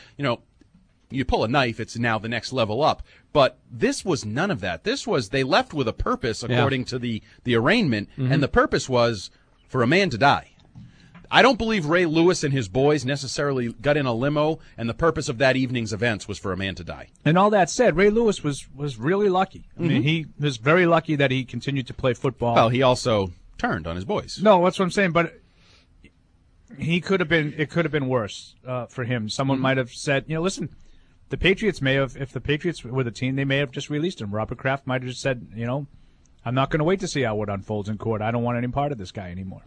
You pull a knife, it's now the next level up. But this was none of that. This was, they left with a purpose, according to the arraignment, and the purpose was for a man to die. I don't believe Ray Lewis and his boys necessarily got in a limo, and the purpose of that evening's events was for a man to die.
And all that said, Ray Lewis was really lucky. I mean, he was very lucky that he continued to play football.
Well, he also turned on his boys.
No, that's what I'm saying, but it could have been worse for him. Someone might have said, listen, the Patriots may have, if the Patriots were the team, they may have just released him. Robert Kraft might have just said, I'm not going to wait to see how it unfolds in court. I don't want any part of this guy anymore.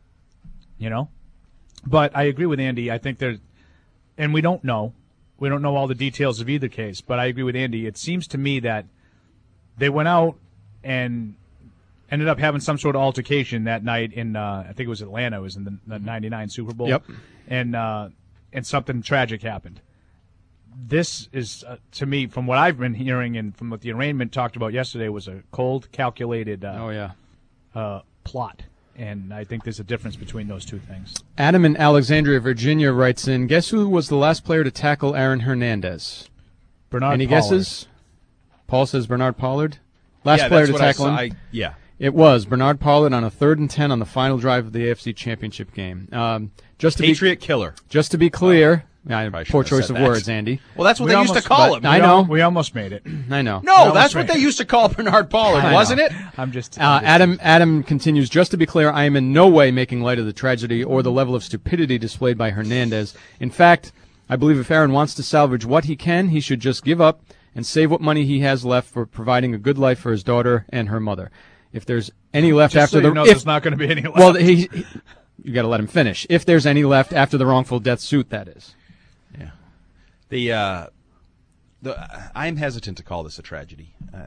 But I agree with Andy. I think and we don't know all the details of either case, but I agree with Andy. It seems to me that they went out and ended up having some sort of altercation that night in, I think it was Atlanta. It was in the 99 Super Bowl.
Yep.
And something tragic happened. This is, to me, from what I've been hearing and from what the arraignment talked about yesterday, was a cold, calculated plot. And I think there's a difference between those two things.
Adam in Alexandria, Virginia writes in, guess who was the last player to tackle Aaron Hernandez? Any guesses? Paul says Bernard Pollard. Last player to tackle him? It was Bernard Pollard on a 3rd and 10 on the final drive of the AFC Championship game.
Patriot killer.
Just to be clear, poor choice of words, Andy.
Well, that's what they used to call him.
I know.
We almost made it.
I know.
No, that's what they used to call Bernard Pollard, wasn't it?
I'm just
Adam continues, just to be clear, I am in no way making light of the tragedy or the level of stupidity displayed by Hernandez. In fact, I believe if Aaron wants to salvage what he can, he should just give up and save what money he has left for providing a good life for his daughter and her mother. If there's any left after
there's not going to be any left.
Well, you got to let him finish. If there's any left after the wrongful death suit, that is.
Yeah. I'm hesitant to call this a tragedy.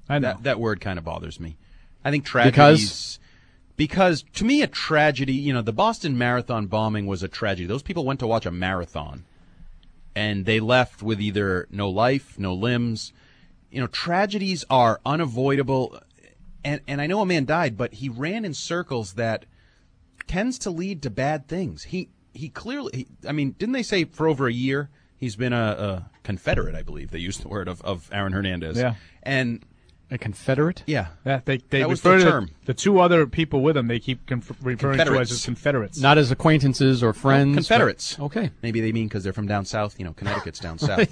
I know.
That word kind of bothers me. I think tragedies... Because to me, a tragedy, the Boston Marathon bombing was a tragedy. Those people went to watch a marathon, and they left with either no life, no limbs. Tragedies are unavoidable. And I know a man died, but he ran in circles that tends to lead to bad things. He clearly, didn't they say for over a year he's been a Confederate, I believe. They used the word of Aaron Hernandez.
Yeah.
And a Confederate?
Yeah.
They
that was the term.
The two other people with him, they keep referring to as Confederates.
Not as acquaintainces or friends.
Confederates.
Okay.
Maybe they mean because they're from down south. Connecticut's down south.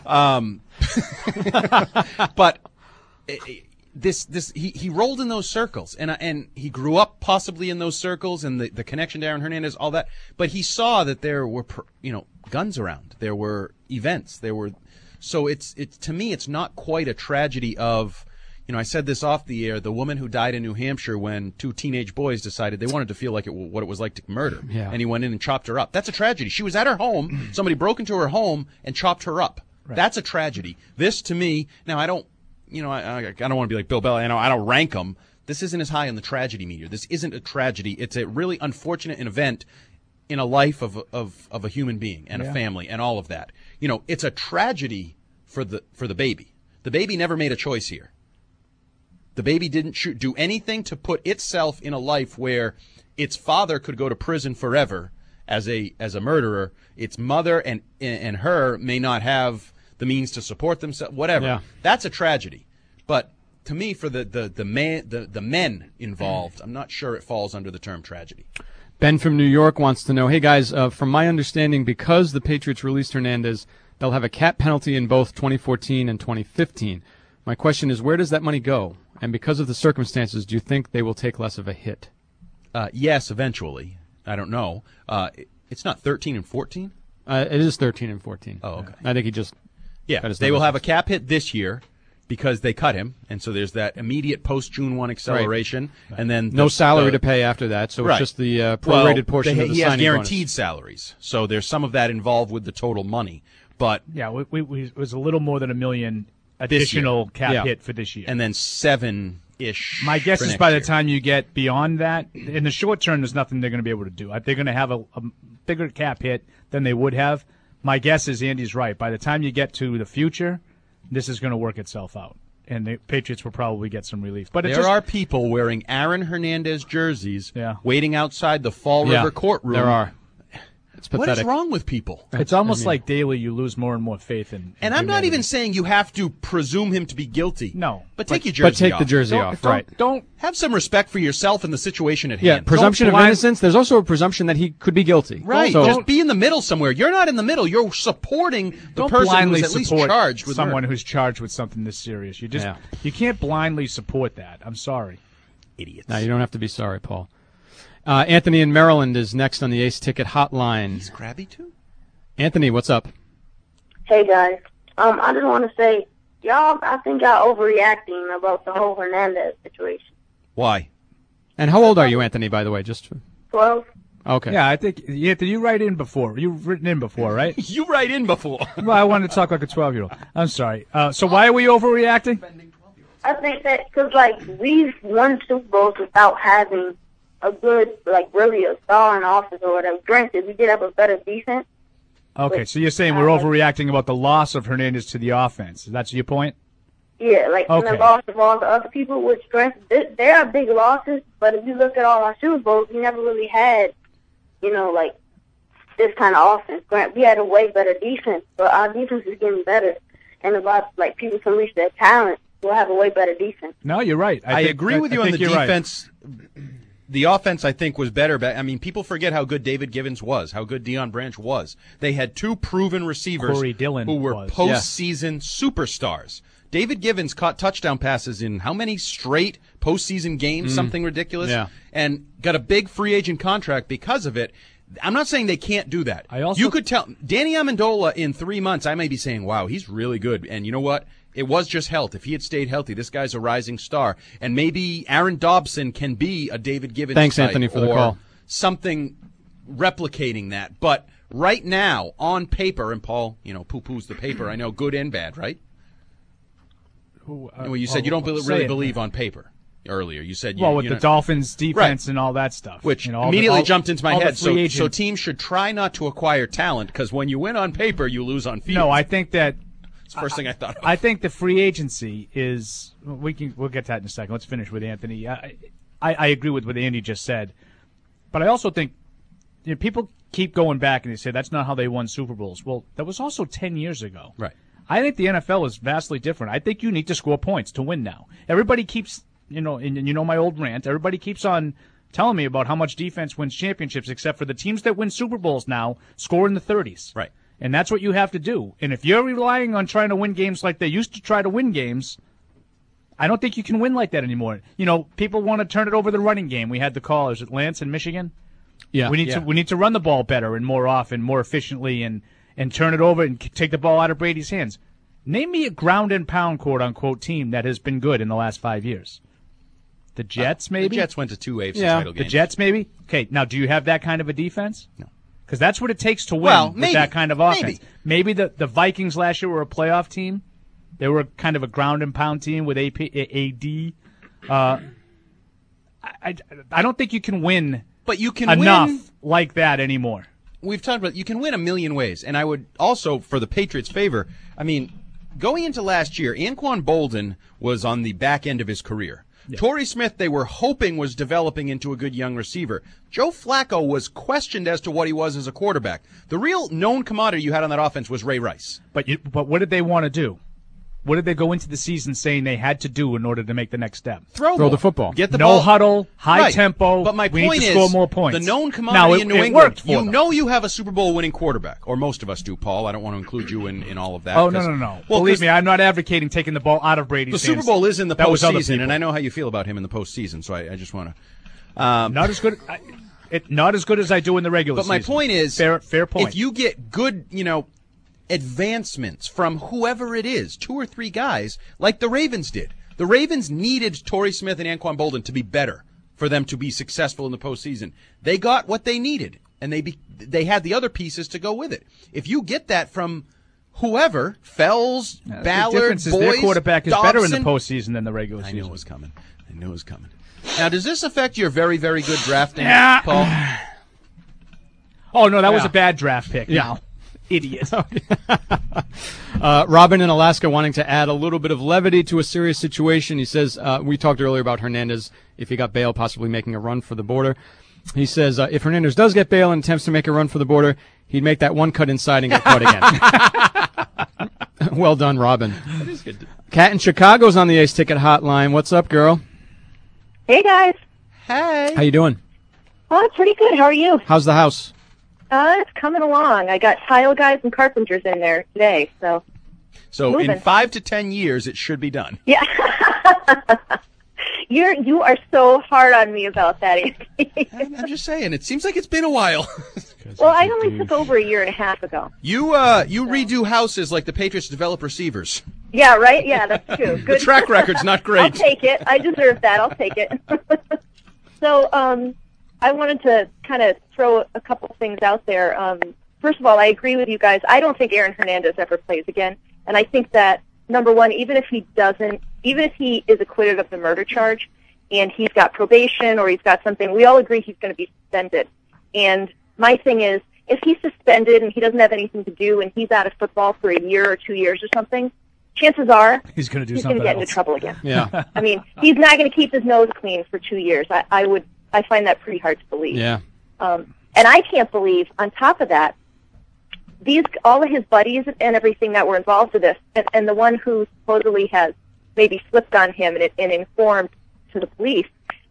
But he rolled in those circles, and he grew up possibly in those circles, and the connection to Aaron Hernandez, all that. But he saw that there were guns around. There were events. So it's to me, it's not quite a tragedy of. I said this off the air, the woman who died in New Hampshire when two teenage boys decided they wanted to feel like what it was like to murder. Yeah. And he went in and chopped her up. That's a tragedy. She was at her home. Somebody broke into her home and chopped her up. Right. That's a tragedy. This, to me, now I don't, I don't want to be like Bill Bell. I don't rank them. This isn't as high on the tragedy meter. This isn't a tragedy. It's a really unfortunate event in a life of a human being and a family and all of that. It's a tragedy for the baby. The baby never made a choice here. The baby didn't do anything to put itself in a life where its father could go to prison forever as a murderer. Its mother and her may not have the means to support themselves. Whatever. Yeah. That's a tragedy. But to me, for the men involved, I'm not sure it falls under the term tragedy.
Ben from New York wants to know, hey guys, from my understanding, because the Patriots released Hernandez, they'll have a cap penalty in both 2014 and 2015. My question is, where does that money go? And because of the circumstances, do you think they will take less of a hit?
Yes, eventually. I don't know. It's not 13 and 14?
It is 13 and 14.
Oh, okay.
I think he just...
Yeah, they will have a cap hit this year because they cut him, and so there's that immediate post-June 1 acceleration. Right. And then
no salary to pay after that, so it's just the prorated portion of the signing bonus.
He has guaranteed salaries, so there's some of that involved with the total money. But
yeah, it was a little more than $1 million additional cap hit for this year.
And then 7-ish.
My guess is by the time you get beyond that, in the short term, there's nothing they're going to be able to do. They're going to have a bigger cap hit than they would have. My guess is Andy's right. By the time you get to the future, this is going to work itself out. And the Patriots will probably get some relief. But
there are people wearing Aaron Hernandez jerseys waiting outside the Fall River courtroom.
There are.
It's pathetic. What is wrong with people?
It's almost like daily you lose more and more faith in
And I'm not even saying you have to presume him to be guilty.
No.
But take your jersey off.
But take the jersey off, right.
Don't
have some respect for yourself and the situation at hand.
Yeah, presumption of innocence. There's also a presumption that he could be guilty.
Right.
So,
just be in the middle somewhere. You're not in the middle. You're supporting the person who's at least charged with
someone
murder.
Who's charged with something this serious. You can't blindly support that. I'm sorry.
Idiots.
No, you don't have to be sorry, Paul. Anthony in Maryland is next on the Ace Ticket Hotline.
He's crabby too?
Anthony, what's up?
Hey, guys. I just want to say, I think y'all overreacting about the whole Hernandez situation.
Why?
And how old are you, Anthony, by the way?
12.
Okay.
Yeah, I think, Anthony, you write in before. You've written in before, right?
You write in before.
Well, I wanted to talk like a 12-year-old. I'm sorry. So why are we overreacting?
I think that because, we've won Super Bowls without having a good, really a star in office or whatever. Granted, we did have a better defense.
Okay, so you're saying we're overreacting about the loss of Hernandez to the offense. That's your point?
Yeah, and the loss of all the other people, which, granted, there are big losses, but if you look at all our Super Bowls, we never really had, this kind of offense. Granted, we had a way better defense, but our defense is getting better. And a lot, people can reach their talent, we'll have a way better defense.
No, you're right.
I agree with you on the defense. Right. The offense, I think, was better. People forget how good David Givens was, how good Deion Branch was. They had two proven receivers
Corey Dillon
who were postseason superstars. David Givens caught touchdown passes in how many straight postseason games? Something ridiculous.
Yeah.
And got a big free agent contract because of it. I'm not saying they can't do that. You could tell Danny Amendola in 3 months, I may be saying, wow, he's really good. And you know what? It was just health. If he had stayed healthy, this guy's a rising star. And maybe Aaron Dobson can be a David Givens
Thanks,
type
Anthony, for the call.
Something replicating that. But right now, on paper, and Paul, poo-poos the paper, I know, good and bad, right? Well, you said you don't really believe on paper earlier. You said
with the Dolphins' defense and all that stuff.
Which immediately jumped into my head. So teams should try not to acquire talent because when you win on paper, you lose on field.
No, I think that
it's the first thing I thought of.
I think the free agency is we'll get to that in a second. Let's finish with Anthony. I agree with what Andy just said. But I also think people keep going back and they say that's not how they won Super Bowls. Well, that was also 10 years ago.
Right.
I think the NFL is vastly different. I think you need to score points to win now. Everybody keeps, and my old rant, everybody keeps on telling me about how much defense wins championships, except for the teams that win Super Bowls now score in the 30s.
Right.
And that's what you have to do. And if you're relying on trying to win games like they used to try to win games, I don't think you can win like that anymore. People want to turn it over the running game. We had the call. Is it Lance in Michigan?
Yeah.
We need to run the ball better and more often, more efficiently, and turn it over and take the ball out of Brady's hands. Name me a ground and pound, quote unquote, team that has been good in the last 5 years. The Jets, maybe?
The Jets went to 2 AFC title games.
The Jets, maybe? Okay, now do you have that kind of a defense? No. Because that's what it takes to win with that kind of offense. Maybe the Vikings last year were a playoff team. They were kind of a ground and pound team with AD. I don't think you can win enough like that anymore.
We've talked about you can win a million ways. And I would also, for the Patriots' favor, going into last year, Anquan Boldin was on the back end of his career. Yeah. Torrey Smith, they were hoping was developing into a good young receiver. Joe Flacco was questioned as to what he was as a quarterback. The real known commodity you had on that offense was Ray Rice.
But what did they want to do? What did they go into the season saying they had to do in order to make the next step?
Throw the football.
Get the ball.
No huddle, high tempo.
But my
we
point
need to
is,
score more points.
the known commodity in New England,
worked for them.
you have a Super Bowl winning quarterback, or most of us do, Paul. I don't want to include you in all of that.
Oh, no. Well, believe me, I'm not advocating taking the ball out of Brady's hands.
The Super Bowl is in the postseason, and I know how you feel about him in the postseason, so I just want to...
not as good... not as good as I do in the regular season.
But my point is...
Fair point.
If you get good, advancements from whoever it is, 2 or 3 guys, like the Ravens did. The Ravens needed Torrey Smith and Anquan Boldin to be better for them to be successful in the postseason. They got what they needed, and they had the other pieces to go with it. If you get that from whoever, Fells, Ballard,
the difference is
Boyce,
their quarterback is
Dobson,
better in the postseason than the regular season.
I knew it was coming. Now, does this affect your very, very good drafting, Paul?
Oh, no, that was a bad draft pick.
Yeah.
No. Idiot.
Robin in Alaska wanting to add a little bit of levity to a serious situation. He says, we talked earlier about Hernandez, if he got bail, possibly making a run for the border. He says, if Hernandez does get bail and attempts to make a run for the border, he'd make that one cut inside and get caught again. Well done, Robin.
That is good.
Kat in Chicago's on the Ace Ticket hotline. What's up, girl?
Hey, guys.
Hey.
How you doing?
Oh, pretty good. How are you?
How's the house?
It's coming along. I got tile guys and carpenters in there today, so
moving. In 5 to 10 years, it should be done.
Yeah. You are so hard on me about that, Andy.
I'm just saying, it seems like it's been a while.
Well, I only took over 1.5 years ago.
You redo houses like the Patriots develop receivers.
Yeah, right? Yeah, that's true. Good.
The track record's not great.
I'll take it. I deserve that. I'll take it. So, I wanted to kind of throw a couple things out there. First of all, I agree with you guys. I don't think Aaron Hernandez ever plays again. And I think that, number one, even if he is acquitted of the murder charge and he's got probation or he's got something, we all agree he's going to be suspended. And my thing is, if he's suspended and he doesn't have anything to do and he's out of football for 1 year or 2 years or something, chances are
he's going to
get into trouble again.
Yeah.
I mean, he's not going to keep his nose clean for 2 years. I find that pretty hard to believe.
Yeah.
And I can't believe, on top of that, all of his buddies and everything that were involved with this, and the one who supposedly has maybe slipped on him and informed to the police.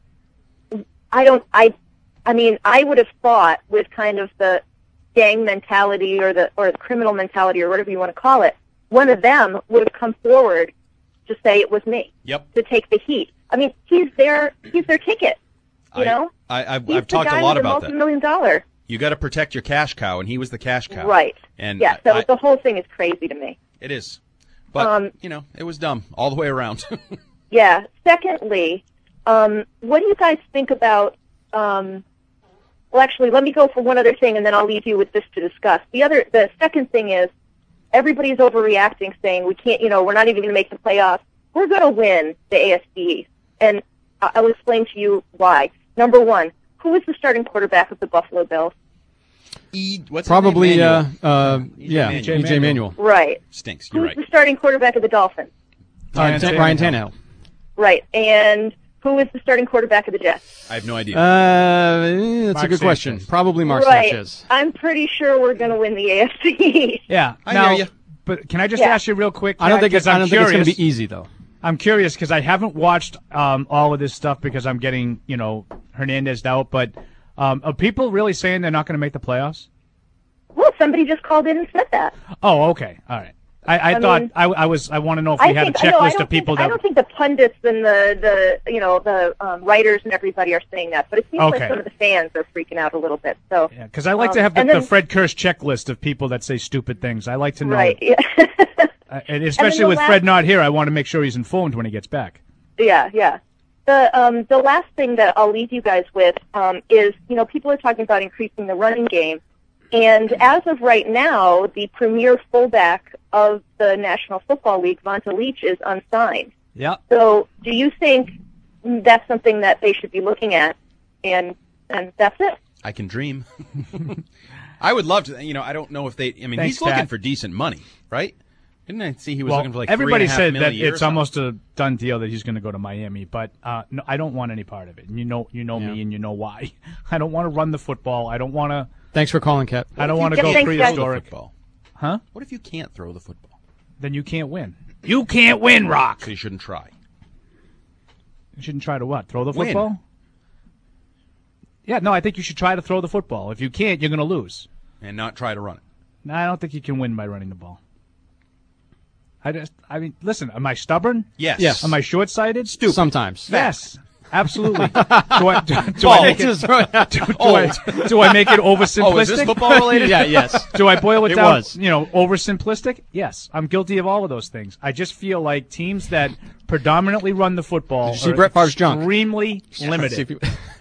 I mean, I would have thought with kind of the gang mentality or the criminal mentality or whatever you want to call it, one of them would have come forward to say it was me.
Yep.
To take the heat. I mean, he's their ticket. You know?
I've talked a lot about that.
He's the guy with the multi-million-dollar.
You got to protect your cash cow, and he was the cash cow.
Right.
And
yeah, so the whole thing is crazy to me.
It is. But, it was dumb all the way around.
Yeah. Secondly, what do you guys think about, well, actually, let me go for one other thing, and then I'll leave you with this to discuss. The second thing is, everybody's overreacting, saying we can't, we're not even going to make the playoffs. we're going to win the AFC East. And I'll explain to you why. Number one, who is the starting quarterback of the Buffalo Bills?
Probably, E.J. Manuel.
Right.
Stinks. You're right.
Who's the starting quarterback of the Dolphins?
Ryan Tannehill.
Right. And who is the starting quarterback of the Jets?
I have no idea.
That's a good question. Probably Mark Sanchez.
I'm pretty sure we're going to win the AFC East.
Yeah.
I hear you.
But can I just ask you real quick?
I don't think it's going to be easy, though.
I'm curious because I haven't watched all of this stuff because I'm getting, Hernandez out. But are people really saying they're not going to make the playoffs?
Well, somebody just called in and said that.
Oh, okay. All right. I thought I want to know if we had a checklist of people that.
I don't think the pundits and the writers and everybody are saying that, but it seems like some of the fans are freaking out a little bit. So
yeah, because I like to have the Fred Kirsch checklist of people that say stupid things. I like to know.
Right. Yeah.
And especially with Fred not here, I want to make sure he's informed when he gets back.
Yeah, yeah. The last thing that I'll leave you guys with is people are talking about increasing the running game. And as of right now, the premier fullback of the National Football League, Vonta Leach, is unsigned.
Yeah.
So do you think that's something that they should be looking at? And that's it.
I can dream. I would love to. I don't know if they. I mean,
Thanks,
he's looking for decent money, right? Didn't I see he was looking for like
everybody said that
$3.5
it's almost a done deal that he's going to go to Miami, but no, I don't want any part of it. And you know me, and you know why. I don't want to run the football. I don't want to.
Thanks for calling, Cap.
I don't want to go prehistoric. Huh?
What if you can't throw the football?
Then you can't win. You can't win, Rock.
So you shouldn't try.
You shouldn't try to what? Throw the football? Yeah, no, I think you should try to throw the football. If you can't, you're going to lose.
And not try to run it.
No, I don't think you can win by running the ball. I mean, listen, am I stubborn?
Yes.
Am I short-sighted?
Stupid. Sometimes.
Yes. Absolutely. Do I make it oversimplistic?
Oh, is this football related?
Yeah, yes. Do I boil it down? Oversimplistic? Yes. I'm guilty of all of those things. I just feel like teams that predominantly run the football are extremely limited.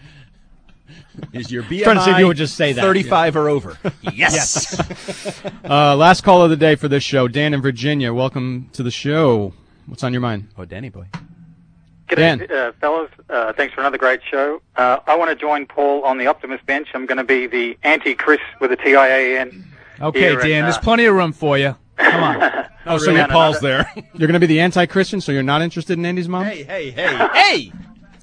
Is your BMI
trying to see if you would just say that
35 or over? Yes.
Last call of the day for this show. Dan in Virginia, welcome to the show. What's on your mind?
Oh, Danny boy.
Good day, fellas. Thanks for another great show. I want to join Paul on the Optimist bench. I'm going to be the anti-Chris with a TIAN.
Okay, Dan, there's plenty of room for you. Come on.
So your Paul's there.
You're going to be the anti-Christian, so you're not interested in Andy's mom?
Hey!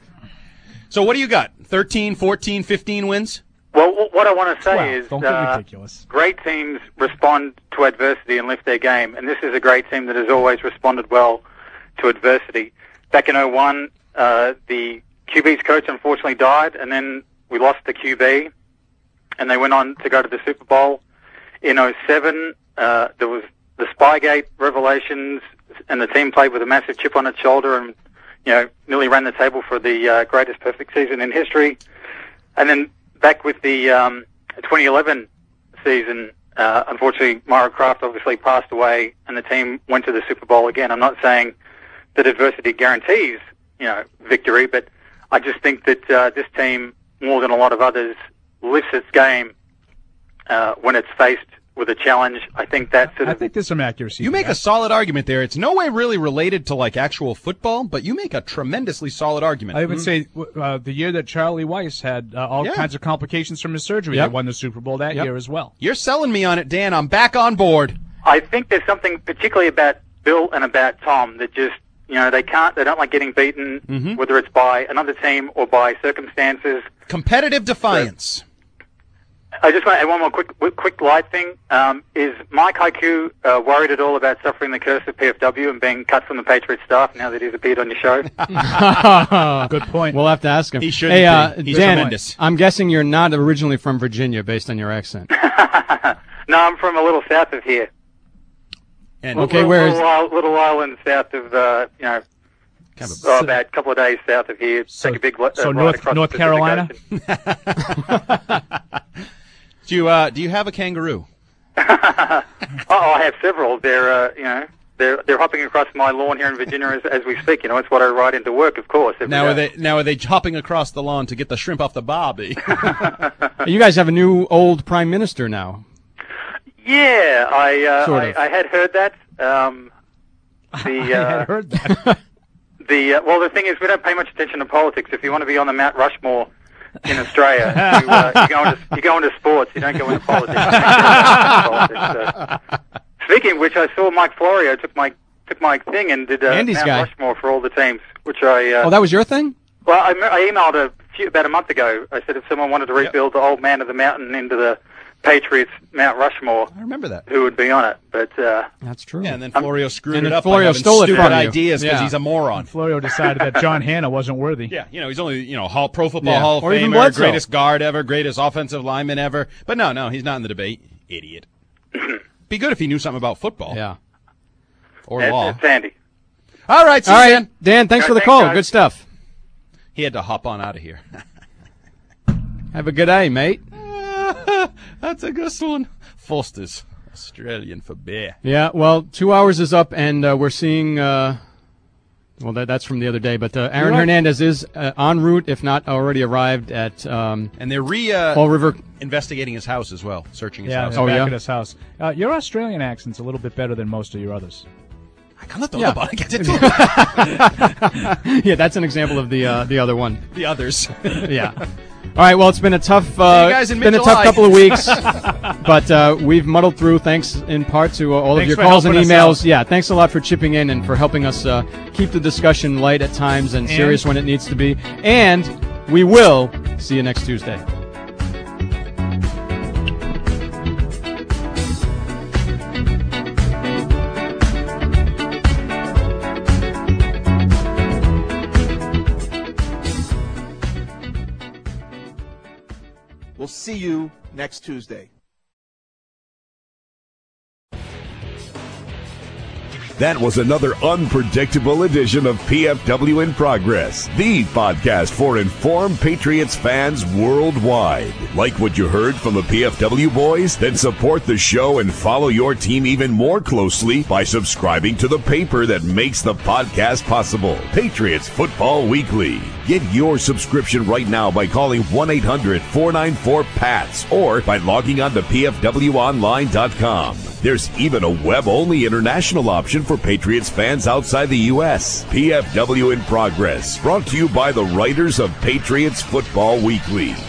So what do you got? 13, 14, 15 wins?
Well, what I want to say is
don't get ridiculous.
Great teams respond to adversity and lift their game, and this is a great team that has always responded well to adversity. Back in 2001, the QB's coach unfortunately died, and then we lost the QB, and they went on to go to the Super Bowl. In 2007, there was the Spygate revelations, and the team played with a massive chip on its shoulder and nearly ran the table for the greatest perfect season in history. And then back with the 2011 season, unfortunately, Myra Kraft obviously passed away, and the team went to the Super Bowl again. I'm not saying that adversity guarantees, victory, but I just think that this team, more than a lot of others, lifts its game when it's faced with a challenge. I think that's
I think there's some accuracy.
You make a solid argument there. It's no way really related to like actual football, but you make a tremendously solid argument.
I would say the year that Charlie Weiss had all kinds of complications from his surgery, they won the Super Bowl that year as well.
You're selling me on it, Dan. I'm back on board.
I think there's something particularly about Bill and about Tom that just, they don't like getting beaten, whether it's by another team or by circumstances.
Competitive defiance.
I just want to add one more quick light thing. Is Mike Haiku worried at all about suffering the curse of PFW and being cut from the Patriot staff now that he's appeared on your show?
Good point.
We'll have to ask him.
He should be. He's
Dan,
tremendous.
I'm guessing you're not originally from Virginia based on your accent.
No, I'm from a little south of here.
And
little island south of, about a couple of days south of here. Take a big
so North Carolina?
Do you have a kangaroo?
I have several. They're hopping across my lawn here in Virginia as we speak. It's what I ride into work, of course.
Are they hopping across the lawn to get the shrimp off the barbie?
You guys have a new old prime minister now.
Yeah, I had heard that.
I had heard that.
The thing is, we don't pay much attention to politics. If you want to be on the Mount Rushmore in Australia, you go into sports. You don't go into politics. Speaking of which, I saw Mike Florio took my thing and did Mount Rushmore for all the teams, which I.
Oh, that was your thing?
Well, I emailed about a month ago. I said if someone wanted to rebuild the Old Man of the Mountain into the Patriots Mount Rushmore,
I remember that.
Who would be on it? But
that's true.
Yeah, and then Florio screwed it up.
Florio stole it from
ideas because he's a moron.
And Florio decided that John Hanna wasn't worthy.
Yeah, he's only Pro Football Hall of Famer, greatest guard ever, greatest offensive lineman ever. But no, he's not in the debate. Idiot. Be good if he knew something about football.
Yeah.
Or law.
It's Andy.
All right, see you, Dan.
Dan, thanks for the call. Guys. Good stuff.
He had to hop on out of here.
Have a good day, mate.
That's a good one. Foster's Australian for beer.
Yeah, well, 2 hours is up, and we're seeing, that's from the other day, but Aaron Hernandez is en route, if not already arrived at
and they're
Fall River.
Investigating his house as well, searching his house.
Back at his house. Your Australian accent's a little bit better than most of your others.
I can't talk about it.
Yeah, that's an example of the other one.
The others.
Yeah. All right. Well, it's been a tough.
Guys in
been a tough couple of weeks, but we've muddled through. Thanks in part to all of your calls and emails. Yeah. Thanks a lot for chipping in and for helping us keep the discussion light at times and serious when it needs to be. And we will see you next Tuesday.
We'll see you next Tuesday.
That was another unpredictable edition of PFW in Progress, the podcast for informed Patriots fans worldwide. Like what you heard from the PFW boys? Then support the show and follow your team even more closely by subscribing to the paper that makes the podcast possible, Patriots Football Weekly. Get your subscription right now by calling 1-800-494-PATS or by logging on to pfwonline.com. There's even a web-only international option for Patriots fans outside the U.S. PFW in Progress, brought to you by the writers of Patriots Football Weekly.